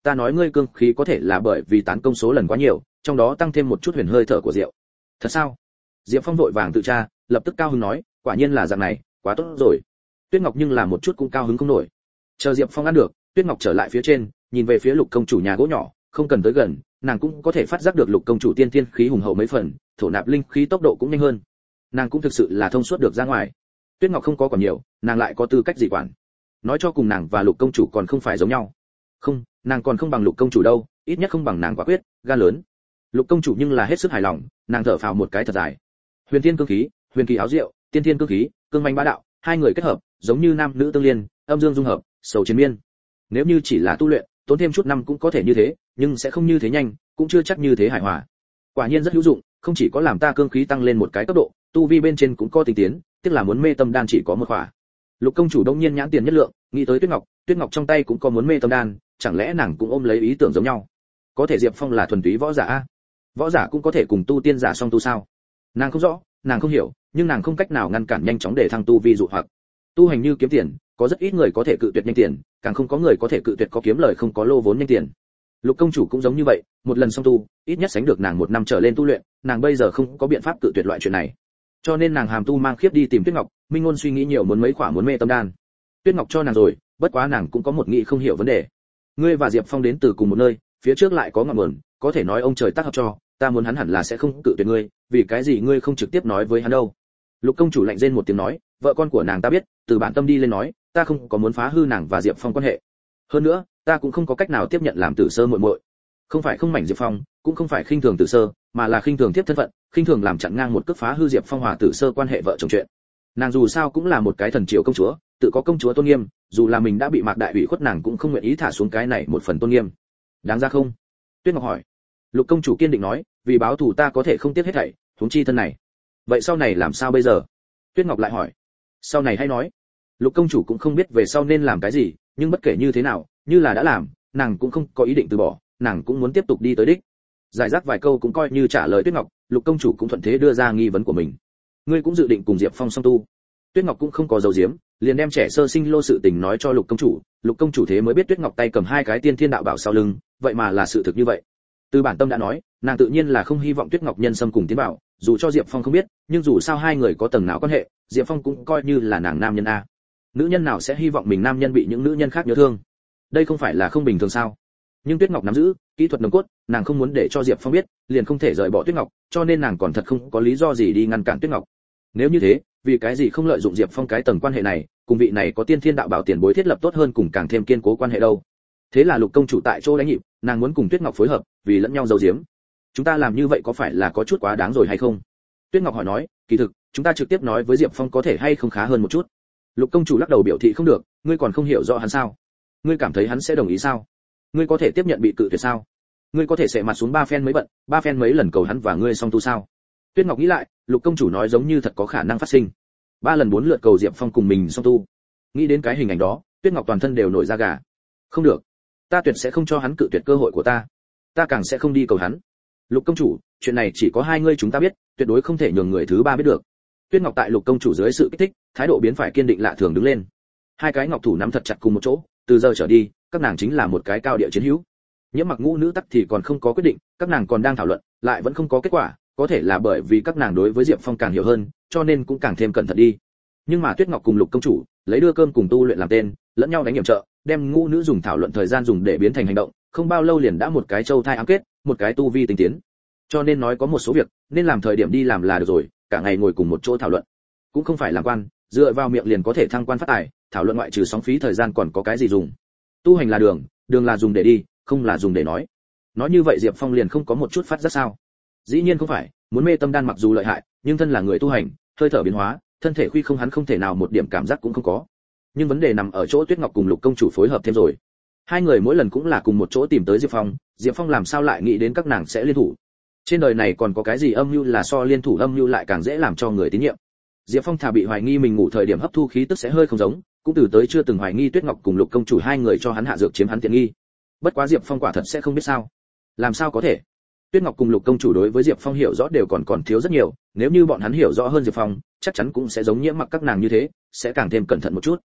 A: ta nói ngươi cương khí có thể là bởi vì tán công số lần quá nhiều, trong đó tăng thêm một chút huyền hơi thở của rượu. Thật sao? Diệp Phong vội vàng tự tra, lập tức cao hứng nói, quả nhiên là dạng này, quá tốt rồi. Tuyết Ngọc nhưng là một chút cũng cao hứng không nổi. Chờ Diệp Phong ăn được, Tuyết Ngọc trở lại phía trên, nhìn về phía Lục công chủ nhà gỗ nhỏ, không cần tới gần, nàng cũng có thể phát giác được Lục công chủ tiên tiên khí hùng hậu mấy phần, thổ nạp linh khí tốc độ cũng nhanh hơn. Nàng cũng thực sự là thông suốt được ra ngoài. Tuyết Ngọc không có còn nhiều, nàng lại có tư cách gì quản? Nói cho cùng nàng và Lục công chủ còn không phải giống nhau. Không, nàng còn không bằng Lục công chủ đâu, ít nhất không bằng nàng quả quyết, gan lớn. Lục công chủ nhưng là hết sức hài lòng, nàng thở phào một cái thật dài. Huyền Thiên cương khí, Huyền Kỳ áo rượu, Tiên Thiên cương khí, cương manh bá đạo, hai người kết hợp, giống như nam nữ tương liên, âm dương dung hợp, sầu chiến miên. Nếu như chỉ là tu luyện, tốn thêm chút năm cũng có thể như thế, nhưng sẽ không như thế nhanh, cũng chưa chắc như thế hài hòa. Quả nhiên rất hữu dụng, không chỉ có làm ta cương khí tăng lên một cái cấp độ, tu vi bên trên cũng có tinh tiến, tiếc là muốn mê tâm đan chỉ có một khỏa. Lục công chủ đông nhiên nhãn tiền nhất lượng, nghĩ tới Tuyết Ngọc, Tuyết Ngọc trong tay cũng có muốn mê tâm đan, chẳng lẽ nàng cũng ôm lấy ý tưởng giống nhau? Có thể Diệp Phong là thuần túy võ giả a? Võ giả cũng có thể cùng tu tiên giả song tu sao? Nàng không rõ, nàng không hiểu, nhưng nàng không cách nào ngăn cản nhanh chóng để thăng tu vi dụ hoặc. Tu hành như kiếm tiền, có rất ít người có thể cự tuyệt nhanh tiền, càng không có người có thể cự tuyệt có kiếm lời không có lô vốn nhanh tiền. Lục công chủ cũng giống như vậy, một lần song tu, ít nhất sánh được nàng một năm trở lên tu luyện, nàng bây giờ không có biện pháp cự tuyệt loại chuyện này. Cho nên nàng hàm tu mang khiếp đi tìm Tuyết Ngọc, Minh Ngôn suy nghĩ nhiều muốn mấy quả muốn mê tâm đan. Tuyết Ngọc cho nàng rồi, bất quá nàng cũng có một nghĩ không hiểu vấn đề. Ngươi và Diệp Phong đến từ cùng một nơi, phía trước lại có ngọn nguồn, có thể nói ông trời tác hợp cho, ta muốn hắn hẳn là sẽ không cự tuyệt ngươi, vì cái gì ngươi không trực tiếp nói với hắn đâu? Lục công chủ lạnh rên một tiếng nói, vợ con của nàng ta biết, từ bản tâm đi lên nói, ta không có muốn phá hư nàng và Diệp Phong quan hệ. Hơn nữa, ta cũng không có cách nào tiếp nhận làm Tử Sơ muội muội. Không phải không mảnh Diệp Phong, cũng không phải khinh thường Tử Sơ, mà là khinh thường tiếp thân phận, khinh thường làm chặn ngang một cước phá hư Diệp Phong hòa Tử Sơ quan hệ vợ chồng chuyện. Nàng dù sao cũng là một cái thần triều công chúa, tự có công chúa tôn nghiêm, dù là mình đã bị Mạc Đại ủy khuất nàng cũng không nguyện ý thả xuống cái này một phần tôn nghiêm. Đáng ra không? Tuyết Ngọc hỏi. Lục công chủ kiên định nói, vì báo thù ta có thể không tiếc hết thảy, huống chi thân này. Vậy sau này làm sao bây giờ? Tuyết Ngọc lại hỏi. Sau này hay nói. Lục công chủ cũng không biết về sau nên làm cái gì, nhưng bất kể như thế nào, như là đã làm, nàng cũng không có ý định từ bỏ, nàng cũng muốn tiếp tục đi tới đích. Giải rác vài câu cũng coi như trả lời Tuyết Ngọc, Lục công chủ cũng thuận thế đưa ra nghi vấn của mình. Ngươi cũng dự định cùng Diệp Phong song tu? Tuyết Ngọc cũng không có dầu diếm, liền đem trẻ sơ sinh lô sự tình nói cho Lục công chủ, Lục công chủ thế mới biết Tuyết Ngọc tay cầm hai cái tiên thiên đạo bảo sau lưng, vậy mà là sự thực như vậy. Từ bản tâm đã nói, nàng tự nhiên là không hy vọng Tuyết Ngọc nhân xâm cùng tiến bảo, dù cho Diệp Phong không biết, nhưng dù sao hai người có tầng nào quan hệ, Diệp Phong cũng coi như là nàng nam nhân a. Nữ nhân nào sẽ hy vọng mình nam nhân bị những nữ nhân khác nhớ thương? Đây không phải là không bình thường sao? Nhưng Tuyết Ngọc nắm giữ kỹ thuật nồng cốt, nàng không muốn để cho Diệp Phong biết, liền không thể rời bỏ Tuyết Ngọc, cho nên nàng còn thật không có lý do gì đi ngăn cản Tuyết Ngọc. Nếu như thế, vì cái gì không lợi dụng Diệp Phong cái tầng quan hệ này, cùng vị này có tiên thiên đạo bảo tiền bối thiết lập tốt hơn cùng càng thêm kiên cố quan hệ đâu? Thế là Lục công chủ tại chỗ đánh nhịp, nàng muốn cùng Tuyết Ngọc phối hợp, vì lẫn nhau giấu giếm. Chúng ta làm như vậy có phải là có chút quá đáng rồi hay không? Tuyết Ngọc hỏi nói, kỳ thực, chúng ta trực tiếp nói với Diệp Phong có thể hay không khá hơn một chút. Lục công chủ lắc đầu biểu thị không được, ngươi còn không hiểu rõ hắn sao? Ngươi cảm thấy hắn sẽ đồng ý sao? Ngươi có thể tiếp nhận bị cự tuyệt sao? Ngươi có thể xệ mặt xuống ba phen mấy bận, ba phen mấy lần cầu hắn và ngươi song tu sao? Tuyết Ngọc nghĩ lại, Lục công chủ nói giống như thật có khả năng phát sinh. Ba lần bốn lượt cầu Diệp Phong cùng mình song tu. Nghĩ đến cái hình ảnh đó, Tuyết Ngọc toàn thân đều nổi da gà. Không được, ta tuyệt sẽ không cho hắn cự tuyệt cơ hội của ta. Ta càng sẽ không đi cầu hắn. Lục công chủ, chuyện này chỉ có hai ngươi chúng ta biết, tuyệt đối không thể nhường người thứ ba biết được. Tuyết Ngọc tại Lục công chủ dưới sự kích thích, thái độ biến phải kiên định lạ thường đứng lên. Hai cái ngọc thủ nắm thật chặt cùng một chỗ, từ giờ trở đi, các nàng chính là một cái cao địa chiến hữu. Nhiễm Mặc Ngũ nữ tắc thì còn không có quyết định, các nàng còn đang thảo luận, lại vẫn không có kết quả, có thể là bởi vì các nàng đối với Diệp Phong càng hiểu hơn, cho nên cũng càng thêm cẩn thận đi. Nhưng mà Tuyết Ngọc cùng Lục công chủ, lấy đưa cơm cùng tu luyện làm tên, lẫn nhau đánh nhiệm trợ, đem ngũ nữ dùng thảo luận thời gian dùng để biến thành hành động, không bao lâu liền đã một cái châu thai ám kết, một cái tu vi tinh tiến. Cho nên nói có một số việc, nên làm thời điểm đi làm là được rồi, cả ngày ngồi cùng một chỗ thảo luận, cũng không phải làm quan, dựa vào miệng liền có thể thăng quan phát tài, thảo luận ngoại trừ sóng phí thời gian còn có cái gì dùng. Tu hành là đường, đường là dùng để đi, không là dùng để nói. Nói như vậy Diệp Phong liền không có một chút phát giác sao? Dĩ nhiên không phải, muốn mê tâm đan mặc dù lợi hại, nhưng thân là người tu hành, hơi thở biến hóa, thân thể khuy không hắn không thể nào một điểm cảm giác cũng không có. Nhưng vấn đề nằm ở chỗ Tuyết Ngọc cùng Lục công chủ phối hợp thêm rồi. Hai người mỗi lần cũng là cùng một chỗ tìm tới Diệp Phong, Diệp Phong làm sao lại nghĩ đến các nàng sẽ liên thủ? Trên đời này còn có cái gì âm mưu là so liên thủ âm mưu lại càng dễ làm cho người tín nhiệm? Diệp Phong thà bị hoài nghi mình ngủ thời điểm hấp thu khí tức sẽ hơi không giống, cũng từ tới chưa từng hoài nghi Tuyết Ngọc cùng Lục công chủ hai người cho hắn hạ dược chiếm hắn tiện nghi. Bất quá Diệp Phong quả thật sẽ không biết sao? Làm sao có thể? Tuyết Ngọc cùng Lục công chủ đối với Diệp Phong hiểu rõ đều còn còn thiếu rất nhiều, nếu như bọn hắn hiểu rõ hơn Diệp Phong, chắc chắn cũng sẽ giống Nhiễm Mặc các nàng như thế, sẽ càng thêm cẩn thận một chút.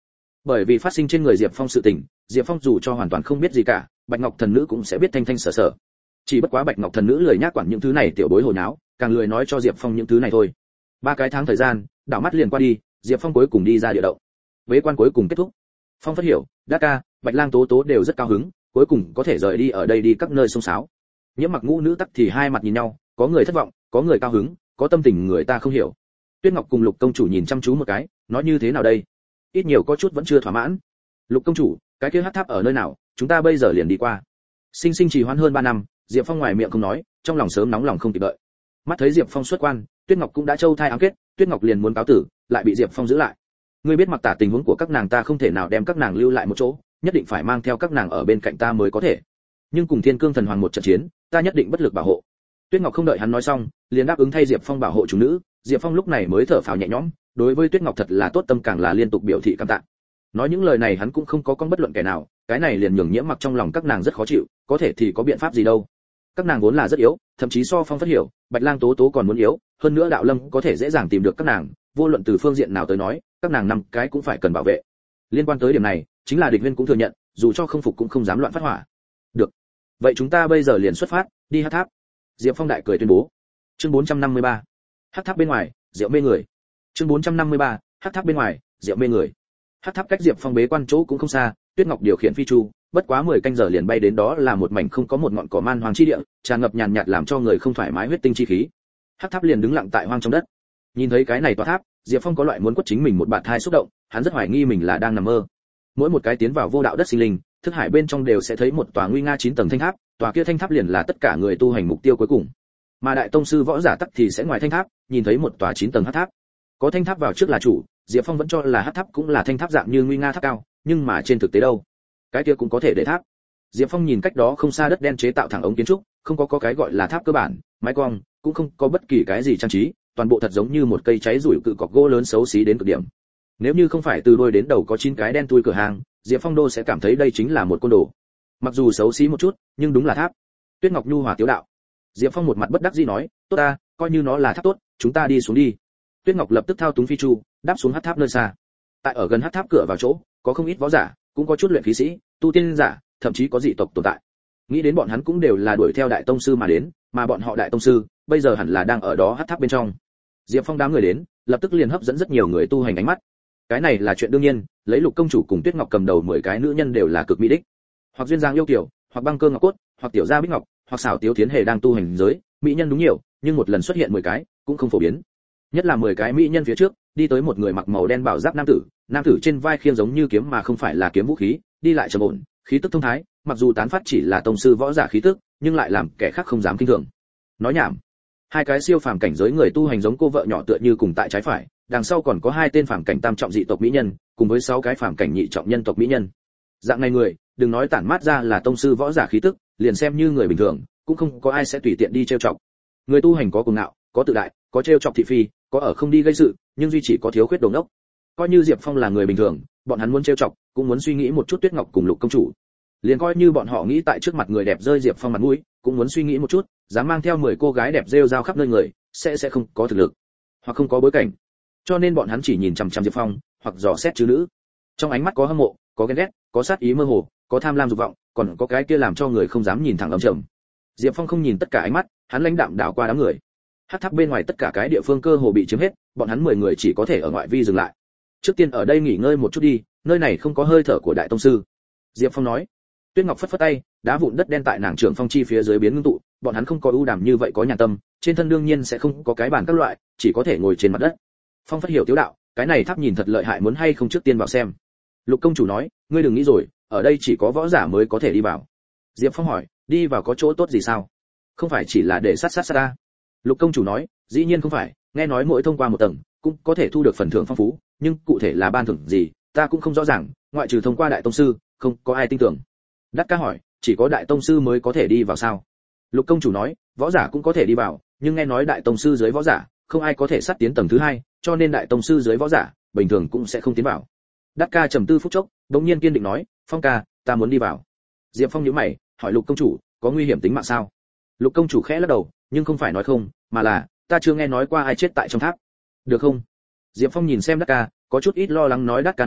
A: Bởi vì phát sinh trên người Diệp Phong sự tình, Diệp Phong dù cho hoàn toàn không biết gì cả, Bạch Ngọc thần nữ cũng sẽ biết thanh thanh sở sở. Chỉ bất quá Bạch Ngọc thần nữ lười nhác quản những thứ này tiểu bối hồi náo, càng lười nói cho Diệp Phong những thứ này thôi. Ba cái tháng thời gian, đảo mắt liền qua đi, Diệp Phong cuối cùng đi ra địa động. Bế quan cuối cùng kết thúc. Phong phát hiểu, Đát Ca, Bạch Lang Tố Tố đều rất cao hứng, cuối cùng có thể rời đi ở đây đi các nơi sông sáo. Nhiễm Mặc ngũ nữ tắc thì hai mặt nhìn nhau, có người thất vọng, có người cao hứng, có tâm tình người ta không hiểu. Tuyết Ngọc cùng Lục công chủ nhìn chăm chú một cái, nói như thế nào đây? Ít nhiều có chút vẫn chưa thỏa mãn. Lục công chủ, cái kia hắc tháp ở nơi nào, chúng ta bây giờ liền đi qua. Sinh sinh trì hoãn hơn ba năm, Diệp Phong ngoài miệng không nói, trong lòng sớm nóng lòng không kịp đợi. Mắt thấy Diệp Phong xuất quan, Tuyết Ngọc cũng đã châu thai ám kết, Tuyết Ngọc liền muốn cáo tử, lại bị Diệp Phong giữ lại. Ngươi biết Mặc tả tình huống của các nàng, ta không thể nào đem các nàng lưu lại một chỗ, nhất định phải mang theo các nàng ở bên cạnh ta mới có thể. Nhưng cùng Thiên Cương thần hoàng một trận chiến, ta nhất định bất lực bảo hộ. Tuyết Ngọc không đợi hắn nói xong, liền đáp ứng thay Diệp Phong bảo hộ chúng nữ. Diệp Phong lúc này mới thở phào nhẹ nhõm, đối với Tuyết Ngọc thật là tốt tâm, càng là liên tục biểu thị cảm tạ. Nói những lời này hắn cũng không có con bất luận kẻ nào, cái này liền nhường Nhiễm Mặc trong lòng các nàng rất khó chịu, có thể thì có biện pháp gì đâu. Các nàng vốn là rất yếu, thậm chí so Phong Phát Hiểu, Bạch Lang Tố Tố còn muốn yếu, hơn nữa Đạo Lâm có thể dễ dàng tìm được các nàng, vô luận từ phương diện nào tới nói, các nàng năm cái cũng phải cần bảo vệ. Liên quan tới điểm này, chính là Địch Viên cũng thừa nhận, dù cho không phục cũng không dám loạn phát hỏa. Được, vậy chúng ta bây giờ liền xuất phát, đi Hắc Tháp. Diệp Phong đại cười tuyên bố. Chương bốn trăm năm mươi ba. Hắc Tháp bên ngoài, rượu mê người. Chương bốn trăm năm mươi ba. Hắc Tháp bên ngoài, rượu mê người. Hắc Tháp cách Diệp Phong bế quan chỗ cũng không xa, Tuyết Ngọc điều khiển phi chu, bất quá mười canh giờ liền bay đến, đó là một mảnh không có một ngọn cỏ man hoang chi địa, tràn ngập nhàn nhạt làm cho người không thoải mái huyết tinh chi khí. Hắc Tháp liền đứng lặng tại hoang trong đất. Nhìn thấy cái này tòa tháp, Diệp Phong có loại muốn quất chính mình một bạt thai xúc động, hắn rất hoài nghi mình là đang nằm mơ. Mỗi một cái tiến vào vô đạo đất sinh linh, thức hải bên trong đều sẽ thấy một tòa nguy nga chín tầng thanh tháp, tòa kia thanh tháp liền là tất cả người tu hành mục tiêu cuối cùng. Mà đại tông sư võ giả tắc thì sẽ ngoài thanh tháp, nhìn thấy một tòa chín tầng hắc tháp. Có thanh tháp vào trước là chủ, Diệp Phong vẫn cho là hắc tháp cũng là thanh tháp dạng như nguy nga tháp cao, nhưng mà trên thực tế đâu, cái kia cũng có thể để tháp. Diệp Phong nhìn cách đó không xa đất đen chế tạo thẳng ống kiến trúc, không có có cái gọi là tháp cơ bản, mái cong, cũng không có bất kỳ cái gì trang trí, toàn bộ thật giống như một cây cháy rủi cự cọc gỗ lớn xấu xí đến cực điểm. Nếu như không phải từ đuôi đến đầu có chín cái đen thui cửa hàng, Diệp Phong đô sẽ cảm thấy đây chính là một côn đồ. Mặc dù xấu xí một chút, nhưng đúng là tháp. Tuyết Ngọc nhu hòa tiếu đạo. Diệp Phong một mặt bất đắc dĩ nói, tốt ta, coi như nó là tháp tốt, chúng ta đi xuống đi. Tuyết Ngọc lập tức thao túng phi chu, đáp xuống hắc tháp nơi xa. Tại ở gần hắc tháp cửa vào chỗ, có không ít võ giả, cũng có chút luyện khí sĩ, tu tiên giả, thậm chí có dị tộc tồn tại. Nghĩ đến bọn hắn cũng đều là đuổi theo đại tông sư mà đến, mà bọn họ đại tông sư, bây giờ hẳn là đang ở đó hắc tháp bên trong. Diệp Phong đám người đến, lập tức liền hấp dẫn rất nhiều người tu hành ánh mắt. Cái này là chuyện đương nhiên, lấy Lục công chủ cùng Tuyết Ngọc cầm đầu mười cái nữ nhân đều là cực mỹ đích. Hoặc duyên dáng yêu kiều, hoặc băng cơ ngọc cốt, hoặc tiểu gia bích ngọc, hoặc xảo tiếu thiến hề đang tu hành giới, mỹ nhân đúng nhiều, nhưng một lần xuất hiện mười cái, cũng không phổ biến. Nhất là mười cái mỹ nhân phía trước, đi tới một người mặc màu đen bảo giáp nam tử, nam tử trên vai khiêng giống như kiếm mà không phải là kiếm vũ khí, đi lại trầm ổn, khí tức thông thái, mặc dù tán phát chỉ là tông sư võ giả khí tức, nhưng lại làm kẻ khác không dám kinh thường. Nói nhảm. Hai cái siêu phàm cảnh giới người tu hành giống cô vợ nhỏ tựa như cùng tại trái phải, đằng sau còn có hai tên phàm cảnh tam trọng dị tộc mỹ nhân, cùng với sáu cái phàm cảnh nhị trọng nhân tộc mỹ nhân. Dạng này người, đừng nói tản mát ra là tông sư võ giả khí tức, liền xem như người bình thường, cũng không có ai sẽ tùy tiện đi trêu chọc. Người tu hành có cuồng ngạo, có tự đại, có trêu chọc thị phi, có ở không đi gây sự, nhưng duy chỉ có thiếu khuyết đồ ngốc. Coi như Diệp Phong là người bình thường, bọn hắn muốn trêu chọc, cũng muốn suy nghĩ một chút Tuyết Ngọc cùng Lục công chủ. Liền coi như bọn họ nghĩ tại trước mặt người đẹp rơi Diệp Phong mặt mũi, cũng muốn suy nghĩ một chút, dám mang theo mười cô gái đẹp rêu rao khắp nơi người, sẽ sẽ không có thực lực, hoặc không có bối cảnh. Cho nên bọn hắn chỉ nhìn chằm chằm Diệp Phong, hoặc dò xét chứ nữ. Trong ánh mắt có hâm mộ, có ghen ghét, có sát ý mơ hồ, có tham lam dục vọng, còn có cái kia làm cho người không dám nhìn thẳng âm trầm. Diệp Phong không nhìn tất cả ánh mắt, hắn lãnh đạm đảo qua đám người. Hắc tháp bên ngoài tất cả cái địa phương cơ hồ bị chiếm hết, bọn hắn mười người chỉ có thể ở ngoại vi dừng lại. Trước tiên ở đây nghỉ ngơi một chút đi, nơi này không có hơi thở của đại tông sư. Diệp Phong nói. Tuyết Ngọc phất phất tay, đá vụn đất đen tại nàng trưởng phong chi phía dưới biến ngưng tụ, bọn hắn không có ưu đàm như vậy có nhàn tâm, trên thân đương nhiên sẽ không có cái bàn các loại, chỉ có thể ngồi trên mặt đất. Phong Phát Hiểu tiếu đạo, cái này tháp nhìn thật lợi hại, muốn hay không trước tiên vào xem. Lục công chủ nói, ngươi đừng nghĩ rồi, ở đây chỉ có võ giả mới có thể đi vào. Diệp Phong hỏi, đi vào có chỗ tốt gì sao? Không phải chỉ là để sát sát sát ta. Lục công chủ nói, dĩ nhiên không phải, nghe nói mỗi thông qua một tầng, cũng có thể thu được phần thưởng phong phú, nhưng cụ thể là ban thưởng gì, ta cũng không rõ ràng, ngoại trừ thông qua đại tông sư, không có ai tin tưởng. Đắc Ca hỏi, chỉ có đại tông sư mới có thể đi vào sao? Lục công chủ nói, võ giả cũng có thể đi vào, nhưng nghe nói đại tông sư dưới võ giả, không ai có thể sát tiến tầng thứ hai, cho nên đại tông sư dưới võ giả, bình thường cũng sẽ không tiến vào. Đắc Ca trầm tư phút chốc, đống nhiên kiên định nói, Phong ca, ta muốn đi vào. Diệp Phong nhíu mày, hỏi Lục công chủ, có nguy hiểm tính mạng sao? Lục công chủ khẽ lắc đầu, nhưng không phải nói không, mà là, ta chưa nghe nói qua ai chết tại trong tháp. Được không? Diệp Phong nhìn xem Đắc Ca, có chút ít lo lắng nói, Đắc Ca nói,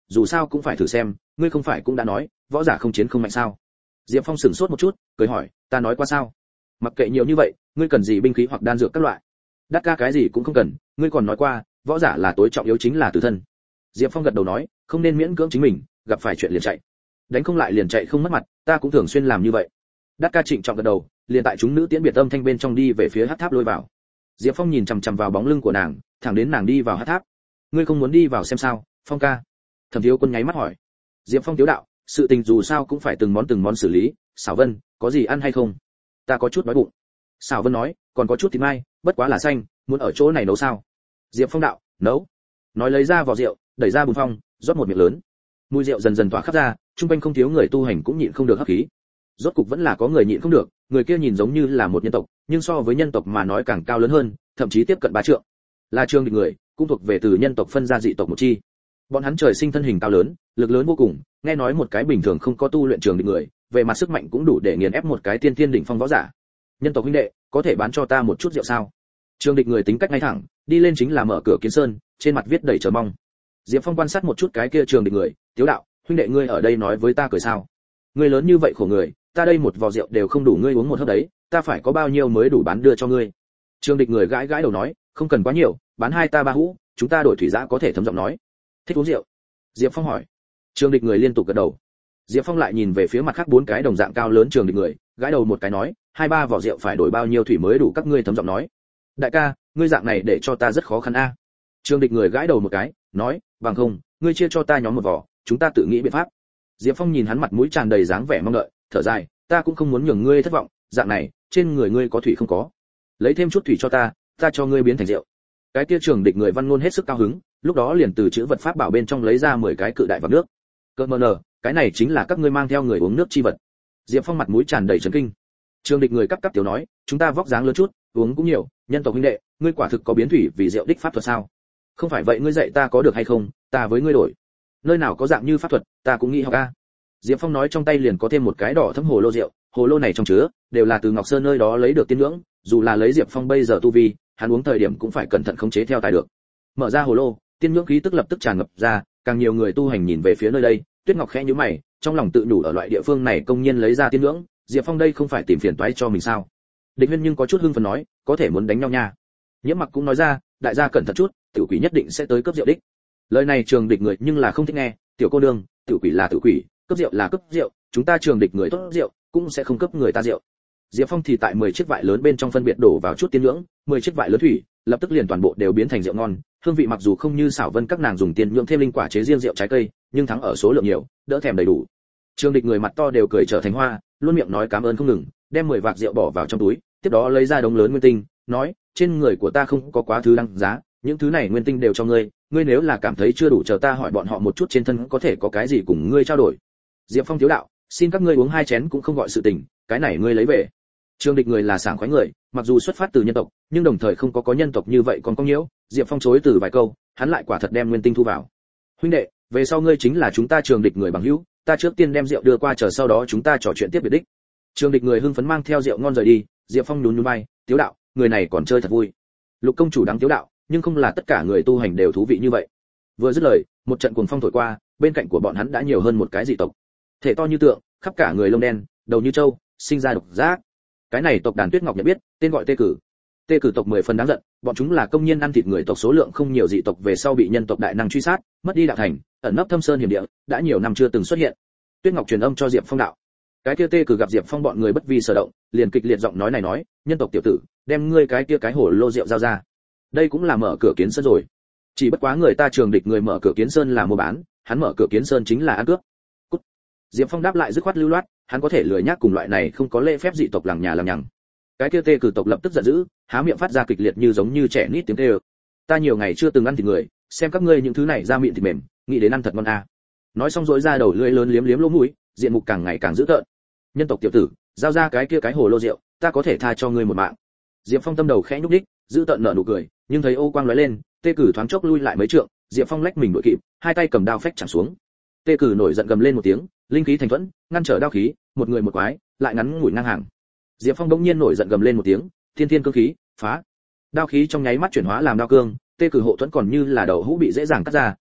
A: dù sao cũng phải thử xem, ngươi không phải cũng đã nói võ giả không chiến không mạnh sao? Diệp Phong sửng sốt một chút, cười hỏi, ta nói qua sao? Mặc kệ nhiều như vậy, ngươi cần gì binh khí hoặc đan dược các loại? Đắt ca cái gì cũng không cần, ngươi còn nói qua võ giả là tối trọng yếu chính là tử thân. Diệp Phong gật đầu nói, không nên miễn cưỡng chính mình, gặp phải chuyện liền chạy, đánh không lại liền chạy không mất mặt, ta cũng thường xuyên làm như vậy. Đắt ca trịnh trọng gật đầu, liền tại chúng nữ tiễn biệt âm thanh bên trong đi về phía hắc tháp lôi vào. Diệp Phong nhìn chằm chằm vào bóng lưng của nàng, thẳng đến nàng đi vào hắc tháp. Ngươi không muốn đi vào xem sao, Phong ca? Thẩm Thiếu Quân nháy mắt hỏi. Diệp Phong tiếu đạo, sự tình dù sao cũng phải từng món từng món xử lý, Sảo Vân, có gì ăn hay không? Ta có chút đói bụng. Sảo Vân nói, còn có chút thịt mai, bất quá là xanh, muốn ở chỗ này nấu sao? Diệp Phong đạo, nấu. Nói lấy ra vỏ rượu, đẩy ra bùn phong, rót một miệng lớn. Mùi rượu dần dần tỏa khắp ra, trung quanh không thiếu người tu hành cũng nhịn không được hấp khí. Rốt cục vẫn là có người nhịn không được, người kia nhìn giống như là một nhân tộc, nhưng so với nhân tộc mà nói càng cao lớn hơn, thậm chí tiếp cận bá trượng. Là Trương Địch người, cũng thuộc về từ nhân tộc phân ra dị tộc một chi. Bọn hắn trời sinh thân hình cao lớn, lực lớn vô cùng, nghe nói một cái bình thường không có tu luyện Trường Địch người, về mặt sức mạnh cũng đủ để nghiền ép một cái tiên thiên đỉnh phong võ giả. Nhân tộc huynh đệ, có thể bán cho ta một chút rượu sao? Trường Địch người tính cách ngay thẳng, đi lên chính là mở cửa kiến sơn, trên mặt viết đầy chờ mong. Diệp Phong quan sát một chút cái kia Trường Địch người, tiếu đạo, huynh đệ ngươi ở đây nói với ta cười sao? Ngươi lớn như vậy khổ người, ta đây một vò rượu đều không đủ ngươi uống một hớp đấy, ta phải có bao nhiêu mới đủ bán đưa cho ngươi? Trường Địch người gãi gãi đầu nói, không cần quá nhiều, bán hai ta ba hũ, chúng ta đổi thủy giã có thể thấm giọng nói. Thích uống rượu? Diệp Phong hỏi. Trường Địch người liên tục gật đầu. Diệp Phong lại nhìn về phía mặt khác bốn cái đồng dạng cao lớn Trường Địch người, gãi đầu một cái nói, hai ba vỏ rượu phải đổi bao nhiêu thủy mới đủ các ngươi thấm giọng nói. Đại ca, ngươi dạng này để cho ta rất khó khăn a. Trường Địch người gãi đầu một cái, nói, bằng không, ngươi chia cho ta nhóm một vỏ, chúng ta tự nghĩ biện pháp. Diệp Phong nhìn hắn mặt mũi tràn đầy dáng vẻ mong đợi, thở dài, ta cũng không muốn nhường ngươi thất vọng, dạng này, trên người ngươi có thủy không có? Lấy thêm chút thủy cho ta, ta cho ngươi biến thành rượu. Cái kia Trường Địch người văn ngôn hết sức cao hứng, lúc đó liền từ chữ vật pháp bảo bên trong lấy ra mười cái cự đại vạc nước. Cơn mờ nở, cái này chính là các ngươi mang theo người uống nước chi vật. Diệp Phong mặt mũi tràn đầy chấn kinh. Trường Địch người cắp cắp tiểu nói, chúng ta vóc dáng lớn chút, uống cũng nhiều, nhân tộc huynh đệ, ngươi quả thực có biến thủy vì rượu đích pháp thuật sao? Không phải vậy ngươi dạy ta có được hay không, ta với ngươi đổi. Nơi nào có dạng như pháp thuật, ta cũng nghĩ học a. Diệp Phong nói trong tay liền có thêm một cái đỏ thẫm hồ lô rượu, hồ lô này trong chứa đều là từ Ngọc Sơn nơi đó lấy được tiên nhưỡng, dù là lấy Diệp Phong bây giờ tu vi, hắn uống thời điểm cũng phải cẩn thận khống chế theo tài được. Mở ra hồ lô, tiên nhưỡng khí tức lập tức tràn ngập ra, càng nhiều người tu hành nhìn về phía nơi đây, Tuyết Ngọc khẽ nhíu mày, trong lòng tự nhủ ở loại địa phương này công nhiên lấy ra tiên nhưỡng, Diệp Phong đây không phải tìm phiền toái cho mình sao? Địch Huyên nhưng có chút hưng phấn nói, có thể muốn đánh nhau nha. Nhiễm Mặc cũng nói ra, đại gia cẩn thận chút, tiểu quỷ nhất định sẽ tới cướp rượu đích. Lời này Trường Địch người nhưng là không thích nghe, tiểu cô nương, tiểu quỷ là tiểu quỷ, cướp rượu là cướp rượu, chúng ta Trường Địch người tốt rượu, cũng sẽ không cướp người ta rượu. Diệp Phong thì tại mười chiếc vại lớn bên trong phân biệt đổ vào chút tiên nhưỡng, mười chiếc vại lớn thủy, lập tức liền toàn bộ đều biến thành rượu ngon, hương vị mặc dù không như Xảo Vân các nàng dùng tiên nhưỡng thêm linh quả chế riêng rượu trái cây, nhưng thắng ở số lượng nhiều, đỡ thèm đầy đủ. Trường Địch người mặt to đều cười trở thành hoa, luôn miệng nói cảm ơn không ngừng, đem mười vạc rượu bỏ vào trong túi, tiếp đó lấy ra đống lớn nguyên tinh, nói, trên người của ta không có quá thứ đăng giá, những thứ này nguyên tinh đều cho ngươi, ngươi nếu là cảm thấy chưa đủ chờ ta hỏi bọn họ một chút trên thân có thể có cái gì cùng ngươi trao đổi. Diệp Phong thiếu đạo, xin các ngươi uống hai chén cũng không gọi sự tình, cái này ngươi lấy về. Trường Địch người là sảng khoái người, mặc dù xuất phát từ nhân tộc, nhưng đồng thời không có có nhân tộc như vậy còn có nhiễu, Diệp Phong chối từ vài câu, hắn lại quả thật đem nguyên tinh thu vào. Huynh đệ, về sau ngươi chính là chúng ta Trường Địch người bằng hữu, ta trước tiên đem rượu đưa qua chờ sau đó chúng ta trò chuyện tiếp biệt đích. Trường Địch người hưng phấn mang theo rượu ngon rời đi, Diệp Phong nhún nhún vai, tiếu đạo, người này còn chơi thật vui. Lục công chủ đáng tiếu đạo, nhưng không là tất cả người tu hành đều thú vị như vậy. Vừa dứt lời, một trận cuồng phong thổi qua, bên cạnh của bọn hắn đã nhiều hơn một cái dị tộc. Thể to như tượng, khắp cả người lông đen, đầu như trâu, sinh ra độc giác. Cái này tộc đàn Tuyết Ngọc nhận biết, tên gọi Tê Cử. Tê Cử tộc mười phần đáng giận, bọn chúng là công nhân ăn thịt người tộc số lượng không nhiều dị tộc về sau bị nhân tộc đại năng truy sát, mất đi đạo thành, ẩn nấp thâm sơn hiểm địa, đã nhiều năm chưa từng xuất hiện. Tuyết Ngọc truyền âm cho Diệp Phong đạo. Cái kia Tê Cử gặp Diệp Phong bọn người bất vi sở động, liền kịch liệt giọng nói này nói, nhân tộc tiểu tử, đem ngươi cái kia cái hổ lô rượu giao ra. Đây cũng là mở cửa kiến sơn rồi. Chỉ bất quá người ta Trường Địch người mở cửa kiến sơn là mua bán, hắn mở cửa kiến sơn chính là ăn cướp. Cút. Diệp Phong đáp lại dứt khoát lưu loát, hắn có thể lười nhác cùng loại này không có lễ phép dị tộc lằng nhà lằng nhằng. Cái kia Tê Cử tộc lập tức giận dữ, há miệng phát ra kịch liệt như giống như trẻ nít tiếng kêu. Ta nhiều ngày chưa từng ăn thịt người, xem các ngươi những thứ này ra miệng thịt mềm, nghĩ đến ăn thật ngon à. Nói xong rỗi ra đầu lưỡi lớn liếm liếm lỗ mũi, diện mục càng ngày càng dữ tợn. Nhân tộc tiểu tử, giao ra cái kia cái hồ lô rượu, ta có thể tha cho ngươi một mạng. Diệp Phong tâm đầu khẽ nhúc nhích, dữ tợn nở nụ cười, nhưng thấy ô quang lóe lên, Tê Cử thoáng chốc lui lại mấy trượng, Diệp Phong lách mình đuổi kịp, hai tay cầm đao phách chạm xuống. Tê Cử nổi giận gầm lên một tiếng, linh khí thành thuẫn, ngăn trở đao khí, một người một quái, lại ngắn ngủi ngang hàng. Diệp Phong bỗng nhiên nổi giận gầm lên một tiếng, thiên thiên cương khí, phá. Đao khí trong nháy mắt chuyển hóa làm đao cương, Tê Cử hộ thuẫn còn như là đầu hũ bị dễ dàng cắt ra,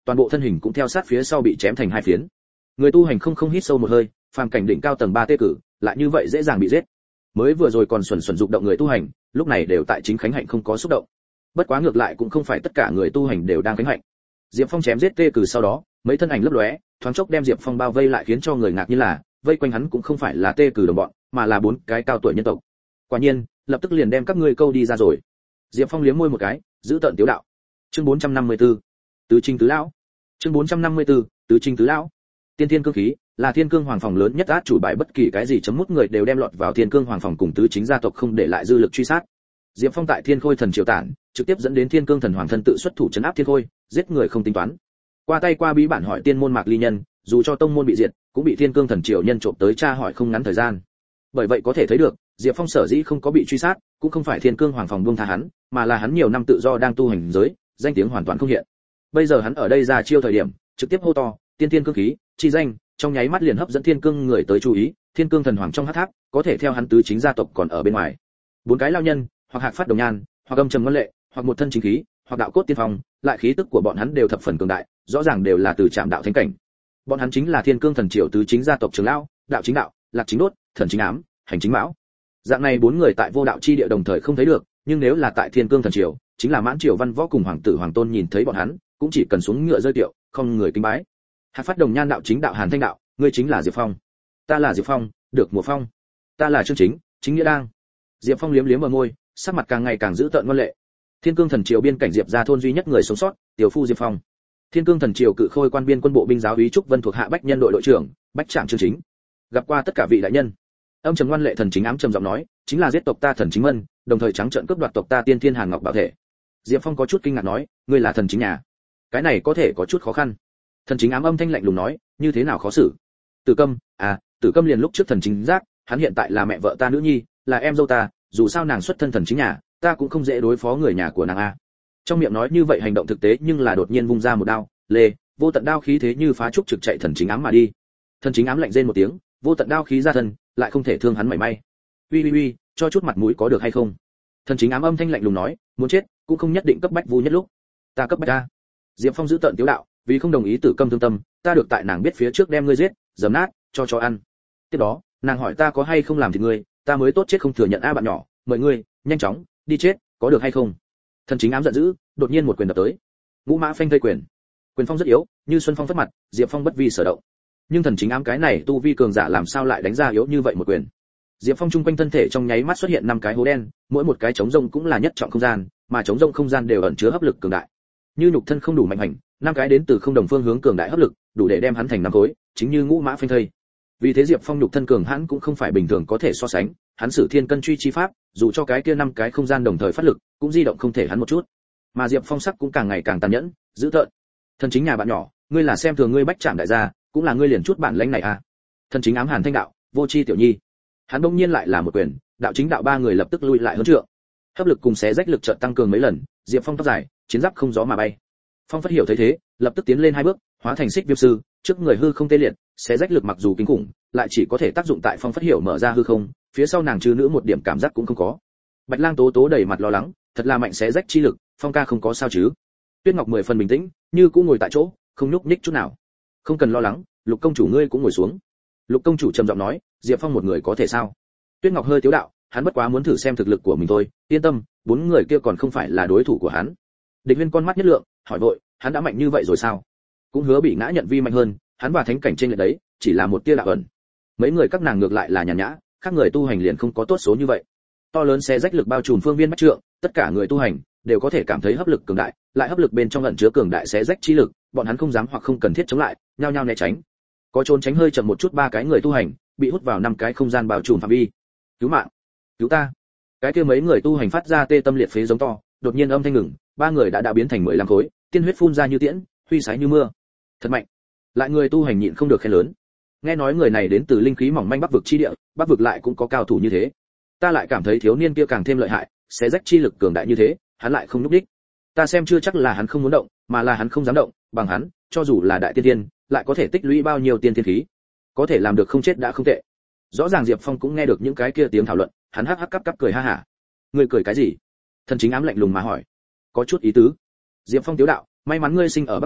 A: toàn bộ thân hình cũng theo sát phía sau bị chém thành hai phiến. Người tu hành không không hít sâu một hơi, phàm cảnh đỉnh cao tầng ba tê cử, lại như vậy dễ dàng bị giết. Mới vừa rồi còn xuẩn xuẩn dục động người tu hành, lúc này đều tại chính khánh hạnh không có xúc động. Bất quá ngược lại cũng không phải tất cả người tu hành đều đang khánh hạnh. Diệp Phong chém giết tê cử sau đó, mấy thân ảnh lấp lóe, thoáng chốc đem Diệp Phong bao vây lại, khiến cho người ngạc nhiên là, vây quanh hắn cũng không phải là tê cử đồng bọn, mà là bốn cái cao tuổi nhân tộc. Quả nhiên, lập tức liền đem các ngươi câu đi ra rồi. Diệp Phong liếm môi một cái, giữ tợn tiếu đạo. Chương bốn trăm năm mươi tư, Tứ Trinh Tứ lão. Chương bốn trăm năm mươi tư, Tứ Trinh Tứ lão. Tiên Thiên Cương khí là Thiên Cương Hoàng phòng lớn nhất át chủ bài, bất kỳ cái gì chấm mút người đều đem lọt vào Thiên Cương Hoàng phòng cùng tứ chính gia tộc không để lại dư lực truy sát. Diệp Phong tại Thiên Khôi thần triều tản, trực tiếp dẫn đến Thiên Cương thần hoàng thân tự xuất thủ trấn áp Thiên Khôi, giết người không tính toán. Qua tay qua bí bản hỏi tiên môn Mạc Ly Nhân, dù cho tông môn bị diệt, cũng bị Thiên Cương thần triều nhân trộm tới tra hỏi không ngắn thời gian. Bởi vậy có thể thấy được, Diệp Phong sở dĩ không có bị truy sát, cũng không phải Thiên Cương Hoàng phòng buông tha hắn, mà là hắn nhiều năm tự do đang tu hành giới, danh tiếng hoàn toàn không hiện. Bây giờ hắn ở đây ra chiêu thời điểm, trực tiếp hô to, tiên tiên cương khí, chi danh, trong nháy mắt liền hấp dẫn Thiên Cương người tới chú ý, Thiên Cương thần hoàng trong hắc tháp, có thể theo hắn tứ chính gia tộc còn ở bên ngoài. Bốn cái lao nhân, hoặc hạc phát đồng nhan, hoặc âm trầm ngân lệ, hoặc một thân chính khí, hoặc đạo cốt tiên phong, lại khí tức của bọn hắn đều thập phần cường đại, rõ ràng đều là từ trạm đạo thánh cảnh. Bọn hắn chính là Thiên Cương thần triều tứ chính gia tộc trưởng lão, đạo chính đạo, lạc chính đốt, thần chính ám, hành chính mão. Dạng này bốn người tại vô đạo chi địa đồng thời không thấy được, nhưng nếu là tại Thiên Cương thần triều, chính là mãn triều văn võ cùng hoàng tử hoàng tôn nhìn thấy bọn hắn, cũng chỉ cần xuống ngựa rơi tiệu, không người kính bái. Hạc phát đồng nhan đạo chính đạo Hàn Thanh đạo, ngươi chính là Diệp Phong. Ta là Diệp Phong, được mùa phong. Ta là Trương Chính, chính nghĩa đang. Diệp Phong liếm liếm ở môi, sắc mặt càng ngày càng dữ tợn ngoan lệ. Thiên Cương thần triều biên cảnh Diệp gia thôn duy nhất người sống sót, tiểu phu Diệp Phong. Thiên Cương thần triều cự khôi quan biên quân bộ binh giáo úy Trúc Vân thuộc hạ Bách Nhân đội đội trưởng, Bách Trạm Trương Chính. Gặp qua tất cả vị đại nhân. Âm trầm ngoan lệ thần chính ám trầm giọng nói, chính là giết tộc ta thần chính mân, đồng thời trắng trợn cướp đoạt tộc ta tiên thiên hàn ngọc bảo thể. Diệp Phong có chút kinh ngạc nói, ngươi là thần chính nhà? Cái này có thể có chút khó khăn. Thần chính ám âm thanh lạnh lùng nói, như thế nào khó xử? Tử Câm, à, Tử Câm liền lúc trước thần chính giác, hắn hiện tại là mẹ vợ ta nữ nhi, là em dâu ta, dù sao nàng xuất thân thần chính nhà, ta cũng không dễ đối phó người nhà của nàng a. Trong miệng nói như vậy, hành động thực tế nhưng là đột nhiên vung ra một đao, lê, vô tận đao khí thế như phá trúc trực chạy thần chính ám mà đi. Thần chính ám lạnh rên một tiếng, vô tận đao khí ra thân, lại không thể thương hắn mảy may. Uy uy uy, cho chút mặt mũi có được hay không? Thần chính ám âm thanh lạnh lùng nói, muốn chết, cũng không nhất định cấp bách vu nhất lúc. Ta cấp bách ta. Diệp Phong giữ tận tiếu đạo, vì không đồng ý Tử Câm thương tâm, ta được tại nàng biết phía trước đem ngươi giết, dầm nát, cho cho ăn. Tiếp đó, nàng hỏi ta có hay không làm thì ngươi, ta mới tốt chết không thừa nhận a bạn nhỏ, mời ngươi, nhanh chóng, đi chết, có được hay không? Thần chính ám giận dữ, đột nhiên một quyền đập tới. Ngũ mã phanh thây quyền. Quyền phong rất yếu, như xuân phong phất mặt, Diệp Phong bất vi sở động. Nhưng thần chính ám cái này tu vi cường giả làm sao lại đánh ra yếu như vậy một quyền? Diệp Phong trung quanh thân thể trong nháy mắt xuất hiện năm cái hố đen, mỗi một cái trống rông cũng là nhất trọng không gian, mà trống rông không gian đều ẩn chứa hấp lực cường đại. Như nhục thân không đủ mạnh hành, năm cái đến từ không đồng phương hướng cường đại hấp lực, đủ để đem hắn thành năm khối, chính như ngũ mã phanh thây. Vì thế Diệp Phong nhục thân cường hãn cũng không phải bình thường có thể so sánh, hắn sử thiên cân truy chi pháp, dù cho cái kia năm cái không gian đồng thời phát lực, cũng di động không thể hắn một chút. Mà Diệp Phong sắc cũng càng ngày càng tàn nhẫn, dữ tợn. Thần chính nhà bạn nhỏ, ngươi là xem thường ngươi Bách Trạm đại gia, cũng là ngươi liền chút bản lãnh này à? Thần chính ám Hàn Thanh đạo, vô chi tiểu nhi. Hắn bỗng nhiên lại là một quyền, đạo chính đạo ba người lập tức lui lại hơn trượng. Hấp lực cùng xé rách lực chợt tăng cường mấy lần, Diệp Phong tóc dài, chiến giáp không gió mà bay. Phong Phất Hiểu thấy thế, lập tức tiến lên hai bước, hóa thành xích viêm sư, trước người hư không tê liệt, xé rách lực mặc dù kinh khủng, lại chỉ có thể tác dụng tại Phong Phất Hiểu mở ra hư không, phía sau nàng trừ nữ một điểm cảm giác cũng không có. Bạch Lang Tố Tố đầy mặt lo lắng, thật là mạnh xé rách chi lực, Phong ca không có sao chứ? Tuyết Ngọc mười phần bình tĩnh, như cũng ngồi tại chỗ, không nhúc nhích chút nào. Không cần lo lắng, Lục công chủ ngươi cũng ngồi xuống. Lục công chủ trầm giọng nói, Diệp Phong một người có thể sao? Tuyết Ngọc hơi tiếu đạo, hắn bất quá muốn thử xem thực lực của mình thôi, yên tâm, bốn người kia còn không phải là đối thủ của hắn. Địch Huyên con mắt nhất lượng, hỏi vội, hắn đã mạnh như vậy rồi sao? Cũng hứa bị ngã nhận vi mạnh hơn, hắn và thánh cảnh trên lệch đấy, chỉ là một tia đạo ẩn. Mấy người các nàng ngược lại là nhàn nhã, khác người tu hành liền không có tốt số như vậy. To lớn xé rách lực bao trùm phương viên bách trượng, tất cả người tu hành đều có thể cảm thấy hấp lực cường đại, lại hấp lực bên trong ẩn chứa cường đại xé rách chi lực, bọn hắn không dám hoặc không cần thiết chống lại, nhao nhao né tránh. Có trốn tránh hơi chậm một chút, ba cái người tu hành bị hút vào năm cái không gian bao trùm phạm vi. Cứu mạng, cứu ta! Cái kia mấy người tu hành phát ra tê tâm liệt phế giống to, đột nhiên âm thanh ngừng, ba người đã đã biến thành mười lăm khối, tiên huyết phun ra như tiễn, huy sái như mưa. Thật mạnh! Lại người tu hành nhịn không được khen lớn. Nghe nói người này đến từ linh khí mỏng manh Bắc vực chi địa, Bắc vực lại cũng có cao thủ như thế. Ta lại cảm thấy thiếu niên kia càng thêm lợi hại, xé rách chi lực cường đại như thế, hắn lại không núp đích. Ta xem chưa chắc là hắn không muốn động, mà là hắn không dám động, bằng hắn, cho dù là đại tiên tiên, lại có thể tích lũy bao nhiêu tiên thiên khí. Có thể làm được không chết đã không tệ. Rõ ràng Diệp Phong cũng nghe được những cái kia tiếng thảo luận, hắn hắc hắc cắp cắp cười ha hả. Ngươi cười cái gì? Thần chính ám lạnh lùng mà hỏi. Có chút ý tứ. Diệp Phong tiếu đạo, may mắn ngươi sinh ở Bắc vực,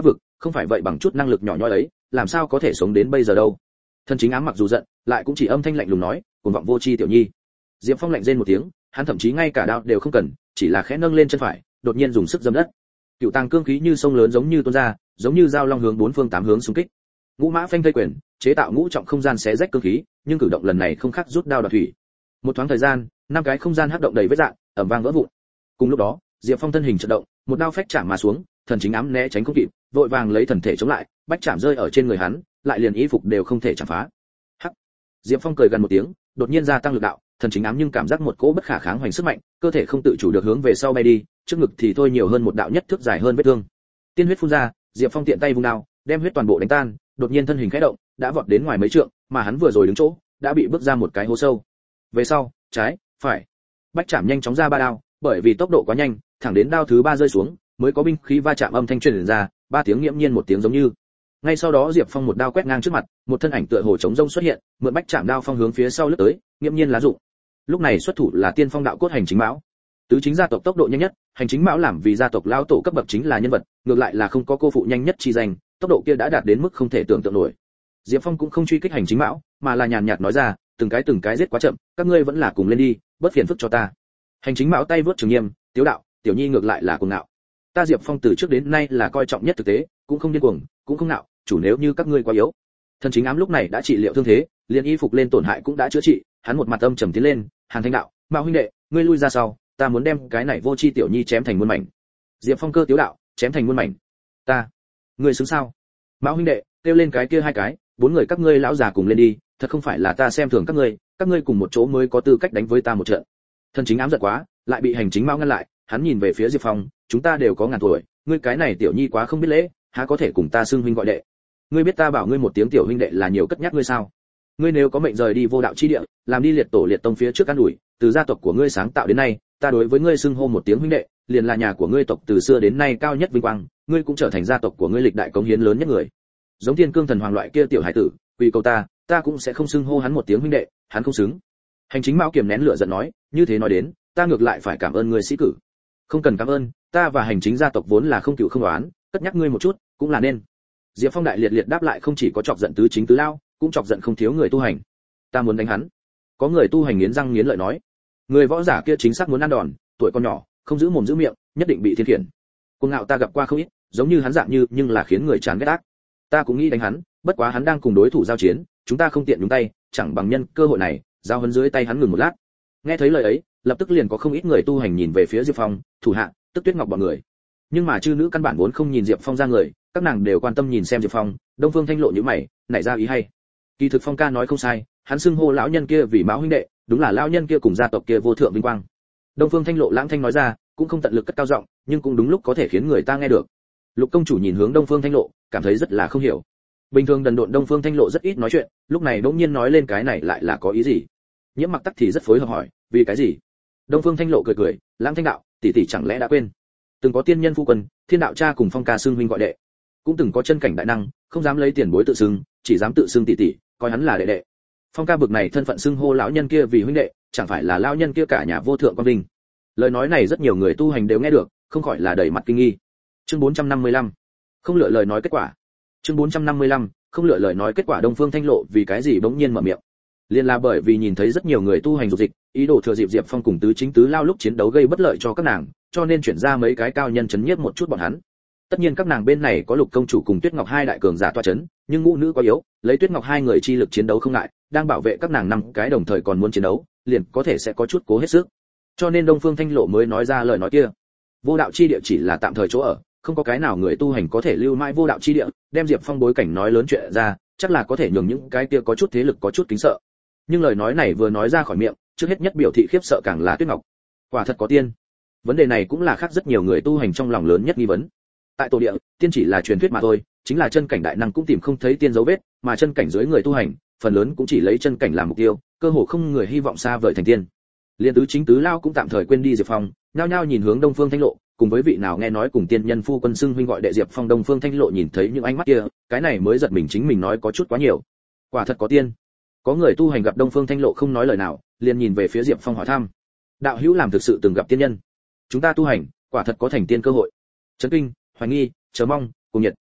A: không phải vậy bằng chút năng lực nhỏ nhoi ấy làm sao có thể sống đến bây giờ đâu. Thần chính ám mặc dù giận lại cũng chỉ âm thanh lạnh lùng nói, cuồng vọng vô tri tiểu nhi. Diệp Phong lạnh rên một tiếng, hắn thậm chí ngay cả đao đều không cần, chỉ là khẽ nâng lên chân phải, đột nhiên dùng sức dẫm đất. Cựu tàng cương khí như sông lớn giống như tuôn ra, giống như dao long hướng bốn phương tám hướng xung kích. Ngũ mã phanh thây quyền, chế tạo ngũ trọng không gian xé rách cương khí, nhưng cử động lần này không khác rút đao đoạt thủy. Một thoáng thời gian, năm cái không gian hắc động đầy vết rạn, ầm vang vỡ vụn. Cùng lúc đó, Diệp Phong thân hình chợt động, một đao phách chạm mà xuống, thần chính ám né tránh không kịp, vội vàng lấy thần thể chống lại, bách chạm rơi ở trên người hắn, lại liền y phục đều không thể chạm phá. Hắc. Diệp Phong cười gần một tiếng, đột nhiên gia tăng lực đạo, thần chính ám nhưng cảm giác một cỗ bất khả kháng hoành sức mạnh, cơ thể không tự chủ được hướng về sau bay đi, trước ngực thì thôi nhiều hơn một đạo nhất thước dài hơn vết thương. Tiên huyết phun ra, Diệp Phong tiện tay vung đao, đem huyết toàn bộ đánh tan, đột nhiên thân hình khẽ động, đã vọt đến ngoài mấy trượng, mà hắn vừa rồi đứng chỗ, đã bị bước ra một cái hố sâu. Về sau, trái, phải. Bách chạm nhanh chóng ra ba đao, bởi vì tốc độ quá nhanh, thẳng đến đao thứ ba rơi xuống, mới có binh khí va chạm âm thanh truyền ra, ba tiếng nghiễm nhiên một tiếng giống như. Ngay sau đó Diệp Phong một đao quét ngang trước mặt, một thân ảnh tựa hồ trống rông xuất hiện, mượn bách chạm đao phong hướng phía sau lướt tới, nghiễm nhiên lá dụng. Lúc này xuất thủ là tiên phong đạo cốt hành chính mão. Tứ chính gia tộc tốc độ nhanh nhất, hành chính mão làm vì gia tộc lão tổ cấp bậc chính là nhân vật, ngược lại là không có cô phụ nhanh nhất chi danh, tốc độ kia đã đạt đến mức không thể tưởng tượng nổi. Diệp Phong cũng không truy kích hành chính mão, mà là nhàn nhạt nói ra, từng cái từng cái giết quá chậm, các ngươi vẫn là cùng lên đi, bất phiền phức cho ta. Hành chính mão tay vớt trường nghiêm, tiếu đạo, tiểu nhi ngược lại là cuồng ngạo. Ta Diệp Phong từ trước đến nay là coi trọng nhất thực tế, cũng không điên cuồng, cũng không nạo, chủ nếu như các ngươi quá yếu. Thần chính ám lúc này đã trị liệu thương thế, liền y phục lên tổn hại cũng đã chữa trị, hắn một mặt âm trầm tiến lên, Hàn Thanh đạo, Mạo huynh đệ, ngươi lui ra sau, ta muốn đem cái này vô chi tiểu nhi chém thành muôn mảnh. Diệp Phong cơ tiếu đạo, chém thành muôn mảnh. Ta, ngươi xứng sao? Mạo huynh đệ, kêu lên cái kia hai cái, bốn người các ngươi lão già cùng lên đi, thật không phải là ta xem thường các ngươi, các ngươi cùng một chỗ mới có tư cách đánh với ta một trận. Thần chính ám giận quá, lại bị hành chính Mao ngăn lại, hắn nhìn về phía Diệp Phong, chúng ta đều có ngàn tuổi, ngươi cái này tiểu nhi quá không biết lễ, há có thể cùng ta xưng huynh gọi đệ. Ngươi biết ta bảo ngươi một tiếng tiểu huynh đệ là nhiều cất nhắc ngươi sao? Ngươi nếu có mệnh rời đi vô đạo chi địa, làm đi liệt tổ liệt tông phía trước ăn ủi, từ gia tộc của ngươi sáng tạo đến nay, ta đối với ngươi xưng hô một tiếng huynh đệ, liền là nhà của ngươi tộc từ xưa đến nay cao nhất vinh quang, ngươi cũng trở thành gia tộc của ngươi lịch đại cống hiến lớn nhất người. Giống Thiên Cương thần hoàng loại kia tiểu hải tử, quỳ cầu ta, ta cũng sẽ không xưng hô hắn một tiếng huynh đệ, hắn không xứng. Hành chính Mao kiềm nén lửa giận nói, như thế nói đến, ta ngược lại phải cảm ơn ngươi sĩ cử. Không cần cảm ơn, ta và hành chính gia tộc vốn là không cựu không đoán, cất nhắc ngươi một chút, cũng là nên. Diệp Phong đại liệt liệt đáp lại, không chỉ có chọc giận tứ chính tứ lao, cũng chọc giận không thiếu người tu hành. Ta muốn đánh hắn. Có người tu hành nghiến răng nghiến lợi nói, người võ giả kia chính xác muốn ăn đòn, tuổi còn nhỏ, không giữ mồm giữ miệng, nhất định bị thiên khiển. Cuồng ngạo ta gặp qua không ít, giống như hắn dạng như, nhưng là khiến người chán ghét ác. Ta cũng nghĩ đánh hắn, bất quá hắn đang cùng đối thủ giao chiến, chúng ta không tiện nhúng tay, chẳng bằng nhân cơ hội này, giao hấn dưới tay hắn ngừng một lát. Nghe thấy lời ấy, lập tức liền có không ít người tu hành nhìn về phía Diệp Phong, thủ hạ, tức Tuyết Ngọc bọn người. Nhưng mà chư nữ căn bản vốn không nhìn Diệp Phong ra người, các nàng đều quan tâm nhìn xem Diệp Phong. Đông Phương Thanh Lộ nhíu mày, nảy ra ý hay. Kỳ thực Phong ca nói không sai, hắn xưng hô lão nhân kia vì Mão huynh đệ, đúng là lão nhân kia cùng gia tộc kia vô thượng vinh quang. Đông Phương Thanh Lộ lãng thanh nói ra, cũng không tận lực cất cao giọng, nhưng cũng đúng lúc có thể khiến người ta nghe được. Lục công chủ nhìn hướng Đông Phương Thanh Lộ, cảm thấy rất là không hiểu. Bình thường đần độn Đông Phương Thanh Lộ rất ít nói chuyện, lúc này đột nhiên nói lên cái này lại là có ý gì? Nhiễm Mặc Tắc thì rất phối hợp hỏi, vì cái gì? Đông Phương Thanh Lộ cười cười, lãng thanh đạo, tỷ tỷ chẳng lẽ đã quên? Từng có tiên nhân phu quân, thiên đạo cha cùng Phong ca xưng huynh gọi đệ, cũng từng có chân cảnh đại năng, không dám lấy tiền bối tự xưng, chỉ dám tự xưng tỷ tỷ, coi hắn là đệ đệ. Phong ca bực này thân phận xưng hô lão nhân kia vì huynh đệ, chẳng phải là lão nhân kia cả nhà vô thượng quan vinh. Lời nói này rất nhiều người tu hành đều nghe được, không khỏi là đầy mặt kinh nghi. Chương bốn trăm năm mươi lăm, không lựa lời nói kết quả. Chương bốn trăm năm mươi lăm, không lựa lời nói kết quả. Đông Phương Thanh Lộ vì cái gì bỗng nhiên mở miệng? Liên là bởi vì nhìn thấy rất nhiều người tu hành dục dịch, ý đồ thừa dịp Diệp Phong cùng tứ chính tứ lao lúc chiến đấu gây bất lợi cho các nàng, cho nên chuyển ra mấy cái cao nhân chấn nhiếp một chút bọn hắn. Tất nhiên các nàng bên này có Lục công chủ cùng Tuyết Ngọc hai đại cường giả tọa chấn, nhưng ngũ nữ quá yếu, lấy Tuyết Ngọc hai người chi lực chiến đấu không ngại, đang bảo vệ các nàng năm cái đồng thời còn muốn chiến đấu, liền có thể sẽ có chút cố hết sức. Cho nên Đông Phương Thanh Lộ mới nói ra lời nói kia. Vô đạo chi địa chỉ là tạm thời chỗ ở, không có cái nào người tu hành có thể lưu mãi vô đạo chi địa, đem Diệp Phong bối cảnh nói lớn chuyện ra, chắc là có thể nhường những cái kia có chút thế lực có chút kính sợ. Nhưng lời nói này vừa nói ra khỏi miệng, trước hết nhất biểu thị khiếp sợ càng là Tuyết Ngọc. Quả thật có tiên. Vấn đề này cũng là khác rất nhiều người tu hành trong lòng lớn nhất nghi vấn. Tại tổ địa, tiên chỉ là truyền thuyết mà thôi, chính là chân cảnh đại năng cũng tìm không thấy tiên dấu vết, mà chân cảnh dưới người tu hành, phần lớn cũng chỉ lấy chân cảnh làm mục tiêu, cơ hồ không người hy vọng xa vời thành tiên. Liên tứ chính tứ lao cũng tạm thời quên đi Diệp Phong, nhao nhao nhìn hướng Đông Phương Thanh Lộ, cùng với vị nào nghe nói cùng tiên nhân phu quân xưng huynh gọi đệ Diệp Phong. Đông Phương Thanh Lộ nhìn thấy những ánh mắt kia, cái này mới giật mình chính mình nói có chút quá nhiều. Quả thật có tiên. Có người tu hành gặp Đông Phương Thanh Lộ không nói lời nào, liền nhìn về phía Diệp Phong hỏi thăm. Đạo hữu làm thực sự từng gặp tiên nhân? Chúng ta tu hành, quả thật có thành tiên cơ hội. Chấn kinh, hoài nghi, chờ mong, cùng nhiệt.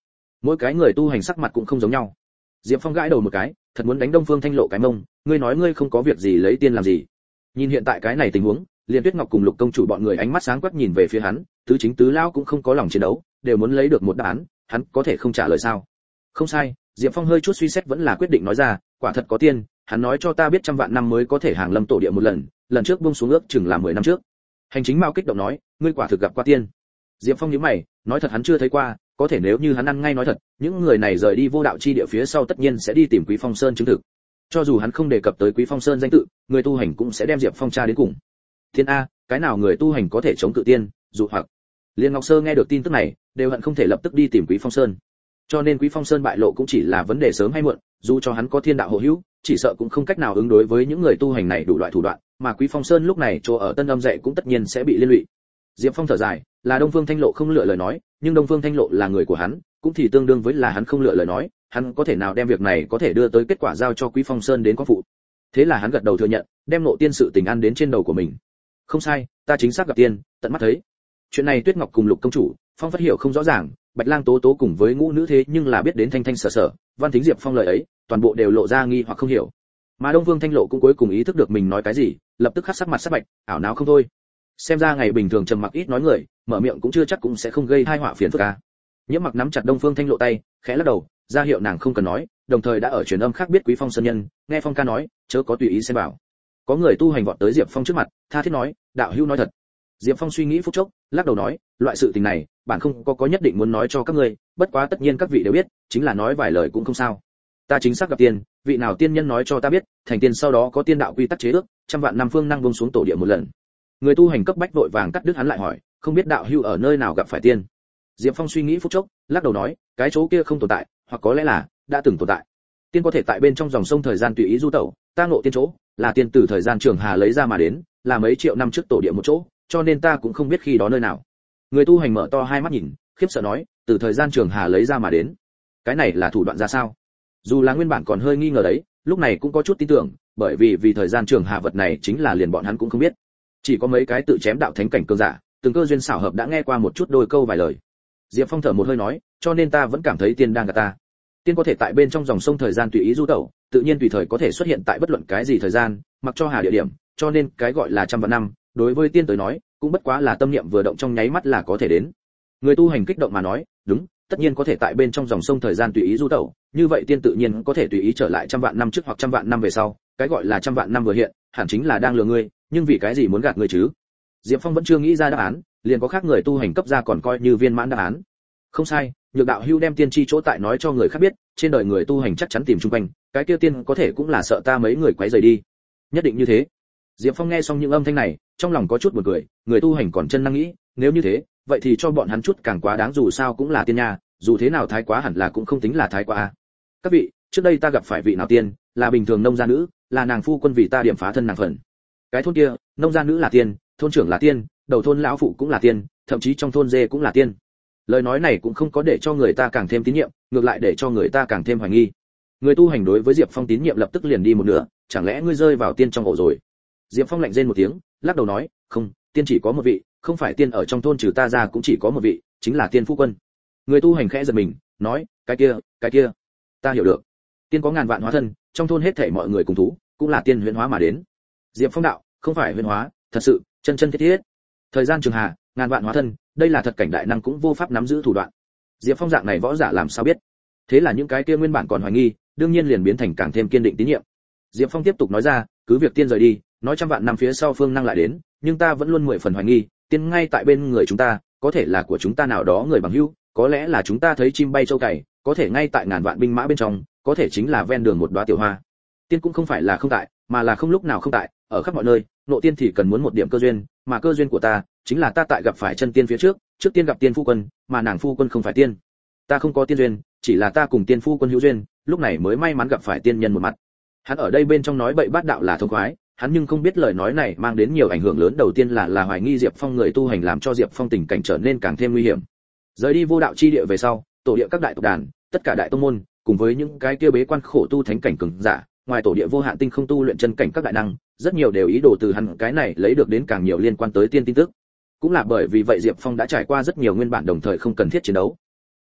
A: mỗi cái người tu hành sắc mặt cũng không giống nhau. Diệp Phong gãi đầu một cái, thật muốn đánh Đông Phương Thanh Lộ cái mông, ngươi nói ngươi không có việc gì lấy tiên làm gì? Nhìn hiện tại cái này tình huống, Liên Tuyết Ngọc cùng Lục công chủ bọn người ánh mắt sáng quắc nhìn về phía hắn, tứ chính tứ lão cũng không có lòng chiến đấu, đều muốn lấy được một đáp án, hắn có thể không trả lời sao? Không sai, Diệp Phong hơi chút suy xét vẫn là quyết định nói ra, quả thật có tiên, hắn nói cho ta biết trăm vạn năm mới có thể hàng lâm tổ địa một lần, lần trước buông xuống ước chừng là mười năm trước. Hành Chính Mao kích động nói, ngươi quả thực gặp qua tiên. Diệp Phong nhíu mày, nói thật hắn chưa thấy qua, có thể nếu như hắn ăn ngay nói thật, những người này rời đi vô đạo chi địa phía sau tất nhiên sẽ đi tìm Quý Phong Sơn chứng thực. Cho dù hắn không đề cập tới Quý Phong Sơn danh tự, người tu hành cũng sẽ đem Diệp Phong tra đến cùng. Thiên a, cái nào người tu hành có thể chống cự tiên, dụ hoặc. Liên Ngọc Sơ nghe được tin tức này, đều hận không thể lập tức đi tìm Quý Phong Sơn. Cho nên Quý Phong Sơn bại lộ cũng chỉ là vấn đề sớm hay muộn, dù cho hắn có thiên đạo hộ hữu, chỉ sợ cũng không cách nào ứng đối với những người tu hành này đủ loại thủ đoạn, mà Quý Phong Sơn lúc này chỗ ở Tân Âm dạy cũng tất nhiên sẽ bị liên lụy. Diệp Phong thở dài, là Đông Phương Thanh Lộ không lựa lời nói, nhưng Đông Phương Thanh Lộ là người của hắn, cũng thì tương đương với là hắn không lựa lời nói, hắn có thể nào đem việc này có thể đưa tới kết quả giao cho Quý Phong Sơn đến có phụ. Thế là hắn gật đầu thừa nhận, đem nộ tiên sự tình ăn đến trên đầu của mình. Không sai, ta chính xác gặp tiên, tận mắt thấy. Chuyện này Tuyết Ngọc cùng Lục công chủ, Phong Phát hiểu không rõ ràng, Bạch Lang Tố Tố cùng với Ngũ Nữ thế nhưng là biết đến thanh thanh sở sở, Văn Thính Diệp Phong lời ấy, toàn bộ đều lộ ra nghi hoặc không hiểu. Mà Đông Vương Thanh Lộ cũng cuối cùng ý thức được mình nói cái gì, lập tức khắc sắc mặt sắc bạch, ảo não không thôi. Xem ra ngày bình thường trầm mặc ít nói người, mở miệng cũng chưa chắc cũng sẽ không gây tai họa phiền phức a. Nhiễm Mặc nắm chặt Đông Phương Thanh Lộ tay, khẽ lắc đầu, ra hiệu nàng không cần nói, đồng thời đã ở truyền âm khác biết Quý Phong Sơn nhân, nghe Phong ca nói, chớ có tùy ý xem bảo. Có người tu hành vọt tới Diệp Phong trước mặt, tha thiết nói, đạo hữu nói thật. Diệp Phong suy nghĩ phút chốc, lắc đầu nói, loại sự tình này, bản không có có nhất định muốn nói cho các ngươi, bất quá tất nhiên các vị đều biết, chính là nói vài lời cũng không sao. Ta chính xác gặp tiên, vị nào tiên nhân nói cho ta biết, thành tiên sau đó có tiên đạo quy tắc chế ước, trăm vạn năm phương năng buông xuống tổ địa một lần. Người tu hành cấp bách vội vàng cắt đứt hắn lại hỏi, không biết đạo hữu ở nơi nào gặp phải tiên. Diệp Phong suy nghĩ phút chốc, lắc đầu nói, cái chỗ kia không tồn tại, hoặc có lẽ là đã từng tồn tại. Tiên có thể tại bên trong dòng sông thời gian tùy ý du tẩu, ta ngộ tiên chỗ, là tiên từ thời gian trường hà lấy ra mà đến, là mấy triệu năm trước tổ địa một chỗ, cho nên ta cũng không biết khi đó nơi nào. Người tu hành mở to hai mắt nhìn, khiếp sợ nói, từ thời gian trường hà lấy ra mà đến. Cái này là thủ đoạn ra sao? Dù là nguyên bản còn hơi nghi ngờ đấy, lúc này cũng có chút tin tưởng, bởi vì vì thời gian trường hà vật này chính là liền bọn hắn cũng không biết. Chỉ có mấy cái tự chém đạo thánh cảnh cường giả, từng cơ duyên xảo hợp đã nghe qua một chút đôi câu vài lời. Diệp Phong thở một hơi nói, cho nên ta vẫn cảm thấy tiên đang gạt ta. Tiên có thể tại bên trong dòng sông thời gian tùy ý du tẩu, tự nhiên tùy thời có thể xuất hiện tại bất luận cái gì thời gian, mặc cho hà địa điểm, cho nên cái gọi là trăm vạn năm, đối với tiên tới nói, cũng bất quá là tâm niệm vừa động trong nháy mắt là có thể đến. Người tu hành kích động mà nói, đúng, tất nhiên có thể tại bên trong dòng sông thời gian tùy ý du tẩu, như vậy tiên tự nhiên có thể tùy ý trở lại trăm vạn năm trước hoặc trăm vạn năm về sau, cái gọi là trăm vạn năm vừa hiện, hẳn chính là đang lừa ngươi, nhưng vì cái gì muốn gạt ngươi chứ? Diệp Phong vẫn chưa nghĩ ra đáp án, liền có khác người tu hành cấp ra còn coi như viên mãn đáp án. Không sai, Nhược đạo hưu đem tiên tri chỗ tại nói cho người khác biết, trên đời người tu hành chắc chắn tìm chung quanh, cái kia tiên có thể cũng là sợ ta mấy người quấy rầy đi. Nhất định như thế. Diệp Phong nghe xong những âm thanh này, trong lòng có chút buồn cười, người tu hành còn chân năng nghĩ, nếu như thế, vậy thì cho bọn hắn chút càng quá đáng, dù sao cũng là tiên nha, dù thế nào thái quá hẳn là cũng không tính là thái quá a. Các vị, trước đây ta gặp phải vị nào tiên, là bình thường nông gia nữ, là nàng phu quân vì ta điểm phá thân nàng phần. Cái thôn kia, nông gia nữ là tiên, thôn trưởng là tiên, đầu thôn lão phụ cũng là tiên, thậm chí trong thôn dê cũng là tiên. Lời nói này cũng không có để cho người ta càng thêm tín nhiệm, ngược lại để cho người ta càng thêm hoài nghi. Người tu hành đối với Diệp Phong tín nhiệm lập tức liền đi một nửa, chẳng lẽ ngươi rơi vào tiên trong ổ rồi? Diệp Phong lạnh rên một tiếng, lắc đầu nói, không, tiên chỉ có một vị, không phải tiên ở trong thôn trừ ta ra cũng chỉ có một vị, chính là tiên phu quân. Người tu hành khẽ giật mình, nói, cái kia, cái kia, ta hiểu được. Tiên có ngàn vạn hóa thân, trong thôn hết thảy mọi người cùng thú, cũng là tiên huyễn hóa mà đến. Diệp Phong đạo, không phải huyễn hóa, thật sự, chân chân thiết thiết. Thời gian trường hà, ngàn vạn hóa thân, đây là thật cảnh đại năng cũng vô pháp nắm giữ thủ đoạn. Diệp Phong dạng này võ giả làm sao biết? Thế là những cái kia nguyên bản còn hoài nghi, đương nhiên liền biến thành càng thêm kiên định tín nhiệm. Diệp Phong tiếp tục nói ra, cứ việc tiên rời đi, nói trăm vạn năm phía sau phương năng lại đến, nhưng ta vẫn luôn mười phần hoài nghi, tiên ngay tại bên người chúng ta, có thể là của chúng ta nào đó người bằng hữu, có lẽ là chúng ta thấy chim bay châu cày, có thể ngay tại ngàn vạn binh mã bên trong, có thể chính là ven đường một đóa tiểu hoa. Tiên cũng không phải là không tại, mà là không lúc nào không tại, ở khắp mọi nơi, nộ tiên thì cần muốn một điểm cơ duyên, mà cơ duyên của ta chính là ta tại gặp phải chân tiên phía trước, trước tiên gặp tiên phu quân, mà nàng phu quân không phải tiên. Ta không có tiên duyên, chỉ là ta cùng tiên phu quân hữu duyên, lúc này mới may mắn gặp phải tiên nhân một mặt. Hắn ở đây bên trong nói bậy bát đạo là thông khoái, hắn nhưng không biết lời nói này mang đến nhiều ảnh hưởng lớn, đầu tiên là là hoài nghi Diệp Phong người tu hành, làm cho Diệp Phong tình cảnh trở nên càng thêm nguy hiểm. Rời đi vô đạo chi địa về sau, tổ địa các đại tộc đàn, tất cả đại tông môn, cùng với những cái kia bế quan khổ tu thánh cảnh cường giả, ngoài tổ địa vô hạn tinh không tu luyện chân cảnh các đại năng, rất nhiều đều ý đồ từ hắn cái này lấy được đến càng nhiều liên quan tới tiên tin tức. Cũng là bởi vì vậy Diệp Phong đã trải qua rất nhiều nguyên bản đồng thời không cần thiết chiến đấu.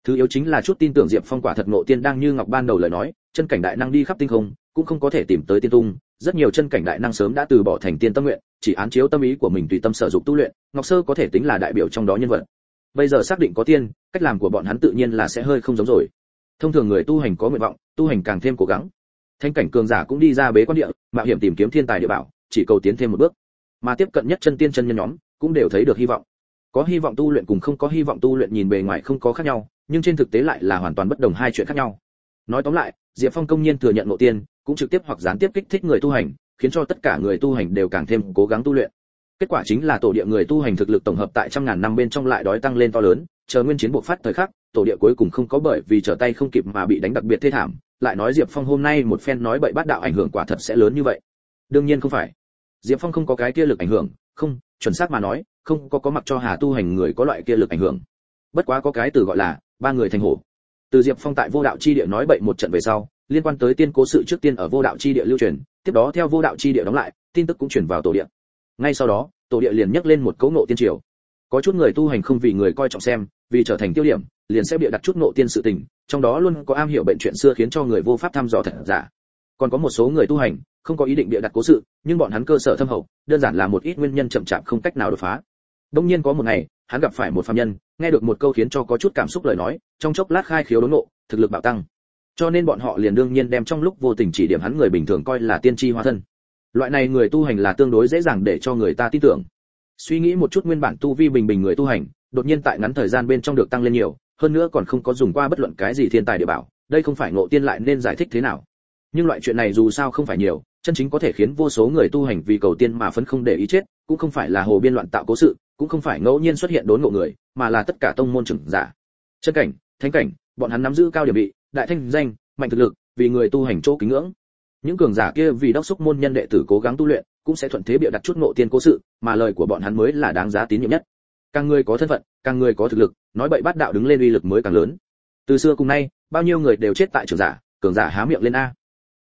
A: Thứ yếu chính là chút tin tưởng Diệp Phong quả thật ngộ tiên đang như ngọc ban đầu lời nói, chân cảnh đại năng đi khắp tinh không, cũng không có thể tìm tới tiên tung, rất nhiều chân cảnh đại năng sớm đã từ bỏ thành tiên tâm nguyện, chỉ án chiếu tâm ý của mình tùy tâm sở dụng tu luyện, Ngọc Sơ có thể tính là đại biểu trong đó nhân vật. Bây giờ xác định có tiên, cách làm của bọn hắn tự nhiên là sẽ hơi không giống rồi. Thông thường người tu hành có nguyện vọng, tu hành càng thêm cố gắng. Thánh cảnh cường giả cũng đi ra bế quan địa, mạo hiểm tìm kiếm thiên tài địa bảo, chỉ cầu tiến thêm một bước. Mà tiếp cận nhất chân tiên chân nhân nhóm, cũng đều thấy được hy vọng. Có hy vọng tu luyện cùng không có hy vọng tu luyện nhìn bề ngoài không có khác nhau, nhưng trên thực tế lại là hoàn toàn bất đồng hai chuyện khác nhau. Nói tóm lại, Diệp Phong công nhiên thừa nhận ngộ tiên, cũng trực tiếp hoặc gián tiếp kích thích người tu hành, khiến cho tất cả người tu hành đều càng thêm cố gắng tu luyện. Kết quả chính là tổ địa người tu hành thực lực tổng hợp tại trăm ngàn năm bên trong lại đói tăng lên to lớn, chờ nguyên chiến bộc phát thời khắc, tổ địa cuối cùng không có bởi vì trở tay không kịp mà bị đánh đặc biệt thê thảm, lại nói Diệp Phong hôm nay một phen nói bậy bát đạo ảnh hưởng quả thật sẽ lớn như vậy. Đương nhiên không phải. Diệp Phong không có cái kia lực ảnh hưởng, không, chuẩn xác mà nói, không có có mặc cho Hà tu hành người có loại kia lực ảnh hưởng. Bất quá có cái từ gọi là ba người thành hổ. Từ Diệp Phong tại Vô Đạo chi địa nói bậy một trận về sau, liên quan tới tiên cố sự trước tiên ở Vô Đạo chi địa lưu truyền, tiếp đó theo Vô Đạo chi địa đóng lại, tin tức cũng truyền vào tổ địa. Ngay sau đó, tổ địa liền nhắc lên một cấu nộ tiên triều. Có chút người tu hành không vì người coi trọng xem, vì trở thành tiêu điểm, liền sẽ bịa đặt chút nộ tiên sự tình, trong đó luôn có am hiểu bệnh chuyện xưa khiến cho người vô pháp thăm dò thật giả. Còn có một số người tu hành không có ý định bịa đặt cố sự, nhưng bọn hắn cơ sở thâm hậu, đơn giản là một ít nguyên nhân chậm chạp không cách nào đột phá. Đương nhiên có một ngày, hắn gặp phải một phàm nhân, nghe được một câu khiến cho có chút cảm xúc lời nói, trong chốc lát khai khiếu đốn ngộ, thực lực bạo tăng. Cho nên bọn họ liền đương nhiên đem trong lúc vô tình chỉ điểm hắn người bình thường coi là tiên tri hóa thân. Loại này người tu hành là tương đối dễ dàng để cho người ta tin tưởng. Suy nghĩ một chút nguyên bản tu vi bình bình người tu hành, đột nhiên tại ngắn thời gian bên trong được tăng lên nhiều, hơn nữa còn không có dùng qua bất luận cái gì thiên tài địa bảo, đây không phải ngộ tiên lại nên giải thích thế nào. Nhưng loại chuyện này dù sao không phải nhiều, chân chính có thể khiến vô số người tu hành vì cầu tiên mà phấn không để ý chết, cũng không phải là hồ biên loạn tạo cố sự, cũng không phải ngẫu nhiên xuất hiện đốn ngộ người, mà là tất cả tông môn trưởng giả. Chân cảnh, thánh cảnh, bọn hắn nắm giữ cao địa vị, đại thanh danh, mạnh thực lực, vì người tu hành chỗ kính ngưỡng. Những cường giả kia vì đốc thúc môn nhân đệ tử cố gắng tu luyện, cũng sẽ thuận thế bịa đặt chút ngộ tiên cố sự, mà lời của bọn hắn mới là đáng giá tín nhiệm nhất. Càng người có thân phận, càng người có thực lực, nói bậy bát đạo đứng lên uy lực mới càng lớn. Từ xưa cùng nay, bao nhiêu người đều chết tại trưởng giả, cường giả há miệng lên a.